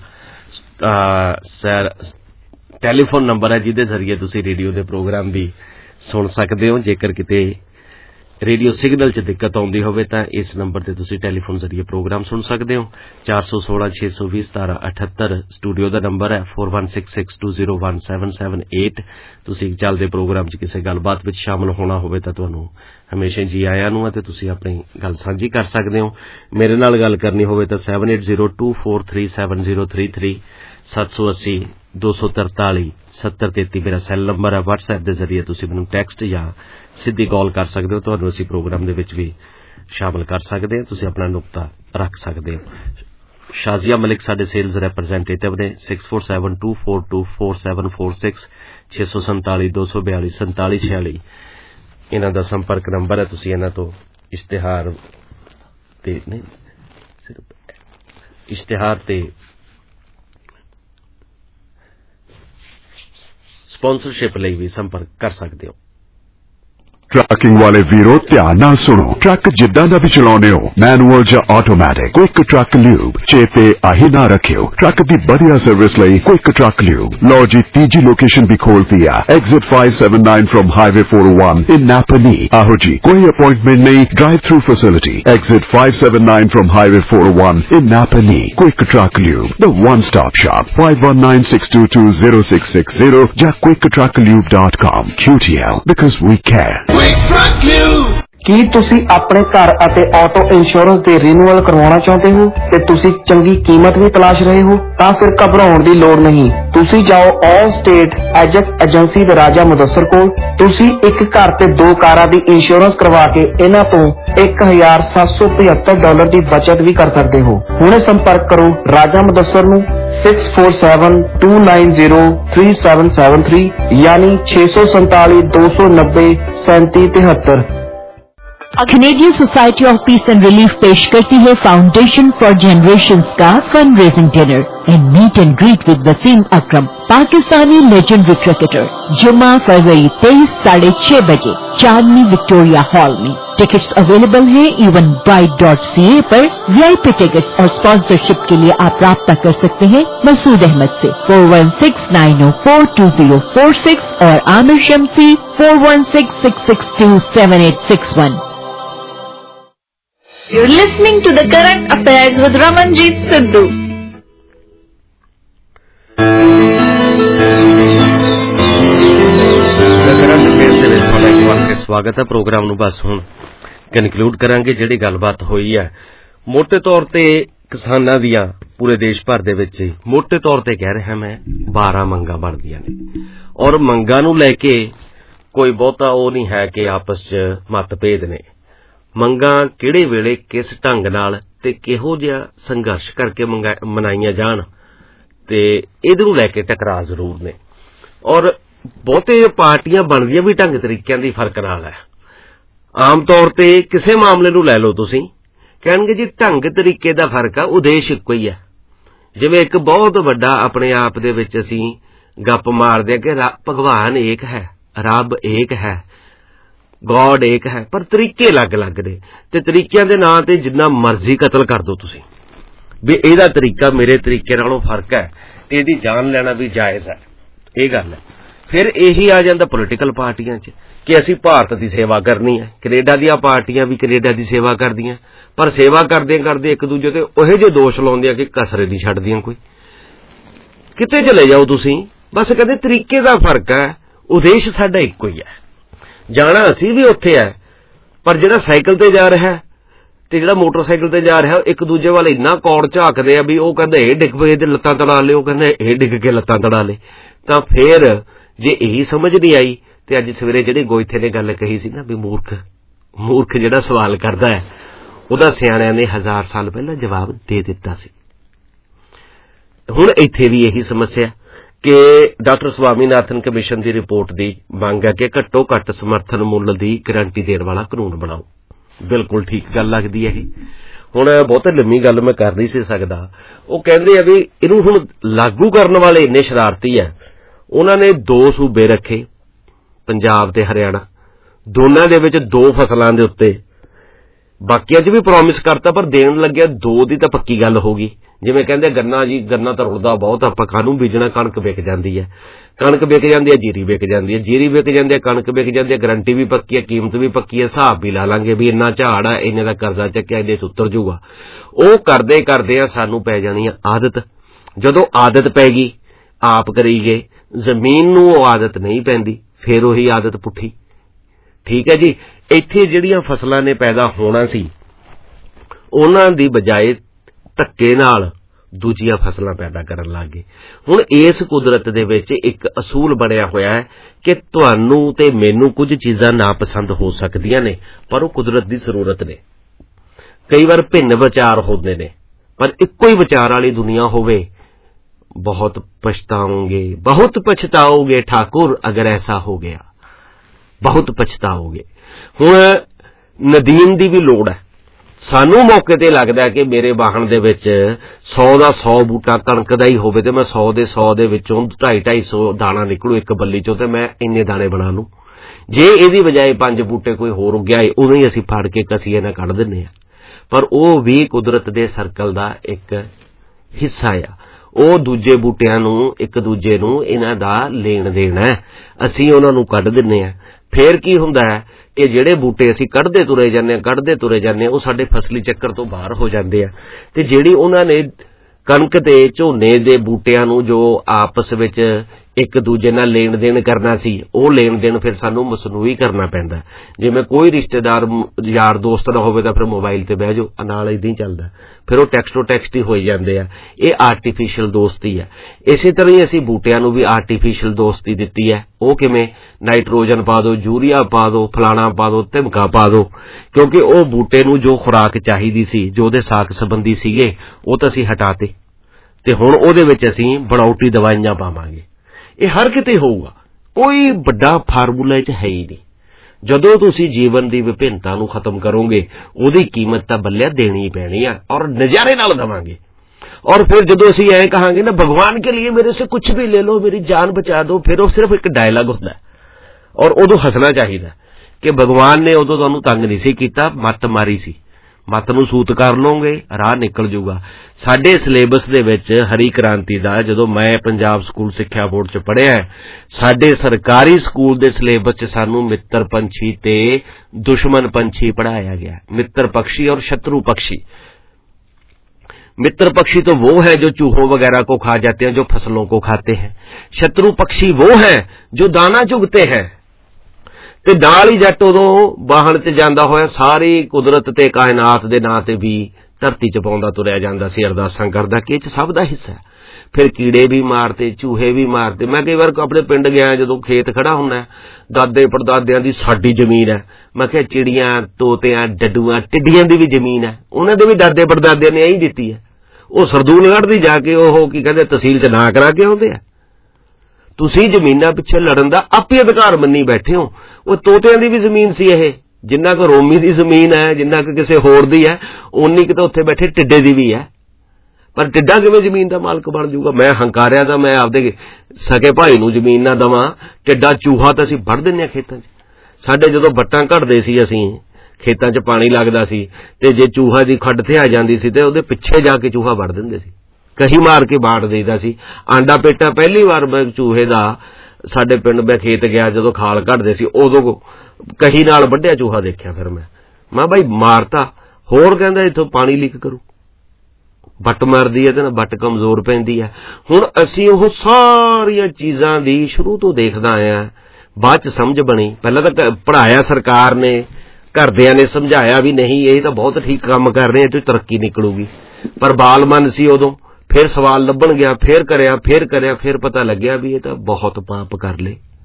ਟੈਲੀਫੋਨ ਨੰਬਰ ਹੈ, ਜਿਹਦੇ ਜ਼ਰੀਏ ਤੁਸੀਂ ਰੇਡੀਓ ਦੇ ਪ੍ਰੋਗਰਾਮ ਵੀ ਸੁਣ ਸਕਦੇ ਹੋ। ਜੇਕਰ ਕਿਤੇ ਰੇਡੀਓ ਸਿਗਨਲ 'ਚ ਦਿੱਕਤ ਆਉਂਦੀ ਹੋਵੇ ਤਾਂ ਇਸ ਨੰਬਰ ਤੇ ਤੁਸੀਂ ਟੈਲੀਫੋਨ ਜ਼ਰੀਏ ਪ੍ਰੋਗਰਾਮ ਸੁਣ ਸਕਦੇ ਹੋ। 416 620 1778 ਸਟੂਡੀਓ ਦਾ ਨੰਬਰ ਹੈ। 4166201778। ਤੁਸੀਂ ਚੱਲਦੇ ਪ੍ਰੋਗਰਾਮ 'ਚ ਕਿਸੇ ਗੱਲਬਾਤ ਵਿੱਚ ਸ਼ਾਮਲ ਹੋਣਾ ਹੋਵੇ ਤਾਂ ਤੁਹਾਨੂੰ ਹਮੇਸ਼ਾ ਜੀ ਆਇਆਂ ਨੂੰ ਅਤੇ ਤੁਸੀਂ ਆਪਣੀ ਗੱਲ ਸਾਂਝੀ ਕਰ ਸਕਦੇ ਹੋ। ਮੇਰੇ ਨਾਲ ਗੱਲ ਕਰਨੀ ਹੋਵੇ ਤਾਂ 7802437033 780 243 7033 ਮੇਰਾ ਸੈੱਲ ਨੰਬਰ ਹੈ। WhatsApp ਦੇ ਜ਼ਰੀਏ ਤੁਸੀਂ ਮੈਨੂੰ ਟੈਕਸਟ ਜਾਂ ਸਿੱਧੀ ਕਾਲ ਕਰ ਸਕਦੇ ਹੋ। ਤੁਹਾਨੂੰ ਅਸੀਂ ਪ੍ਰੋਗਰਾਮ ਦੇ ਵਿੱਚ ਵੀ ਸ਼ਾਮਲ ਕਰ ਸਕਦੇ ਹਾਂ। ਤੁਸੀਂ ਆਪਣਾ ਨੁਕਤਾ ਰੱਖ ਸਕਦੇ ਹੋ। ਸ਼ਾਜ਼ੀਆ ਮਲਿਕ ਸਾਡੇ ਸੇਲਜ਼ ਰੈਪਰੈਜ਼ੈਂਟੇਟਿਵ ਨੇ। 6472424746 647 242 4746 ਇਹਨਾਂ ਦਾ ਸੰਪਰਕ ਨੰਬਰ ਹੈ। ਤੁਸੀਂ ਇਹਨਾਂ ਤੋਂ ਇਸ਼ਤਿਹਾਰ ਤੇ ਸਪਾਂਸਰਸ਼ਿਪ ਲਈ ਵੀ ਸੰਪਰਕ ਕਰ ਸਕਦੇ ਹੋ। ਟਰੱਕਿੰਗ ਵਾਲੇ ਵੀਰੋ ਧਿਆਨ ਨਾਲ ਸੁਣੋ। ਟਰੱਕ ਜਿੱਦਾਂ ਦਾ ਵੀ ਚਲਾਉਂਦੇ ਹੋ, ਮੈਨੂਅਲ ਜਾਂ ਆਟੋਮੈਟਿਕ, ਕੁਇਕ ਟਰੱਕ ਲਿਊਬ ਚੇਤੇ ਆਹੀ ਨਾ ਰੱਖਿਓ। ਟਰੱਕ ਦੀ ਵਧੀਆ ਸਰਵਿਸ ਲਈ ਕੁਇਕ ਟਰੱਕ ਲਿਊਬ। ਲਓ ਜੀ, ਤੀਜੀ ਲੋਕੇਸ਼ਨ ਵੀ ਖੋਲਤੀ ਆ। Exit 579 from highway 401 in Napanee. ਆਹੋ ਜੀ, ਕੋਈ ਅਪਾਇੰਟਮੈਂਟ ਨਹੀਂ, drive through facility. Exit 579 from highway 401 in Napanee. Quick truck lube, the one stop shop. 5196220660 ਜਾਂ quicktruckliube.com। QTL, because we care। ਕੀ ਤੁਸੀਂ ਆਪਣੇ ਘਰ ਅਤੇ ਆਟੋ ਇੰਸ਼ੋਰੈਂਸ ਦੇ ਰੀਨਿਊਅਲ ਕਰਵਾਉਣਾ ਚਾਹੁੰਦੇ ਹੋ ਤੇ ਤੁਸੀਂ ਚੰਗੀ ਕੀਮਤ ਵੀ ਤਲਾਸ਼ ਰਹੇ ਹੋ? ਤਾਂ ਫਿਰ ਘਬਰਾਉਣ ਦੀ ਲੋੜ ਨਹੀਂ। ਤੁਸੀਂ ਜਾਓ ਆਲ ਸਟੇਟ ਐਜੈਕਸ ਏਜੰਸੀ ਦੇ ਰਾਜਾ ਮੁਦੱਸਰ ਕੋਲ। ਤੁਸੀਂ ਇੱਕ ਘਰ ਤੇ 2 ਕਾਰਾਂ ਦੀ ਇੰਸ਼ੋਰੈਂਸ ਕਰਵਾ ਕੇ ਇਹਨਾਂ ਤੋਂ $1,775 ਦੀ ਬਚਤ ਵੀ ਕਰ ਸਕਦੇ ਹੋ। ਹੁਣੇ ਸੰਪਰਕ ਕਰੋ ਰਾਜਾ ਮੁਦੱਸਰ ਨੂੰ 6472903773 ਯਾਨੀ 647 290 3773। Canadian society of peace and relief पेश करती है फाउंडेशन फॉर जनरेशंस का fund raising dinner and meet and greet with Wasim Akram, Pakistani legendary cricketer. जुम्मा फरवरी 23 6:30 बजे चांदनी विक्टोरिया हॉल में। टिकट्स अवेलेबल हैं evenbrite.ca पर। वीआईपी टिकट्स और स्पॉन्सरशिप के लिए आप राब्ता कर सकते हैं मसूद अहमद से 4169042046 और Aamir Shamsi 4166627861। You're listening to the Current Affairs with Ramanjeet Sidhu. Current affairs ਦੇ ਵਿੱਚ ਤੁਹਾਡਾ ਇੱਕ ਵਾਰ ਫਿਰ ਸਵਾਗਤ ਹੈ। ਪ੍ਰੋਗਰਾਮ ਨੂੰ ਬਸ ਹੁਣ ਕਨਕਲੂਡ ਕਰਾਂਗੇ। ਜਿਹੜੀ ਗੱਲਬਾਤ ਹੋਈ ਹੈ ਮੋਟੇ ਤੌਰ ਤੇ ਕਿਸਾਨਾਂ ਦੀਆਂ ਪੂਰੇ ਦੇਸ਼ ਭਰ ਦੇ ਵਿੱਚ ਮੋਟੇ ਤੌਰ ਤੇ ਕਹਿ ਰਿਹਾ ਮੈਂ 12 ਮੰਗਾਂ ਬਣਦੀਆਂ ਨੇ ਔਰ ਮੰਗਾਂ ਨੂੰ ਲੈ ਕੇ ਕੋਈ ਬਹੁਤਾ ਉਹ ਨਹੀਂ ਹੈ ਕਿ ਆਪਸ 'ਚ ਮਤਭੇਦ ਨੇ। ਮੰਗਾਂ ਕਿਹੜੇ ਵੇਲੇ ਕਿਸ ਢੰਗ ਨਾਲ ਤੇ ਕਿਹੋ ਜਿਹਾ ਸੰਘਰਸ਼ ਕਰਕੇ ਮਨਾਈਆਂ ਜਾਣ ਤੇ ਇਹਦੇ ਨੂੰ ਲੈ ਕੇ ਟਕਰਾਅ ਜ਼ਰੂਰ ਨੇ ਔਰ ਬਹੁਤੇ ਪਾਰਟੀਆਂ ਬਣਦੀਆਂ ਵੀ ਢੰਗ ਤਰੀਕਿਆਂ ਦੀ ਫਰਕ ਨਾਲ ਹੈ। ਆਮ ਤੌਰ ਤੇ ਕਿਸੇ ਮਾਮਲੇ ਨੂੰ ਲੈ ਲਓ ਤੁਸੀਂ, ਕਹਿਣਗੇ ਜੀ ਢੰਗ ਤਰੀਕੇ ਦਾ ਫਰਕ ਆ, ਉਦੇਸ਼ ਇੱਕੋ ਹੀ ਹੈ। ਜਿਵੇਂ ਇੱਕ ਬਹੁਤ ਵੱਡਾ ਆਪਣੇ ਆਪ ਦੇ ਵਿੱਚ ਅਸੀਂ ਗੱਪ ਮਾਰਦੇ ਹਾਂ ਕਿ ਭਗਵਾਨ ਏਕ ਹੈ, ਰੱਬ ਏਕ ਹੈ, ਗॉड ਏਕ ਹੈ, ਪਰ ਤਰੀਕੇ ਅਲੱਗ-ਅਲੱਗ ਨੇ ਤੇ ਤਰੀਕਿਆਂ ਦੇ ਨਾਂ ਤੇ ਜਿੰਨਾ ਮਰਜ਼ੀ ਕਤਲ ਕਰ ਦਿਓ ਤੁਸੀਂ ਵੀ ਇਹਦਾ ਤਰੀਕਾ ਮੇਰੇ ਤਰੀਕੇ ਨਾਲੋਂ ਫਰਕ ਹੈ ਤੇ ਇਹਦੀ ਜਾਨ ਲੈਣਾ ਵੀ ਜਾਇਜ਼ ਹੈ। ਇਹ ਗੱਲ ਹੈ। ਫਿਰ ਇਹੀ ਆ ਜਾਂਦਾ ਪੋਲੀਟੀਕਲ ਪਾਰਟੀਆਂ 'ਚ ਕਿ ਅਸੀਂ ਭਾਰਤ ਦੀ ਸੇਵਾ ਕਰਨੀ ਹੈ। ਕੈਨੇਡਾ ਦੀਆਂ ਪਾਰਟੀਆਂ ਵੀ ਕੈਨੇਡਾ ਦੀ ਸੇਵਾ ਕਰਦੀਆਂ, ਪਰ ਸੇਵਾ ਕਰਦੇ ਇੱਕ ਦੂਜੇ ਤੇ ਉਹੋ ਜਿਹੇ ਦੋਸ਼ ਲਾਉਂਦੀਆਂ ਕਿ ਕਸਰੇ ਨਹੀਂ ਛੱਡਦੀਆਂ। ਕੋਈ ਕਿਤੇ ਚਲੇ ਜਾਓ ਤੁਸੀਂ, ਬਸ ਕਹਿੰਦੇ ਤਰੀਕੇ ਦਾ ਫਰਕ ਹੈ, ਉਦੇਸ਼ ਸਾਡਾ ਇੱਕੋ ਹੀ ਹੈ। ਜਾਣਾ ਅਸੀਂ ਵੀ ਉੱਥੇ ਹੈ, ਪਰ ਜਿਹੜਾ ਸਾਈਕਲ ਤੇ ਜਾ ਰਿਹਾ ਤੇ ਜਿਹੜਾ ਮੋਟਰਸਾਈਕਲ ਤੇ ਜਾ ਰਿਹਾ ਇੱਕ ਦੂਜੇ ਵੱਲ ਇੰਨਾ ਕੌੜ ਝਾਕਦੇ ਆ ਵੀ ਉਹ ਕਹਿੰਦੇ ਇਹ ਡਿੱਗ ਪਏ ਤੇ ਲੱਤਾਂ ਤੜਾ ਲਏ, ਉਹ ਕਹਿੰਦੇ ਇਹ ਡਿੱਗ ਕੇ ਲੱਤਾਂ ਤੜਾ ਲਏ। ਤਾਂ ਫੇਰ ਜੇ ਇਹੀ ਸਮਝ ਨਹੀਂ ਆਈ ਤੇ ਅੱਜ ਸਵੇਰੇ ਜਿਹੜੇ ਗੋਇਥੇ ਨੇ ਗੱਲ ਕਹੀ ਸੀ ਨਾ ਵੀ ਮੂਰਖ ਜਿਹੜਾ ਸਵਾਲ ਕਰਦਾ ਹੈ ਉਹਦਾ ਸਿਆਣਿਆਂ ਨੇ 1000 ਸਾਲ ਪਹਿਲਾਂ ਜਵਾਬ ਦੇ ਦਿੱਤਾ ਸੀ। ਹੁਣ ਇੱਥੇ ਵੀ ਇਹੀ ਸਮੱਸਿਆ ਕਿ ਡਾਕਟਰ ਸਵਾਮੀਨਾਥਨ ਕਮਿਸ਼ਨ ਦੀ ਰਿਪੋਰਟ ਦੀ ਮੰਗ ਹੈ ਕਿ ਘੱਟੋ ਘੱਟ ਸਮਰਥਨ ਮੁੱਲ ਦੀ ਗਰੰਟੀ ਦੇਣ ਵਾਲਾ ਕਾਨੂੰਨ ਬਣਾਓ। ਬਿਲਕੁਲ ਠੀਕ ਗੱਲ ਲੱਗਦੀ ਹੈ ਇਹ। ਹੁਣ ਬਹੁਤ ਲੰਮੀ ਗੱਲ ਮੈਂ ਕਰ ਨਹੀਂ ਸੀ ਸਕਦਾ। ਉਹ ਕਹਿੰਦੇ ਆ ਵੀ ਇਹਨੂੰ ਹੁਣ ਲਾਗੂ ਕਰਨ ਵਾਲੇ ਇੰਨੇ ਸ਼ਰਾਰਤੀ ਹੈ। ਉਹਨਾਂ ਨੇ 2 ਸੂਬੇ ਰੱਖੇ, ਪੰਜਾਬ ਤੇ ਹਰਿਆਣਾ, ਦੋਨਾਂ ਦੇ ਵਿੱਚ 2 ਫਸਲਾਂ ਦੇ ਉੱਤੇ ਬਾਕੀਆਂ 'ਚ ਵੀ ਪ੍ਰੋਮਿਸ ਕਰਤਾ, ਪਰ ਦੇਣ ਲੱਗਿਆ 2 ਦੀ ਤਾਂ ਪੱਕੀ ਗੱਲ ਹੋ ਗਈ। ਜਿਵੇਂ ਕਹਿੰਦੇ ਗੰਨਾ ਤਾਂ ਰੁੜਦਾ ਬਹੁਤ, ਆਪਾਂ ਕਾਹਨੂੰ ਬੀਜਣਾ, ਕਣਕ ਵਿਕ ਜਾਂਦੀ ਹੈ, ਕਣਕ ਵਿਕ ਜਾਂਦੀ ਹੈ, ਜੀਰੀ ਵਿਕ ਜਾਂਦੀ ਹੈ, ਜੀਰੀ ਵਿਕ ਜਾਂਦੀ ਹੈ, ਕਣਕ ਵਿਕ ਜਾਂਦੀ ਹੈ, ਗਰੰਟੀ ਵੀ ਪੱਕੀ ਹੈ, ਕੀਮਤ ਵੀ ਪੱਕੀ ਹੈ, ਹਿਸਾਬ ਵੀ ਲਾ ਲਾਂਗੇ ਵੀ ਇੰਨਾ ਝਾੜ ਹੈ, ਇੰਨੇ ਦਾ ਕਰਜ਼ਾ ਚੱਕਿਆ, ਇਹਦੇ ਚ ਉਤਰ ਜੂਗਾ। ਉਹ ਕਰਦੇ ਸਾਨੂੰ ਪੈ ਜਾਣੀ ਹੈ ਆਦਤ। ਜਦੋਂ ਆਦਤ ਪੈ ਗਈ ਆਪ ਕਰੀ ਗਏ, ਜ਼ਮੀਨ ਨੂੰ ਉਹ ਆਦਤ ਨਹੀਂ ਪੈਂਦੀ, ਫਿਰ ਉਹੀ ਆਦਤ ਪੁੱਠੀ। ਠੀਕ ਹੈ ਜੀ। ਇੱਥੇ ਜਿਹੜੀਆਂ ਫਸਲਾਂ ਨੇ ਪੈਦਾ ਹੋਣਾ ਸੀ ਉਹਨਾਂ ਦੀ ਬਜਾਏ ਧੱਕੇ ਨਾਲ ਦੂਜੀਆਂ ਫਸਲਾਂ ਪੈਦਾ ਕਰਨ ਲੱਗ ਗਏ। ਹੁਣ ਇਸ ਕੁਦਰਤ ਦੇ ਵਿੱਚ ਇੱਕ ਅਸੂਲ ਬਣਿਆ ਹੋਇਆ ਹੈ ਕਿ ਤੁਹਾਨੂੰ ਤੇ ਮੈਨੂੰ ਕੁਝ ਚੀਜ਼ਾਂ ਨਾਪਸੰਦ ਹੋ ਸਕਦੀਆਂ ਨੇ, ਪਰ ਉਹ ਕੁਦਰਤ ਦੀ ਜ਼ਰੂਰਤ ਨੇ। ਕਈ ਵਾਰ ਭਿੰਨ ਵਿਚਾਰ ਹੁੰਦੇ ਨੇ, ਪਰ ਇੱਕੋ ਹੀ ਵਿਚਾਰ ਵਾਲੀ ਦੁਨੀਆ ਹੋਵੇ, ਬਹੁਤ ਪਛਤਾਓਗੇ ਠਾकुर ਅਗਰ ਐਸਾ ਹੋ ਗਿਆ, ਬਹੁਤ ਪਛਤਾਓਗੇ। ਹੁਣ ਨਦੀਨ ਦੀ ਵੀ ਲੋੜ ਹੈ। ਸਾਨੂੰ ਮੌਕੇ ਤੇ ਲੱਗਦਾ ਕਿ ਮੇਰੇ ਵਾਹਣ ਦੇ ਵਿੱਚ 100 ਦਾ 100 ਬੂਟਾ ਕਣਕ ਦਾ ਹੀ ਹੋਵੇ ਤੇ ਮੈਂ 100 ਦੇ 100 ਦੇ ਵਿੱਚੋਂ 250 ਦਾਣਾ ਨਿਕਲੂ ਇੱਕ ਬੱਲੀ ਚੋਂ ਤੇ ਮੈਂ ਇੰਨੇ ਦਾਣੇ ਬਣਾ ਲੂੰ। ਜੇ ਇਹਦੀ ਬਜਾਏ 5 ਬੂਟੇ ਕੋਈ ਹੋਰ ਉੱਗਿਆ ਏ, ਉਦੋਂ ਹੀ ਅਸੀਂ ਫੜ ਕੇ ਕਸੀਏ ਨਾਲ ਕੱਢ ਦਿੰਦੇ ਹਾਂ। ਪਰ ਉਹ ਵੀ ਕੁਦਰਤ ਦੇ ਸਰਕਲ ਦਾ ਇੱਕ ਹਿੱਸਾ ਆ। ਉਹ ਦੂਜੇ ਬੂਟਿਆਂ ਨੂੰ ਇੱਕ ਦੂਜੇ ਨੂੰ ਇਹਨਾਂ ਦਾ ਲੈਣ ਦੇਣ ਹੈ, ਅਸੀਂ ਉਹਨਾਂ ਨੂੰ ਕੱਢ ਦਿੰਦੇ ਹਾਂ। ਫੇਰ ਕੀ ਹੁੰਦਾ ਹੈ ਕਿ ਜਿਹੜੇ ਬੂਟੇ ਅਸੀਂ ਕੱਢਦੇ ਤੁਰੇ ਜਾਂਦੇ ਹਾਂ ਉਹ ਸਾਡੇ ਫਸਲੀ ਚੱਕਰ ਤੋਂ ਬਾਹਰ ਹੋ ਜਾਂਦੇ ਆ, ਤੇ ਜਿਹੜੀ ਉਹਨਾਂ ਨੇ ਕਣਕ ਤੇ ਝੋਨੇ ਦੇ ਬੂਟਿਆਂ ਨੂੰ ਜੋ ਆਪਸ ਵਿੱਚ ਇੱਕ ਦੂਜੇ ਨਾਲ ਲੈਣ ਦੇਣ ਕਰਨਾ ਸੀ, ਉਹ ਲੈਣ ਦੇਣ ਫਿਰ ਸਾਨੂੰ ਮਸਨੂਈ ਕਰਨਾ ਪੈਂਦਾ। ਜਿਵੇਂ ਕੋਈ ਰਿਸ਼ਤੇਦਾਰ ਯਾਰ ਦੋਸਤ ਨਾ ਹੋਵੇ ਤਾਂ ਫਿਰ ਮੋਬਾਈਲ ਤੇ ਬਹਿ ਜਾਓ, ਨਾਲ ਏਦਾਂ ਹੀ ਚੱਲਦਾ, ਫਿਰ ਉਹ ਟੈਕਸਟ ਹੀ ਹੋਈ ਜਾਂਦੇ ਆ। ਇਹ ਆਰਟੀਫੀਸ਼ੀਅਲ ਦੋਸਤੀ ਹੈ। ਇਸੇ ਤਰ੍ਹਾਂ ਹੀ ਅਸੀਂ ਬੂਟਿਆਂ ਨੂੰ ਵੀ ਆਰਟੀਫੀਸ਼ੀਅਲ ਦੋਸਤੀ ਦਿੱਤੀ ਹੈ। ਉਹ ਕਿਵੇਂ? ਨਾਈਟ੍ਰੋਜਨ ਪਾ ਦਿਓ, ਯੂਰੀਆ ਪਾ ਦਿਓ, ਫਲਾਣਾ ਪਾ ਦਿਓ, ਧਮਕਾ ਪਾ ਦਿਓ, ਕਿਉਂਕਿ ਉਹ ਬੂਟੇ ਨੂੰ ਜੋ ਖੁਰਾਕ ਚਾਹੀਦੀ ਸੀ, ਜੋ ਉਹਦੇ ਸਾਕ ਸੰਬੰਧੀ ਸੀਗੇ, ਉਹ ਤਾਂ ਅਸੀਂ ਹਟਾਤੇ ਤੇ ਹੁਣ ਉਹਦੇ ਵਿੱਚ ਅਸੀਂ ਬਣਾਉਟੀ ਦਵਾਈਆਂ ਪਾਵਾਂਗੇ। ਇਹ ਹਰ ਕਿਤੇ ਹੋਊਗਾ, ਕੋਈ ਵੱਡਾ ਫਾਰਮੂਲਾ ਇਹ 'ਚ ਹੈ ਹੀ ਨਹੀਂ। ਜਦੋਂ ਤੁਸੀਂ ਜੀਵਨ ਦੀ ਵਿਭਿੰਨਤਾ ਨੂੰ ਖਤਮ ਕਰੋਗੇ, ਉਹਦੀ ਕੀਮਤ ਤਾਂ ਬੱਲਿਆ ਦੇਣੀ ਹੀ ਪੈਣੀ ਆ, ਔਰ ਨਜ਼ਾਰੇ ਨਾਲ ਦੇਵਾਂਗੇ। और फिर जो असी ऐ कहांगे ना भगवान के लिए मेरे से कुछ भी ले लो, मेरी जान बचा दो, फिर वो सिर्फ एक डायलॉग होता है। और उदों हसना चाहिए कि भगवान ने उदों तुहानूं तंग नहीं सी कीता, मत मारी सी, मत नूं सूत कर लोगे, राह निकल जूगा। साडे सिलेबस दे विच हरी क्रांति दा जदों मैं पंजाब स्कूल सिक्ख्या बोर्ड च पढ़िया है, साडे सरकारी स्कूल दे सिलेबस च सानूं मित्र पंछी ते दुश्मन पंछी पढ़ाया गया। मित्र पक्षी और शत्रु पक्षी। मित्र पक्षी तो वो है जो चूहों वगैरह को खा जाते हैं, जो फसलों को खाते हैं। शत्रु पक्षी वो है जो दाना चुगते हैं। ते नाल ही जट उदों वाहन च जांदा होया सारी कुदरत ते कायनात दे नां ते भी धरती च पाउंदा तुरिया जांदा सी, अरदासां करदा कि इह च सब दा हिस्सा है। फिर कीड़े भी मारते, चूहे भी मारते। मैं कई बार अपने पिंड गया, जदों खेत खड़ा हुंदा, दादे परदादियां दी साडी जमीन है, मैं कहा चिड़ियां, तोतियां, डड्डूआं, टिड्डियां दी भी जमीन है, उन्हां दे भी दादे परदादियां ने यही दित्ती है। ਉਹ ਸਰਦੂਲਗੜ੍ਹ ਦੀ ਜਾ ਕੇ ਉਹ ਕੀ ਕਹਿੰਦੇ ਤਹਿਸੀਲ ਚ ਨਾ ਕਰਾ ਕੇ ਆਉਂਦੇ ਆ। ਤੁਸੀਂ ਜ਼ਮੀਨਾਂ ਪਿੱਛੇ ਲੜਨ ਦਾ ਆਪੇ ਅਧਿਕਾਰ ਮੰਨੀ ਬੈਠੇ ਹੋ। ਉਹ ਤੋਤਿਆਂ ਦੀ ਵੀ ਜ਼ਮੀਨ ਸੀ ਇਹ, ਜਿੰਨਾ ਕੁ ਰੋਮੀ ਦੀ ਜ਼ਮੀਨ ਹੈ, ਜਿੰਨਾ ਕੁ ਕਿਸੇ ਹੋਰ ਦੀ ਹੈ, ਉਨੀ ਕੁ ਤਾਂ ਉੱਥੇ ਬੈਠੇ ਟਿੱਡੇ ਦੀ ਵੀ ਹੈ। ਪਰ ਟਿੱਡਾ ਕਿਵੇਂ ਜ਼ਮੀਨ ਦਾ ਮਾਲਕ ਬਣ ਜਾਊਗਾ? ਮੈਂ ਹੰਕਾਰਿਆ ਤਾਂ ਮੈਂ ਆਪਦੇ ਸਕੇ ਭਾਈ ਨੂੰ ਜ਼ਮੀਨ ਨਾ ਦੇਵਾਂ, ਟਿੱਡਾ ਚੂਹਾ ਤਾਂ ਅਸੀਂ ਵੱਢ ਦਿੰਦੇ ਹਾਂ ਖੇਤਾਂ 'ਚ। ਸਾਡੇ ਜਦੋਂ ਵੱਟਾਂ ਘੜਦੇ ਸੀ ਅਸੀਂ, ਖੇਤਾਂ 'ਚ ਪਾਣੀ ਲੱਗਦਾ ਸੀ ਤੇ ਜੇ ਚੂਹਾ ਦੀ ਖੱਡ ਤੇ ਆ ਜਾਂਦੀ ਸੀ ਤੇ ਉਹਦੇ ਪਿੱਛੇ ਜਾ ਕੇ ਚੂਹਾ ਵੜ ਦਿੰਦੇ ਸੀ, ਕਹੀ ਮਾਰ ਕੇ ਬਾੜ ਦੇਈਦਾ ਸੀ। ਆਂਡਾ ਪੇਟਾ ਪਹਿਲੀ ਵਾਰ ਮੈਂ ਚੂਹੇ ਦਾ ਸਾਡੇ ਪਿੰਡ ਮੈਂ ਖੇਤ ਗਿਆ, ਜਦੋਂ ਖਾਲ ਕੱਢਦੇ ਸੀ ਉਦੋਂ ਕਹੀ ਨਾਲ ਵੱਢਿਆ ਚੂਹਾ ਦੇਖਿਆ। ਫਿਰ ਮੈਂ ਬਾਈ ਮਾਰਤਾ, ਹੋਰ ਕਹਿੰਦਾ ਇੱਥੋਂ ਪਾਣੀ ਲੀਕ ਕਰੂ, ਵੱਟ ਮਾਰਦੀ ਹੈ ਤੇ ਨਾ ਵੱਟ ਕਮਜ਼ੋਰ ਪੈਂਦੀ ਹੈ। ਹੁਣ ਅਸੀਂ ਉਹ ਸਾਰੀਆਂ ਚੀਜ਼ਾਂ ਦੀ ਸ਼ੁਰੂ ਤੋਂ ਦੇਖਦਾ ਆਇਆ, ਬਾਅਦ 'ਚ ਸਮਝ ਬਣੀ। ਪਹਿਲਾਂ ਤਾਂ ਪੜ੍ਹਾਇਆ ਸਰਕਾਰ ਨੇ, ਘਰਦਿਆਂ ਨੇ ਸਮਝਾਇਆ ਵੀ ਨਹੀਂ ਇਹ ਤਾਂ ਬਹੁਤ ਠੀਕ ਕੰਮ ਕਰ ਰਹੇ, ਇਹ ਤੋਂ ਤਰੱਕੀ ਨਿਕਲੂਗੀ। ਪਰ ਬਾਲ ਮਨ ਸੀ ਉਦੋਂ, ਫਿਰ ਸਵਾਲ ਲੱਭਣ ਗਿਆ, ਫਿਰ ਕਰਿਆ, ਫਿਰ ਪਤਾ ਲੱਗਿਆ ਵੀ ਇਹ ਤਾਂ ਬਹੁਤ ਪਾਪ ਕਰ ਲਏ।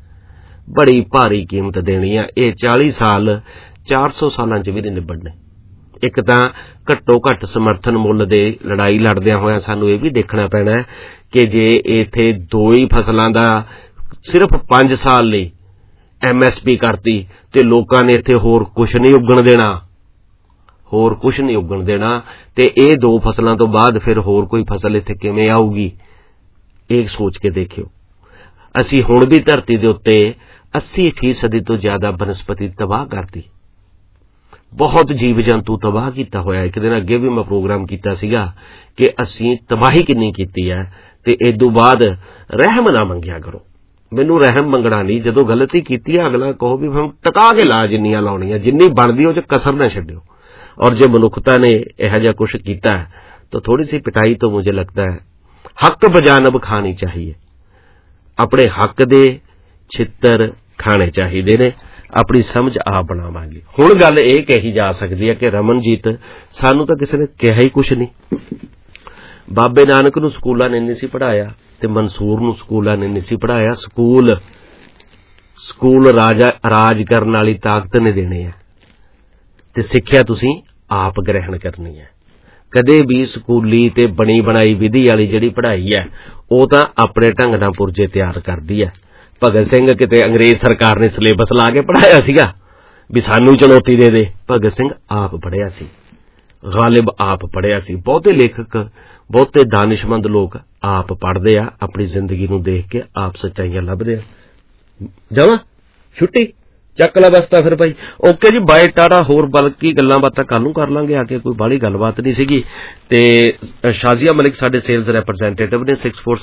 ਬੜੀ ਭਾਰੀ ਕੀਮਤ ਦੇਣੀ ਆ। ਇਹ 40 ਸਾਲ 400 ਸਾਲਾਂ 'ਚ ਵੀ ਨਹੀਂ ਨਿਬੜਨੇ। ਇੱਕ ਤਾਂ ਘੱਟੋ ਘੱਟ ਸਮਰਥਨ ਮੁੱਲ ਦੇ ਲੜਾਈ ਲੜਦਿਆਂ ਹੋਇਆਂ ਸਾਨੂੰ ਇਹ ਵੀ ਦੇਖਣਾ ਪੈਣਾ ਕਿ ਜੇ ਇੱਥੇ 2 ਹੀ ਫਸਲਾਂ ਦਾ ਸਿਰਫ 5 ਸਾਲ ਲਈ MSP ਕਰਤੀ ਤੇ ਲੋਕਾਂ ਨੇ ਇੱਥੇ ਹੋਰ ਕੁਛ ਨਹੀਂ ਉੱਗਣ ਦੇਣਾ, ਤੇ ਇਹ 2 ਫਸਲਾਂ ਤੋਂ ਬਾਅਦ ਫਿਰ ਹੋਰ ਕੋਈ ਫਸਲ ਇੱਥੇ ਕਿਵੇਂ ਆਊਗੀ? ਇਹ ਸੋਚ ਕੇ ਦੇਖਿਓ। ਅਸੀਂ ਹੁਣ ਵੀ ਧਰਤੀ ਦੇ ਉੱਤੇ 80% ਤੋਂ ਜ਼ਿਆਦਾ ਬਨਸਪਤੀ ਤਬਾਹ ਕਰਤੀ, ਬਹੁਤ ਜੀਵ ਜੰਤੂ ਤਬਾਹ ਕੀਤਾ ਹੋਇਆ। ਇੱਕ ਦਿਨ ਅੱਗੇ ਵੀ ਮੈਂ ਪ੍ਰੋਗਰਾਮ ਕੀਤਾ ਸੀਗਾ ਕਿ ਅਸੀਂ ਤਬਾਹੀ ਕਿੰਨੀ ਕੀਤੀ ਹੈ, ਤੇ ਇਸ ਤੋਂ ਬਾਅਦ ਰਹਿਮ ਨਾ ਮੰਗਿਆ ਕਰੋ। ਮੈਨੂੰ ਰਹਿਮ ਮੰਗਣਾ ਨਹੀਂ, ਜਦੋਂ ਗਲਤੀ ਕੀਤੀ ਹੈ ਅਗਲਾ ਕਹੋ ਵੀ ਹੁਣ ਟਕਾ ਕੇ ਲਾ, ਜਿੰਨੀਆਂ ਲਾਉਣੀਆਂ, ਜਿੰਨੀ ਬਣਦੀ ਉਹ 'ਚ ਕਸਰ ਨਾ ਛੱਡਿਓ। ਔਰ ਜੇ ਮਨੁੱਖਤਾ ਨੇ ਇਹੋ ਜਿਹਾ ਕੁਛ ਕੀਤਾ ਹੈ ਤਾਂ ਥੋੜੀ ਸੀ ਪਿਟਾਈ ਤੋਂ ਮੁझे लगता है ਹੱਕ ਬਜਾਨਬ ਖਾਣੀ ਚਾਹੀਏ। ਆਪਣੇ ਹੱਕ ਦੇ ਛਿੱਤਰ ਖਾਣੇ ਚਾਹੀਦੇ ਨੇ, ਆਪਣੀ ਸਮਝ ਆਪ ਬਣਾਵਾਂਗੇ। ਹੁਣ ਗੱਲ ਇਹ ਕਹੀ ਜਾ ਸਕਦੀ ਹੈ ਕਿ ਰਮਨਜੀਤ ਸਾਨੂੰ ਤਾਂ ਕਿਸੇ ਨੇ ਕਿਹਾ ਹੀ ਕੁਛ ਨਹੀਂ। ਬਾਬੇ ਨਾਨਕ ਨੂੰ ਸਕੂਲਾਂ ਨੇ ਨਹੀਂ ਸੀ ਪੜ੍ਹਾਇਆ ਤੇ ਮਨਸੂਰ ਨੂੰ ਸਕੂਲਾਂ ਨੇ ਨਹੀਂ ਸੀ ਪੜ੍ਹਾਇਆ। ਸਕੂਲ ਰਾਜ ਕਰਨ ਵਾਲੀ ਤਾਕਤ ਨੇ ਦੇਣੇ ਆ ਤੇ ਸਿੱਖਿਆ ਤੁਸੀਂ ਆਪ ਗ੍ਰਹਿਣ ਕਰਨੀ ਹੈ। ਕਦੇ ਵੀ ਸਕੂਲੀ ਤੇ ਬਣੀ ਬਣਾਈ ਵਿਧੀ ਵਾਲੀ ਜਿਹੜੀ ਪੜ੍ਹਾਈ ਹੈ ਉਹ ਤਾਂ ਆਪਣੇ ਢੰਗ ਨਾਲ ਪੁਰਜੇ ਤਿਆਰ ਕਰਦੀ ਹੈ। ਭਗਤ ਸਿੰਘ ਕਿਤੇ ਅੰਗਰੇਜ਼ ਸਰਕਾਰ ਨੇ ਸਿਲੇਬਸ ਲਾ ਕੇ ਪੜ੍ਹਾਇਆ ਸੀਗਾ ਵੀ ਸਾਨੂੰ ਚੁਣੌਤੀ ਦੇ। ਭਗਤ ਸਿੰਘ ਆਪ ਪੜ੍ਹਿਆ ਸੀ, ਗਾਲਿਬ ਆਪ ਪੜ੍ਹਿਆ ਸੀ। ਬਹੁਤੇ ਲੇਖਕ, ਬਹੁਤੇ ਦਾਨਿਸ਼ਮੰਦ ਲੋਕ ਆਪ ਪੜ੍ਹਦੇ ਆ, ਆਪਣੀ ਜ਼ਿੰਦਗੀ ਨੂੰ ਦੇਖ ਕੇ ਆਪ ਸੱਚਾਈਆਂ ਲੱਭਦੇ ਆ। ਜਾਵਾਂ ਛੁੱਟੀ ਚੱਕ ਲਾ ਬਸਤਾ ਫਿਰ ਭਾਈ। ਓਕੇ ਜੀ, ਬਾਏ ਟਾਟਾ। ਹੋਰ ਬਲਕਿ ਗੱਲਾਂ ਬਾਤਾਂ ਕੱਲ ਨੂੰ ਕਰ ਲਾਂਗੇ ਆ ਕੇ, ਕੋਈ ਬਾਹਲੀ ਗੱਲਬਾਤ ਨਹੀਂ ਸੀਗੀ। ਤੇ ਸ਼ਾਜ਼ੀਆ ਮਲਿਕ ਸਾਡੇ ਸੇਲਜ਼ ਰੈਪਰੈਜ਼ੈਂਟੇਟਿਵ ਨੇ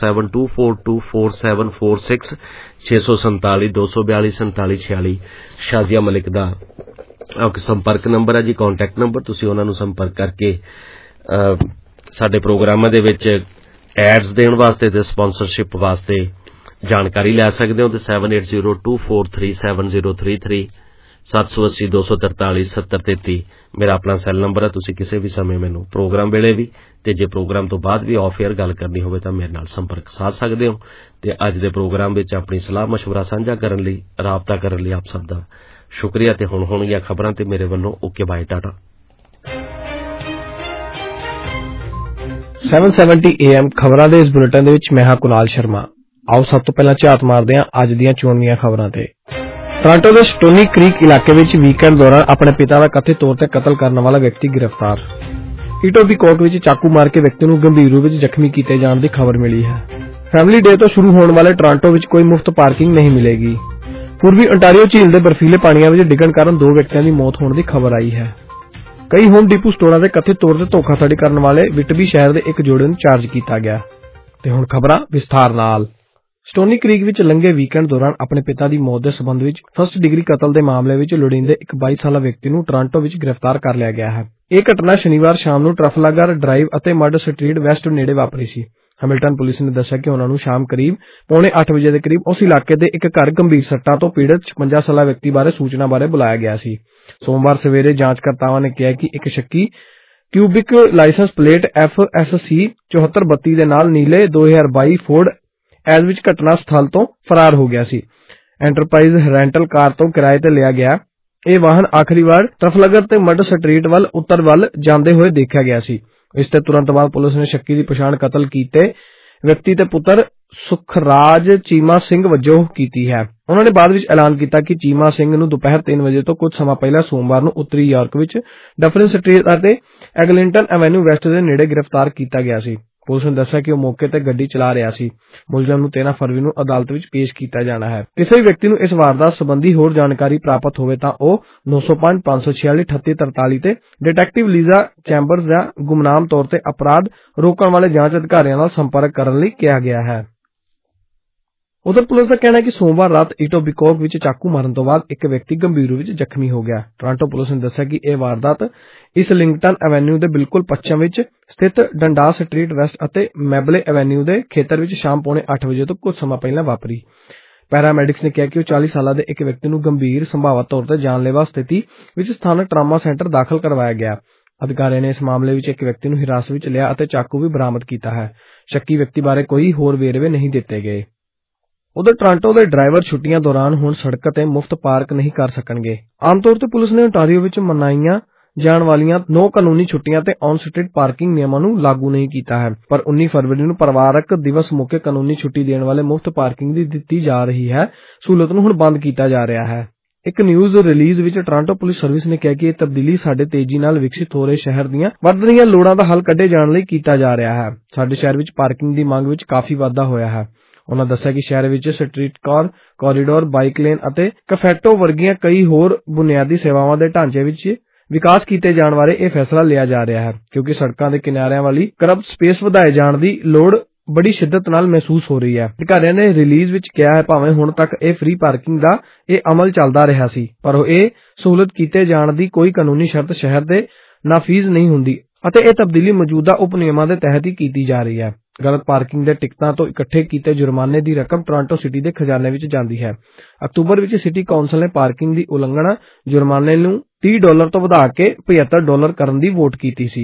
6472444746 647 242 4746 ਸ਼ਾਜ਼ੀਆ ਮਲਿਕ ਦਾ ਸੰਪਰਕ ਨੰਬਰ ਹੈ ਜੀ, ਕੰਟੈਕਟ ਨੰਬਰ। ਤੁਸੀਂ ਉਹਨਾਂ ਨੂੰ ਸੰਪਰਕ ਕਰਕੇ ਸਾਡੇ ਪ੍ਰੋਗਰਾਮਾਂ ਦੇ ਵਿੱਚ ਐਡਸ ਦੇਣ ਵਾਸਤੇ ਤੇ ਸਪਾਂਸਰਸ਼ਿਪ ਵਾਸਤੇ ਜਾਣਕਾਰੀ ਲੈ ਸਕਦੇ ਹੋ। ਤੇ 7802437033 780 243 7033 ਮੇਰਾ ਆਪਣਾ ਸੈੱਲ ਨੰਬਰ ਹੈ। ਤੁਸੀਂ ਕਿਸੇ ਵੀ ਸਮੇਂ ਮੈਨੂੰ ਪ੍ਰੋਗਰਾਮ ਵੇਲੇ ਵੀ ਤੇ ਜੇ ਪ੍ਰੋਗਰਾਮ ਤੋਂ ਬਾਅਦ ਵੀ ਆਫ ਏਅਰ ਗੱਲ ਕਰਨੀ ਹੋਵੇ ਤਾਂ ਮੇਰੇ ਨਾਲ ਸੰਪਰਕ ਸਾਧ ਸਕਦੇ ਹੋ। ਤੇ ਅੱਜ ਦੇ ਪ੍ਰੋਗਰਾਮ ਵਿੱਚ ਆਪਣੀ ਸਲਾਹ ਮਸ਼ਵਰਾ ਸਾਂਝਾ ਕਰਨ ਲਈ, ਰਾਬਤਾ ਕਰਨ ਲਈ ਆਪ ਸਭ ਦਾ ਸ਼ੁਕਰੀਆ। ਤੇ ਹੁਣ ਹੋਣਗੀਆਂ ਖਬਰਾਂ ਤੇ ਮੇਰੇ ਵੱਲੋਂ ਓਕੇ ਬਾਏ ਟਾਟਾ। 770 AM ਖਬਰਾਂ ਦੇ ਇਸ ਬੁਲੇਟਿਨ ਦੇ ਵਿੱਚ ਮੈਂ ਹਾਂ ਕੁਨਾਲ ਸ਼ਰਮਾ। ਆਓ ਸਭ ਤੋਂ ਪਹਿਲਾਂ ਝਾਤ ਮਾਰਦੇ ਹਾਂ ਅੱਜ ਦੀਆਂ ਚੋਣਵੀਆਂ ਖਬਰਾਂ ਤੇ। ਟੋਰਾਂਟੋ ਦੇ ਸਟੋਨੀ ਕ੍ਰੀਕ ਇਲਾਕੇ ਵਿੱਚ ਵੀਕਐਂਡ ਦੌਰਾਨ ਆਪਣੇ ਪਿਤਾ ਦਾ ਕਥਿਤ ਤੌਰ ਤੇ ਕਤਲ ਕਰਨ ਵਾਲਾ ਵਿਅਕਤੀ ਗ੍ਰਿਫਤਾਰ। ਈਟੋਬੀਕੋਕ ਵਿੱਚ ਚਾਕੂ ਮਾਰ ਕੇ ਵਿਅਕਤੀ ਨੂੰ ਗੰਭੀਰ ਰੂਪ ਵਿੱਚ ਜ਼ਖਮੀ ਕੀਤੇ ਜਾਣ ਦੀ ਖਬਰ ਮਿਲੀ ਹੈ। ਫੈਮਿਲੀ ਡੇ ਤੋਂ ਸ਼ੁਰੂ ਹੋਣ ਵਾਲੇ ਟੋਰਾਂਟੋ ਵਿੱਚ ਕੋਈ ਮੁਫਤ ਪਾਰਕਿੰਗ ਨਹੀਂ ਮਿਲੇਗੀ। ਪੂਰਬੀ ontario ਝੀਲ ਦੇ ਬਰਫੀਲੇ ਪਾਣੀਆਂ ਵਿੱਚ ਡਿੱਗਣ ਕਾਰਨ 2 ਵਿਅਕਤੀਆਂ ਦੀ ਮੌਤ ਹੋਣ ਦੀ ਖਬਰ ਆਈ ਹੈ। ਕਈ ਹੋਮ ਡੀਪੂ ਸਟੋਰਾਂ ਦੇ ਕਥਿਤ ਤੌਰ ਤੇ ਧੋਖਾਧੜੀ ਕਰਨ ਵਾਲੇ ਵਿਟਬੀ ਸ਼ਹਿਰ ਦੇ ਇੱਕ ਜੋੜੇ ਨੂੰ ਚਾਰਜ ਕੀਤਾ ਗਿਆ। ਤੇ ਹੁਣ ਖਬਰਾਂ ਵਿਸਥਾਰ ਨਾਲ। ਸਟੋਨੀ ਕ੍ਰੀਕ ਵਿੱਚ ਲੰਘੇ ਵੀਕਐਂਡ ਦੌਰਾਨ ਆਪਣੇ ਪਿਤਾ ਦੀ ਮੌਤ ਦੇ ਸਬੰਧ ਵਿੱਚ ਫਸਟ ਡਿਗਰੀ ਕਤਲ ਦੇ ਮਾਮਲੇ ਵਿੱਚ ਲੋੜੀਂਦੇ ਇੱਕ 22 ਸਾਲਾ ਵਿਅਕਤੀ ਨੂੰ ਟੋਰਾਂਟੋ ਵਿੱਚ ਗ੍ਰਿਫਤਾਰ ਕਰ ਲਿਆ ਗਿਆ ਹੈ। ਇਹ ਘਟਨਾ ਸ਼ਨੀਵਾਰ ਸ਼ਾਮ ਨੂੰ ਟ੍ਰਫਲਗਰ ਡਰਾਈਵ ਅਤੇ ਮੱਡ ਸਟਰੀਟ ਵੈਸਟ ਨੇੜੇ ਵਾਪਰੀ ਸੀ। ਹੈਮਿਲਟਨ ਪੁਲਿਸ ਨੇ ਦੱਸਿਆ ਕਿ ਉਹਨਾਂ ਨੂੰ ਸ਼ਾਮ ਕਰੀਬ 8:45 ਵਜੇ ਦੇ ਕਰੀਬ ਉਸ ਇਲਾਕੇ ਦੇ ਇੱਕ ਘਰ ਗੰਭੀਰ ਸੱਟਾਂ ਤੋਂ ਪੀੜਤ 56 ਸਾਲਾ ਵਿਅਕਤੀ ਬਾਰੇ ਸੂਚਨਾ ਬਾਰੇ ਬੁਲਾਇਆ ਗਿਆ ਸੀ। ਸੋਮਵਾਰ ਸਵੇਰੇ ਜਾਂਚਕਰਤਾਵਾਂ ਨੇ ਕਿਹਾ ਕਿ ਇੱਕ ਸ਼ੱਕੀ ਕਿਊਬਿਕ ਲਾਇਸੈਂਸ ਪਲੇਟ FSC 7432 ਦੇ ਨਾਲ ਨੀਲੇ 2022 ਫੋਰਡ ਐਜ਼ ਵਿੱਚ ਘਟਨਾ ਸਥਲ ਤੋਂ ਫਰਾਰ ਹੋ ਗਿਆ ਸੀ। ਐਂਟਰਪ੍ਰਾਈਜ਼ ਰੈਂਟਲ ਕਾਰ ਤੋਂ ਕਿਰਾਏ ਤੇ ਲਿਆ ਗਿਆ ਇਹ ਵਾਹਨ ਆਖਰੀ ਵਾਰ ਟ੍ਰਫਲਗਰ ਤੇ ਮੱਡ ਸਟਰੀਟ ਵੱਲ ਉੱਤਰ ਵੱਲ ਜਾਂਦੇ ਹੋਏ ਦੇਖਿਆ ਗਿਆ ਸੀ। ਇਸ ਤੇ ਤੁਰੰਤ ਬਾਅਦ ਪੁਲਿਸ ਨੇ ਸ਼ੱਕੀ ਦੀ ਪਛਾਣ ਕਤਲ ਕੀਤੇ ਵਿਅਕਤੀ ਦੇ ਪੁੱਤਰ ਸੁਖਰਾਜ ਚੀਮਾ ਸਿੰਘ ਵਜੋਂ ਕੀਤੀ ਹੈ। ਉਹਨਾਂ ਨੇ ਬਾਅਦ ਵਿੱਚ ਐਲਾਨ ਕੀਤਾ ਕਿ ਚੀਮਾ ਸਿੰਘ ਨੂੰ ਦੁਪਹਿਰ 3 ਵਜੇ ਤੋਂ ਕੁਝ ਸਮਾਂ ਪਹਿਲਾਂ ਸੋਮਵਾਰ ਨੂੰ ਉੱਤਰੀ ਯਾਰਕ ਵਿੱਚ ਡਫਰਿਨ ਸਟਰੀਟ ਅਤੇ ਐਗਲਿੰਟਨ ਐਵੇਨਿਊ ਵੈਸਟ ਦੇ ਨੇੜੇ ਗ੍ਰਿਫਤਾਰ ਕੀਤਾ ਗਿਆ ਸੀ। ਪੁਲਿਸ ਨੇ ਦੱਸਿਆ ਕਿ ਉਹ ਮੌਕੇ ਤੇ ਗੱਡੀ ਚਲਾ ਰਿਹਾ ਸੀ। ਮੁਲਜ਼ਮ ਨੂੰ 13 ਫਰਵਰੀ ਨੂੰ ਅਦਾਲਤ ਵਿੱਚ ਪੇਸ਼ ਕੀਤਾ ਜਾਣਾ ਹੈ। ਕਿਸੇ ਵੀ ਵਿਅਕਤੀ ਨੂੰ ਇਸ ਵਾਰਦਾਤ ਸੰਬੰਧੀ ਹੋਰ ਜਾਣਕਾਰੀ ਪ੍ਰਾਪਤ ਹੋਵੇ ਤਾਂ ਉਹ 905 546 3843 ਤੇ ਡਿਟੈਕਟਿਵ ਲੀਜ਼ਾ ਚੈਂਬਰਜ਼ ਜਾਂ ਗੁਮਨਾਮ ਤੌਰ ਤੇ ਅਪਰਾਧ ਰੋਕਣ ਵਾਲੇ ਜਾਂਚ ਅਧਿਕਾਰੀਆਂ ਨਾਲ ਸੰਪਰਕ ਕਰਨ ਲਈ ਕਿਹਾ ਗਿਆ ਹੈ। ਉਧਰ ਪੁਲਿਸ ਦਾ ਕਹਿਣਾ ਹੈ ਕਿ ਸੋਮਵਾਰ ਰਾਤ ਈਟੋਬੀਕੋਕ ਵਿੱਚ ਚਾਕੂ ਮਾਰਨ ਤੋਂ ਬਾਅਦ ਇੱਕ ਵਿਅਕਤੀ ਗੰਭੀਰ ਰੂਪ ਵਿੱਚ ਜ਼ਖਮੀ ਹੋ ਗਿਆ। ਟੋਰਾਂਟੋ ਪੁਲਿਸ ਨੇ ਦੱਸਿਆ ਕਿ ਇਹ ਵਾਰਦਾਤ ਇਸਲਿੰਗਟਨ ਐਵੇਨਿਊ ਦੇ ਬਿਲਕੁਲ ਪੱਛਮ ਵਿੱਚ ਸਥਿਤ ਡੰਡਾਸ ਸਟਰੀਟ ਵੈਸਟ ਅਤੇ ਮੈਬਲੇ ਐਵੇਨਿਊ ਦੇ ਖੇਤਰ ਵਿੱਚ ਸ਼ਾਮ 8:45 ਵਜੇ ਤੋਂ ਕੁਝ ਸਮਾਂ ਪਹਿਲਾਂ ਵਾਪਰੀ। ਪੈਰਾਮੈਡਿਕਸ ਨੇ ਕਿਹਾ ਕਿ ਉਹ 40 ਸਾਲਾਂ ਦੇ ਇੱਕ ਵਿਅਕਤੀ ਨੂੰ ਗੰਭੀਰ ਸੰਭਾਵਤ ਤੌਰ ਤੇ ਜਾਨਲੇਵਾ ਸਥਿਤੀ ਵਿੱਚ ਸਥਾਨਕ ਟਰਾਮਾ ਸੈਂਟਰ ਦਾਖਲ ਕਰਵਾਇਆ ਗਿਆ। ਅਧਿਕਾਰੀਆਂ ਨੇ ਇਸ ਮਾਮਲੇ ਵਿੱਚ ਇੱਕ ਵਿਅਕਤੀ ਨੂੰ ਹਿਰਾਸਤ ਵਿੱਚ ਲਿਆ ਅਤੇ ਚਾਕੂ ਵੀ ਬਰਾਮਦ ਕੀਤਾ ਹੈ। ਸ਼ੱਕੀ ਵਿਅਕਤੀ ਬਾਰੇ ਕੋਈ ਹੋਰ ਵੇਰਵੇ ਨਹੀਂ ਦਿੱਤੇ ਗਏ। ਉਧਰ ਟੋਰਾਂਟੋ ਦੇ ਡਰਾਈਵਰ ਛੁੱਟੀਆਂ ਦੌਰਾਨ ਹੁਣ ਸੜਕ ਤੇ ਮੁਫਤ ਪਾਰਕ ਨਹੀਂ ਕਰ ਸਕਣਗੇ। ਆਮ ਤੌਰ ਤੇ ਪੁਲਿਸ ਨੇ ontario ਵਿੱਚ ਮਨਾਈਆਂ ਜਾਣ ਵਾਲੀਆਂ 9 ਕਾਨੂੰਨੀ ਛੁੱਟੀਆਂ ਤੇ ਔਨ ਸਟਰੀਟ ਪਾਰਕਿੰਗ ਨਿਯਮਾਂ ਨੂੰ ਲਾਗੂ ਨਹੀਂ ਕੀਤਾ ਹੈ, ਪਰ 19 ਫਰਵਰੀ ਨੂੰ ਪਰਿਵਾਰਕ ਦਿਵਸ ਮੌਕੇ ਕਾਨੂੰਨੀ ਛੁੱਟੀ ਦੇਣ ਵਾਲੇ ਮੁਫਤ ਪਾਰਕਿੰਗ ਦੀ ਦਿੱਤੀ ਜਾ ਰਹੀ ਹੈ ਸਹੂਲਤ ਨੂੰ ਹੁਣ ਬੰਦ ਕੀਤਾ ਜਾ ਰਿਹਾ ਹੈ। ਇੱਕ ਨਿਊਜ਼ ਰਿਲੀਜ਼ ਵਿੱਚ ਟੋਰਾਂਟੋ ਪੁਲਿਸ ਸਰਵਿਸ ਨੇ ਕਿਹਾ ਕਿ ਇਹ ਤਬਦੀਲੀ ਸਾਡੇ ਤੇਜ਼ੀ ਨਾਲ ਵਿਕਸਿਤ ਹੋ ਰਹੇ ਸ਼ਹਿਰ ਦੀਆਂ ਵੱਧ ਰਹੀਆਂ ਲੋੜਾਂ ਦਾ ਹੱਲ ਕੱਢੇ ਜਾਣ ਲਈ ਕੀਤਾ ਜਾ ਰਿਹਾ ਹੈ। ਸਾਡੇ ਸ਼ਹਿਰ ਵਿੱਚ ਪਾਰਕਿੰਗ ਦੀ ਮੰਗ ਵਿੱਚ ਕਾਫੀ ਵਾਧਾ ਹੋਇਆ ਹੈ। ਉਨ੍ਹਾਂ ਦੱਸਿਆ ਕਿ ਸ਼ਹਿਰ ਵਿੱਚ street car corridor, bike lane ਅਤੇ ਕਫੈਟੋ ਵਰਗੀਆਂ ਕਈ ਹੋਰ ਬੁਨਿਆਦੀ ਸੇਵਾਵਾਂ ਦੇ ਢਾਂਚੇ ਵਿੱਚ ਵਿਕਾਸ ਕੀਤੇ ਜਾਣ ਬਾਰੇ ਇਹ ਫੈਸਲਾ ਲਿਆ ਜਾ ਰਿਹਾ ਹੈ, ਕਿਉਂਕਿ ਸੜਕਾਂ ਦੇ ਕਿਨਾਰਿਆਂ ਵਾਲੀ ਕਰਬ ਸਪੇਸ ਵਧਾਏ ਜਾਣ ਦੀ ਲੋੜ ਬੜੀ ਸ਼ਿੱਦਤ ਨਾਲ ਮਹਿਸੂਸ ਹੋ ਰਹੀ ਹੈ। ਅਧਿਕਾਰੀਆਂ ਨੇ ਰਿਲੀਜ਼ ਵਿੱਚ ਕਿਹਾ ਹੈ ਭਾਵੇਂ ਹੁਣ ਤੱਕ ਇਹ ਫ੍ਰੀ ਪਾਰਕਿੰਗ ਦਾ ਇਹ ਅਮਲ ਚੱਲਦਾ ਰਿਹਾ ਸੀ, ਪਰ ਇਹ ਸਹੂਲਤ ਕੀਤੇ ਜਾਣ ਦੀ ਕੋਈ ਕਾਨੂੰਨੀ ਸ਼ਰਤ ਸ਼ਹਿਰ ਦੇ ਨਾਫੀਜ਼ ਨਹੀਂ ਹੁੰਦੀ ਅਤੇ ਇਹ ਤਬਦੀਲੀ ਮੌਜੂਦਾ ਉਪ ਨਿਯਮਾਂ ਦੇ ਤਹਿਤ ਹੀ ਕੀਤੀ ਜਾ ਰਹੀ ਹੈ। ਗਲਤ ਪਾਰਕਿੰਗ ਦੇ ਟਿਕਟਾਂ ਤੋਂ ਇਕੱਠੇ ਕੀਤੇ ਜੁਰਮਾਨੇ ਦੀ ਰਕਮ ਟੋਰਾਂਟੋ ਸਿਟੀ ਦੇ ਖਜ਼ਾਨੇ ਵਿੱਚ ਜਾਂਦੀ ਹੈ। ਅਕਤੂਬਰ ਵਿੱਚ ਸਿਟੀ ਕੌਂਸਲ ਨੇ ਪਾਰਕਿੰਗ ਦੀ ਉਲੰਘਣਾ ਜੁਰਮਾਨੇ ਨੂੰ $30 ਤੋਂ ਵਧਾ ਕੇ $75 ਕਰਨ ਦੀ ਵੋਟ ਕੀਤੀ ਸੀ।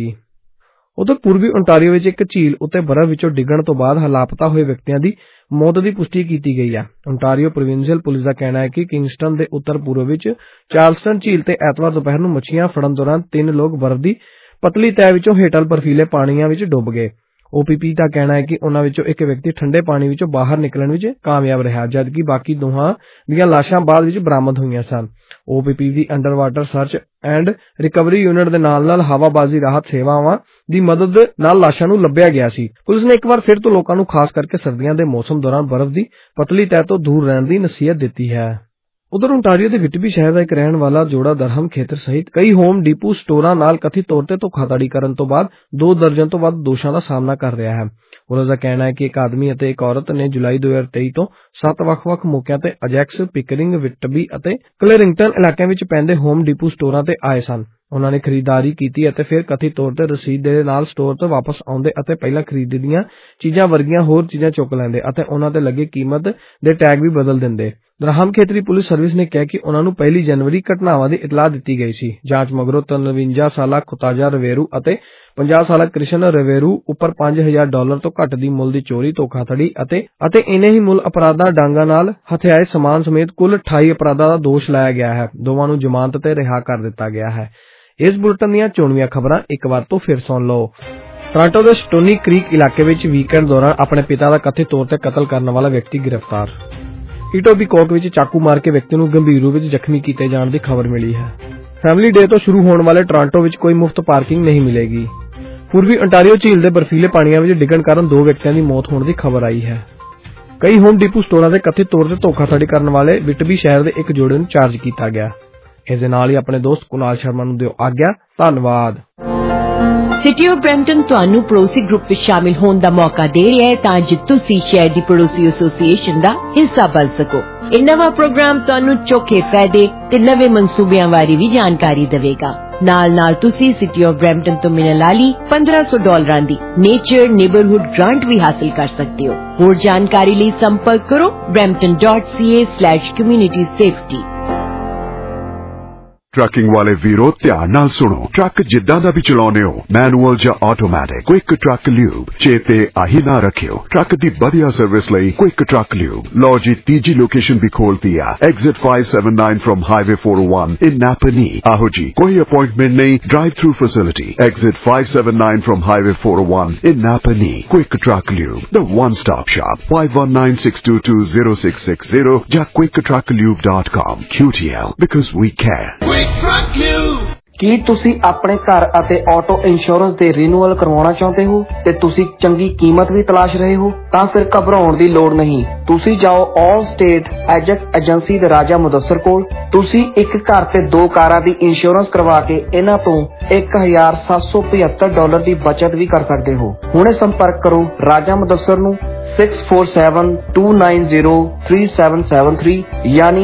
ਉਧਰ ਪੂਰਬੀ ontario ਵਿੱਚ ਇੱਕ ਝੀਲ ਉੱਤੇ ਬਰਫ਼ ਵਿੱਚੋਂ ਡਿੱਗਣ ਤੋਂ ਬਾਅਦ ਲਾਪਤਾ ਹੋਏ ਵਿਅਕਤੀਆਂ ਦੀ ਮੌਤ ਦੀ ਪੁਸ਼ਟੀ ਕੀਤੀ ਗਈ ਹੈ। ontario ਪ੍ਰੋਵਿੰਸ਼ੀਅਲ ਪੁਲਿਸ ਦਾ ਕਹਿਣਾ ਹੈ ਕਿ ਕਿੰਗਸਟਨ ਦੇ ਉੱਤਰ ਪੂਰਬ ਵਿੱਚ ਚਾਰਲਸਟਨ ਝੀਲ ਤੇ ਐਤਵਾਰ ਦੁਪਹਿਰ ਨੂੰ ਮੱਛੀਆਂ ਫੜਨ ਦੌਰਾਨ 3 ਲੋਕ ਬਰਫ਼ ਦੀ ਪਤਲੀ ਤਹਿ ਵਿੱਚੋਂ ਹੇਠਲ ਬਰਫੀਲੇ ਪਾਣੀਆਂ ਵਿੱਚ ਡੁੱਬ ਗਏ। OPP ਦਾ ਕਹਿਣਾ ਹੈ ਕਿ ਉਨ੍ਹਾਂ ਵਿੱਚੋਂ ਇੱਕ ਵਿਅਕਤੀ ਠੰਡੇ ਪਾਣੀ ਵਿੱਚੋਂ ਬਾਹਰ ਨਿਕਲਣ ਵਿੱਚ ਕਾਮਯਾਬ ਰਿਹਾ, ਜਦਕਿ ਬਾਕੀ ਦੋਹਾਂ ਦੀਆਂ ਲਾਸ਼ਾਂ ਬਾਅਦ ਵਿੱਚ ਬਰਾਮਦ ਹੋਈਆਂ ਸਨ। OPP ਦੀ under water search and recovery unit ਦੇ ਨਾਲ ਹਵਾਬਾਜ਼ੀ ਰਾਹਤ ਸੇਵਾਵਾਂ ਦੀ ਮਦਦ ਨਾਲ ਲਾਸ਼ਾਂ ਨੂੰ ਲੱਭਿਆ ਗਿਆ ਸੀ। ਪੁਲਿਸ ਨੇ ਇੱਕ ਵਾਰ ਫਿਰ ਤੋਂ ਲੋਕਾਂ ਨੂੰ ਖਾਸ ਕਰਕੇ ਸਰਦੀਆਂ ਦੇ ਮੌਸਮ ਦੌਰਾਨ ਬਰਫ਼ ਦੀ ਪਤਲੀ ਤਹਿ ਤੋਂ ਦੂਰ ਰਹਿਣ ਦੀ ਨਸੀਹਤ ਦਿੱਤੀ ਹੈ। ਉਧਰ ontario ਦੇ ਵਿਟਬੀ ਸ਼ਹਿਰ ਦਾ ਇੱਕ ਰਹਿਣ ਵਾਲਾ ਜੋੜਾ ਦਰਹਮ ਖੇਤਰ ਸਹਿਤ ਕਈ ਹੋਮ ਡੀਪੂ ਸਟੋਰਾਂ ਨਾਲ ਕਥਿਤ ਤੌਰ ਤੇ ਧੋਖਾਧੜੀ ਕਰਨ ਤੋਂ ਬਾਅਦ 2 ਦਰਜਨ ਤੋਂ ਵੱਧ ਦੋਸ਼ਾਂ ਦਾ ਸਾਹਮਣਾ ਕਰ ਰਿਹਾ ਹੈ। ਉਸ ਦਾ ਕਹਿਣਾ ਹੈ ਕਿ ਇੱਕ ਆਦਮੀ ਅਤੇ ਇੱਕ ਔਰਤ ਨੇ ਜੁਲਾਈ 2023 ਤੋਂ 7 ਵੱਖ-ਵੱਖ ਮੌਕਿਆਂ ਤੇ ਅਜੈਕਸ, ਪਿਕਰਿੰਗ, ਵਿਟਬੀ ਅਤੇ ਕਲੈਰਿੰਗਟਨ ਇਲਾਕਿਆਂ ਵਿੱਚ ਪੈਂਦੇ ਹੋਮ ਡੀਪੂ ਸਟੋਰਾਂ ਤੇ ਆਏ ਸਨ। ਉਨ੍ਹਾਂ ਨੇ ਖਰੀਦਦਾਰੀ ਕੀਤੀ ਅਤੇ ਫਿਰ ਕਥਿਤ ਤੌਰ ਤੇ ਰਸੀਦ ਦੇ ਨਾਲ ਸਟੋਰ ਤੋਂ ਵਾਪਸ ਆਉਂਦੇ ਅਤੇ ਪਹਿਲਾਂ ਖਰੀਦੀਆਂ ਚੀਜ਼ਾਂ ਵਰਗੀਆਂ ਹੋਰ ਚੀਜ਼ਾਂ ਚੁੱਕ ਲੈਂਦੇ ਅਤੇ ਉਨ੍ਹਾਂ ਤੇ ਲੱਗੇ ਕੀਮਤ ਦੇ ਟੈਗ ਵੀ ਬਦਲ ਦਿੰਦੇ। ਦਰਹਮ ਖੇਤਰੀ ਪੁਲਿਸ ਸਰਵਿਸ ਨੇ ਕਿਹਾ ਕਿ ਉਨ੍ਹਾਂ ਨੂੰ 1 ਜਨਵਰੀ ਘਟਨਾਵਾਂ ਦੀ ਇਤਲਾਹ ਦਿੱਤੀ ਗਈ ਸੀ। ਜਾਂਚ ਮਗਰੋਂ 53 ਸਾਲਾ ਖੁਤਾਜਾ ਰਵੇਰੂ ਅਤੇ 50 ਸਾਲਾ ਕ੍ਰਿਸ਼ਨ ਰਵੇਰੂ ਉੱਪਰ $5000 ਤੋਂ ਘੱਟ ਦੀ ਮੁੱਲ ਦੀ ਚੋਰੀ, ਧੋਖਾਧੜੀ ਅਤੇ ਇਨੇ ਹੀ ਮੁੱਲ ਅਪਰਾਧਾਂ ਡਾਂਗਾਂ ਨਾਲ ਹਥਿਆਏ ਸਮਾਨ ਸਮੇਤ ਕੁੱਲ 28 ਅਪਰਾਧਾਂ ਦਾ ਦੋਸ਼ ਲਾਇਆ ਗਿਆ ਹੈ। ਦੋਵਾਂ ਨੂੰ ਜ਼ਮਾਨਤ ਤੇ ਰਿਹਾ ਕਰ ਦਿੱਤਾ ਗਿਆ ਹੈ। ਇਸ ਬੁਲੇਟਿਨ ਦੀਆਂ ਚੋਣਵੀਆਂ ਖਬਰਾਂ ਇੱਕ ਵਾਰ ਤੋਂ ਫਿਰ ਸੁਣ ਲਓ। ਟੋਰਾਂਟੋ ਦੇ ਸਟੋਨੀ ਕ੍ਰੀਕ ਇਲਾਕੇ ਵਿੱਚ ਵੀਕਐਂਡ ਦੌਰਾਨ ਆਪਣੇ ਪਿਤਾ ਦਾ ਕਥਿਤ ਤੌਰ ਤੇ ਕਤਲ ਕਰਨ ਵਾਲਾ ਵਿਅਕਤੀ ਗ੍ਰਿਫਤਾਰ। ਈਟੋਬੀਕੋਕ ਵਿੱਚ ਚਾਕੂ ਮਾਰ ਕੇ ਵਿਅਕਤੀ ਨੂੰ ਗੰਭੀਰ ਰੂਪ ਵਿੱਚ ਜ਼ਖਮੀ ਕੀਤੇ ਜਾਣ ਦੀ ਖਬਰ ਮਿਲੀ ਹੈ। ਫੈਮਿਲੀ ਡੇ ਤੋਂ ਸ਼ੁਰੂ ਹੋਣ ਵਾਲੇ ਟੋਰਾਂਟੋ ਵਿੱਚ ਕੋਈ ਮੁਫਤ ਪਾਰਕਿੰਗ ਨਹੀਂ ਮਿਲੇਗੀ। ਪੂਰਬੀ ontario ਝੀਲ ਦੇ ਬਰਫੀਲੇ ਪਾਣੀਆਂ ਵਿੱਚ ਡਿੱਗਣ ਕਾਰਨ 2 ਵਿਅਕਤੀਆਂ ਦੀ ਮੌਤ ਹੋਣ ਦੀ ਖਬਰ ਆਈ ਹੈ। ਕਈ ਹੋਮ ਡੀਪੂ ਸਟੋਰਾਂ ਦੇ ਕਥਿਤ ਤੌਰ ਤੇ ਧੋਖਾਧੜੀ ਕਰਨ ਵਾਲੇ ਵਿਟਬੀ ਸ਼ਹਿਰ ਦੇ ਇੱਕ ਜੋੜੇ ਨੂੰ ਚਾਰਜ ਕੀਤਾ ਗਿਆ। ਇਸ ਦੇ ਨਾਲ ਹੀ ਆਪਣੇ ਦੋਸਤ ਕੁਨਾਲ ਸ਼ਰਮਾ ਨੂੰ ਦਿਓ ਆਗਿਆ। ਧੰਨਵਾਦ। ਸਿਟੀ ਆਫ ਬਰੈਂਪਟਨ ਤੁਹਾਨੂੰ ਪੜੋਸੀ ਗਰੁੱਪ ਵਿੱਚ ਸ਼ਾਮਿਲ ਹੋਣ ਦਾ ਮੌਕਾ ਦੇ ਰਿਹਾ ਹੈ ਤਾਂ ਜੋ ਤੁਸੀਂ ਸ਼ਹਿਰ ਦੀ ਪੜੋਸੀ ਐਸੋਸੀਏਸ਼ਨ ਦਾ ਹਿੱਸਾ ਬਣ ਸਕੋ। ਇਹ ਨਵਾਂ ਪ੍ਰੋਗਰਾਮ ਤੁਹਾਨੂੰ ਚੋਖੇ ਫਾਇਦੇ ਤੇ ਨਵੇਂ ਮਨਸੂਬਿਆਂ ਬਾਰੇ ਵੀ ਜਾਣਕਾਰੀ ਦੇਵੇਗਾ। ਨਾਲ ਤੁਸੀਂ ਸਿਟੀ ਆਫ ਬਰੈਂਪਟਨ ਤੋਂ ਮਿਲਣ ਵਾਲੀ $1500 ਦੀ ਨੇਚਰ ਨੇਬਰਹੁੱਡ ਗ੍ਰਾਂਟ ਵੀ ਹਾਸਲ ਕਰ ਸਕਦੇ ਹੋ। ਹੋਰ ਜਾਣਕਾਰੀ ਲਈ ਸੰਪਰਕ ਕਰੋ brampton.ca/community-safety। ਟਰੱਕਿੰਗ ਵਾਲੇ ਵੀਰੋ ਧਿਆਨ ਨਾਲ ਸੁਣੋ। ਟਰੱਕ ਜਿੱਦਾਂ ਦਾ ਵੀ ਚਲਾਉਂਦੇ ਹੋ, ਮੈਨੂਅਲ ਜਾਂ ਆਟੋਮੈਟਿਕ, ਕੁਇਕ ਟਰੱਕ ਲਿਊਬ ਚੇਤੇ ਆਹੀ ਨਾ ਰੱਖਿਓ। ਟਰੱਕ ਦੀ ਵਧੀਆ ਸਰਵਿਸ ਲਈ ਕੁਇਕ ਟਰੱਕ ਲਿਊਬ। ਲਓ ਜੀ, ਤੀਜੀ ਲੋਕੇਸ਼ਨ ਵੀ ਖੋਲਤੀ ਆ, exit 579 from highway 401 in Napanee. ਆਹੋ ਜੀ, ਕੋਈ ਅਪਾਇੰਟਮੈਂਟ ਨਹੀਂ, drive through facility. Exit 579 from highway 401 in Napanee. Quick truck lube, the one stop shop। 5196220660 ਜਾਂ quicktrucklube.com। QTL, because we care। ਕੀ ਤੁਸੀਂ ਆਪਣੇ ਘਰ ਅਤੇ ਆਟੋ ਇੰਸ਼ੋਰੈਂਸ ਦੇ ਰੀਨਿਊਅਲ ਕਰਵਾਉਣਾ ਚਾਹੁੰਦੇ ਹੋ ਤੇ ਤੁਸੀਂ ਚੰਗੀ ਕੀਮਤ ਵੀ ਤਲਾਸ਼ ਰਹੇ ਹੋ? ਤਾਂ ਫਿਰ ਘਬਰਾਉਣ ਦੀ ਲੋੜ ਨਹੀਂ। ਤੁਸੀਂ ਜਾਓ ਆਲ ਸਟੇਟ ਐਜੈਕਸ ਏਜੰਸੀ ਦੇ ਰਾਜਾ ਮੁਦੱਸਰ ਕੋਲ। ਤੁਸੀਂ ਇੱਕ ਘਰ ਤੇ 2 ਕਾਰਾਂ ਦੀ ਇੰਸ਼ੋਰੈਂਸ ਕਰਵਾ ਕੇ ਇਹਨਾਂ ਤੋਂ $1775 ਦੀ ਬਚਤ ਵੀ ਕਰ ਸਕਦੇ ਹੋ। ਹੁਣੇ ਸੰਪਰਕ ਕਰੋ ਰਾਜਾ ਮੁਦੱਸਰ ਨੂੰ 6472903773 ਯਾਨੀ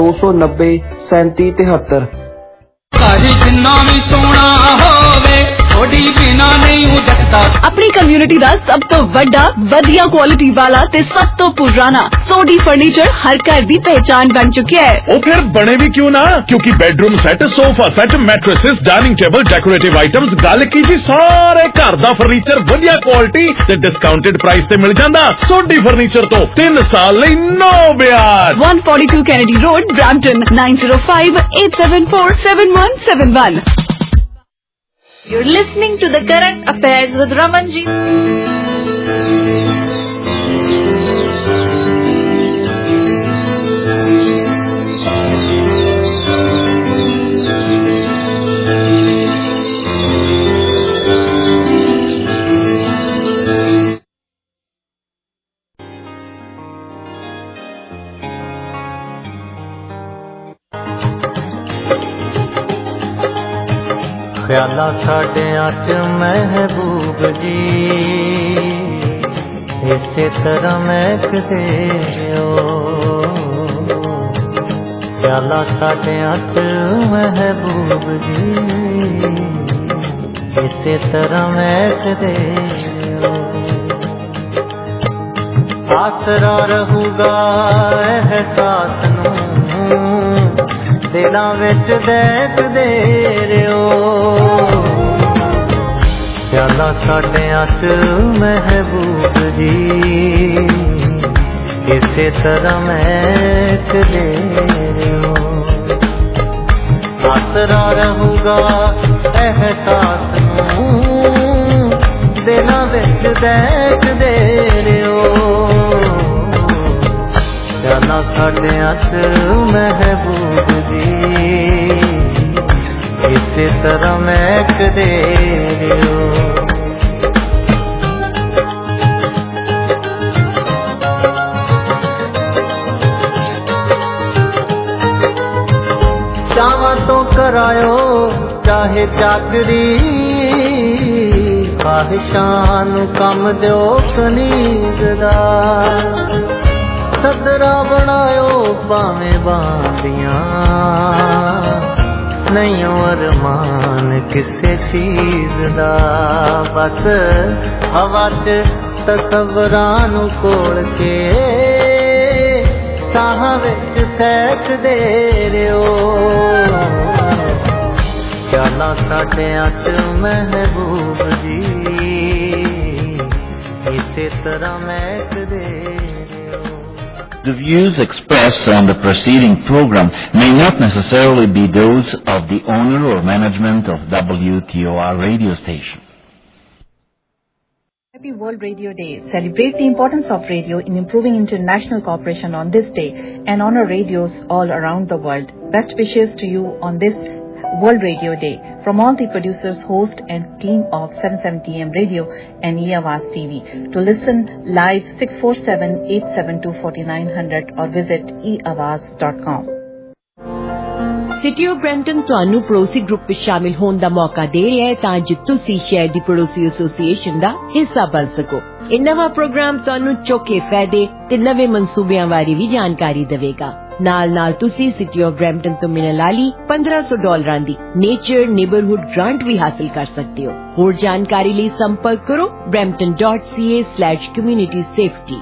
647 290 3773। ਘਰ ਜਿੰਨਾ ਵੀ ਸੋਹਣਾ ਹੋਵੇ थोड़ी बिना नहीं हूँ जचदा। अपनी कम्युनिटी ਦਾ ਸਭ ਤੋਂ ਵੱਡਾ ਵਧੀਆ ਕੁਆਲਿਟੀ ਵਾਲਾ ਤੇ ਸਭ ਤੋਂ ਪੁਰਾਣਾ ਸੋਢੀ ਫਰਨੀਚਰ ਹਰ ਘਰ ਦੀ ਪਹਿਚਾਨ ਬਣ ਚੁੱਕਿਆ ਹੈ। ਉਹ ਫਿਰ ਬਣੇ ਵੀ ਕਿਉਂ ਨਾ, ਕਿਉਂਕਿ bedroom set, sofa set, mattresses, dining table, decorative items, ਗੱਲ ਕੀ ਜੀ ਸਾਰੇ ਘਰ ਦਾ ਫਰਨੀਚਰ ਵਧੀਆ ਕੁਆਲਿਟੀ ਤੇ ਡਿਸਕਾਊਂਟਡ ਪ੍ਰਾਈਸ ਤੇ ਮਿਲ ਜਾਂਦਾ। ਸੋਢੀ ਫਰਨੀਚਰ ਤੋਂ 3 ਸਾਲ ਲਈ ਨੋ ਵਿਆਜ। 142 Kennedy Road, Brampton, 9058747171. You're listening to the Current Affairs with Ramanji. ख्याला साडियां च महबूब जी इसे तरह महकदे हो। ख्याला साडियां च महबूब जी इसे तरह महकदे हो। आसरा रहूगा एहसास नूं दिलां विच देखदे रहो। ख्याला साडियां च महबूब जी इसे तरह महकदे रहो। आसरा रहूगा एहसास नूं दिलां विच देखदे रहो। ख्याला साडियां च महबूब जी इसे तरह महकदे रहो। चावां तो करायो चाहे चाकरी, ख्वाहिशां नूं कम दिओ कनीज दा। सदरा बनायो भावें बांदियां, नहीं अरमान किसे चीज दा। बस हवा च तसव्वरां नूं कोल के साहां विच सैकदे रहो। ख्यालां साडियां च महबूब जी इसे तरह महकदे। The views expressed on the preceding program may not necessarily be those of the owner or management of WTOR radio station. Happy World Radio Day. Celebrate the importance of radio in improving international cooperation on this day and honor radios all around the world. Best wishes to you on this World Radio Day from all the producers, hosts and team of 770 AM Radio and eAwaaz TV. To listen live 647-872-4900 or visit eawaaz.com. City of Brampton ਤੁਹਾਨੂੰ ਪੜੋਸੀ group ਵਿੱਚ ਸ਼ਾਮਿਲ ਹੋਣ ਦਾ ਮੌਕਾ ਦੇ ਰਿਹਾ ਹੈ ਤਾਂ ਜੋ ਤੁਸੀਂ ਸ਼ਹਿਰ ਦੀ ਪੜੋਸੀ ਐਸੋਸੀਏਸ਼ਨ ਦਾ ਹਿੱਸਾ ਬਣ ਸਕੋ। ਇਹ ਨਵਾਂ ਪ੍ਰੋਗਰਾਮ ਤੁਹਾਨੂੰ ਚੌਕੇ ਫਾਇਦੇ ਤੇ ਨਵੇਂ ਮਨਸੂਬਿਆਂ ਬਾਰੇ ਵੀ ਜਾਣਕਾਰੀ ਦੇਵੇਗਾ। ਨਾਲ ਤੁਸੀਂ ਸਿਟੀ ਆਫ ਬਰੈਂਪਟਨ ਤੋਂ ਮਿਲਣ ਵਾਲੀ $1500 ਦੀ ਨੇਚਰ ਨੇਬਰਹੁੱਡ ਗ੍ਰਾਂਟ ਵੀ ਹਾਸਲ ਕਰ ਸਕਦੇ ਹੋ। ਹੋਰ ਜਾਣਕਾਰੀ ਲਈ ਸੰਪਰਕ ਕਰੋ brampton.ca/community safety।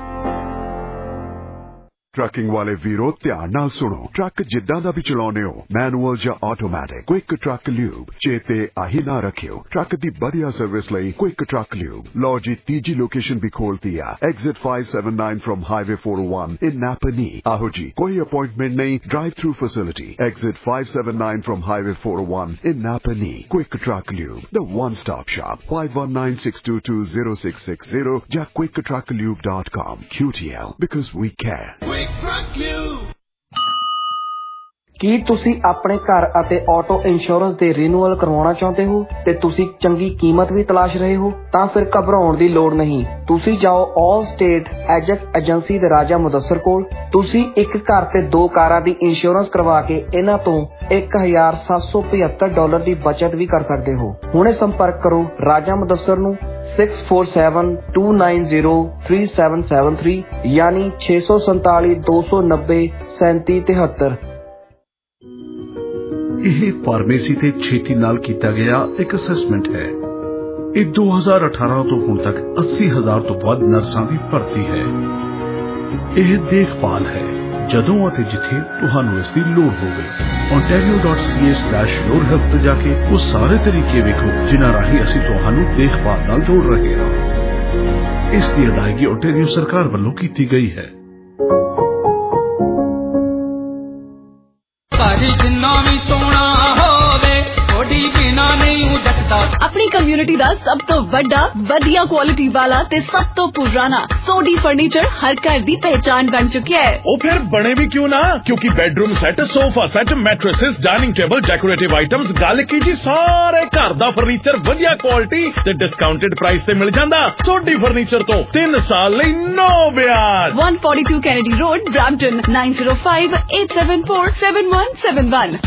ट्रकिंग वाले वीरो ध्यान नाल सुनो। ट्रक जिद्दां दा भी चलाउने हो, मैनुअल या ऑटोमैटिक, क्विक ट्रक ल्यूब चेते आही ना रखियो। ट्रक दी बढ़िया सर्विस लई क्विक ट्रक ल्यूब। लो जी तीजी लोकेशन भी खोलती है, exit 579 from highway 401 in Napanee. आहो जी कोई अपॉइंटमेंट नहीं, drive through facility, exit 579 from highway 401 in Napanee. Quick truck lube, the one stop shop. 5196220660 या quicktrucklube.com। QTL because we care। ਕੀ ਤੁਸੀਂ ਆਪਣੇ ਘਰ ਅਤੇ ਆਟੋ ਇੰਸ਼ੋਰੈਂਸ ਦੇ ਰੀਨਿਊਅਲ ਕਰਵਾਉਣਾ ਚਾਹੁੰਦੇ ਹੋ ਤੇ ਤੁਸੀਂ ਚੰਗੀ ਕੀਮਤ ਵੀ ਤਲਾਸ਼ ਰਹੇ ਹੋ? ਤਾਂ ਫਿਰ ਘਬਰਾਉਣ ਦੀ ਲੋੜ ਨਹੀਂ। ਤੁਸੀਂ ਜਾਓ ਆਲ ਸਟੇਟ ਐਜੈਕਟ ਏਜੰਸੀ ਦੇ ਰਾਜਾ ਮੁਦੱਸਰ ਕੋਲ। ਤੁਸੀਂ ਇੱਕ ਘਰ ਤੇ 2 ਕਾਰਾਂ ਦੀ ਇੰਸ਼ੋਰੈਂਸ ਕਰਵਾ ਕੇ ਇਹਨਾਂ ਤੋਂ $1,775 ਦੀ ਬਚਤ ਵੀ ਕਰ ਸਕਦੇ ਹੋ। ਹੁਣੇ ਸੰਪਰਕ ਕਰੋ ਰਾਜਾ ਮੁਦੱਸਰ ਨੂੰ 647-290-3773 ਯਾਨੀ 647-290-3773। ਇਹ ਫਾਰਮੇਸੀ ਤੇ ਛੇਤੀ ਨਾਲ ਕੀਤਾ ਗਿਆ ਇੱਕ ਅਸੈਸਮੈਂਟ ਹੈ। ਇਹ 2018 ਤੋਂ ਹੁਣ ਤੱਕ 80,000 ਤੋਂ ਵੱਧ ਨਰਸਾਂ ਦੀ ਭਰਤੀ ਹੈ। ਇਹ ਦੇਖਭਾਲ ਹੈ ਜਦੋਂ ਅਤੇ ਜਿੱਥੇ ਤੁਹਾਨੂੰ ਇਸ ਦੀ ਲੋੜ ਹੋਵੇ। ontario.ca/yourhealth ਤੇ ਜਾ ਕੇ ਉਹ ਸਾਰੇ ਤਰੀਕੇ ਵੇਖੋ ਜਿਨ੍ਹਾਂ ਰਾਹੀਂ ਅਸੀਂ ਤੁਹਾਨੂੰ ਦੇਖਭਾਲ ਨਾਲ ਜੋੜ ਰਹੇ ਹਾਂ। ਇਸ ਦੀ ਅਦਾਇਗੀ ontario ਸਰਕਾਰ ਵੱਲੋਂ ਕੀਤੀ ਗਈ ਹੈ। अपनी कम्युनिटी दा सब तो बड़ा वधिया क्वालिटी वाला ते सब तो पुराना सोडी फर्नीचर हर घर दी पहचान बन चुकी है। ओ फिर बने भी क्यों ना, क्योंकि bedroom set, sofa set, mattresses, dining table, decorative items, गल की जी सारे घर दा फर्नीचर वधिया क्वालिटी ते डिस्काउंटेड प्राइस ते मिल जांदा। सोडी फर्नीचर तो 3 साल लई नो ब्याज। 142 Kennedy Road, Brampton, 9058747171।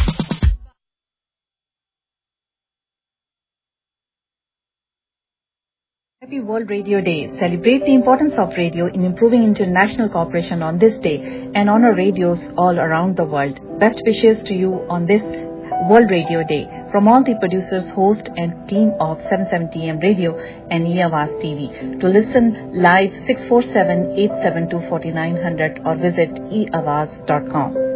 Happy World Radio Day. Celebrate the importance of radio in improving international cooperation on this day and honor radios all around the world. Best wishes to you on this World Radio Day from all the producers, hosts and team of 770 AM Radio and eAwaaz TV. To listen live 647-872-4900 or visit eawaaz.com.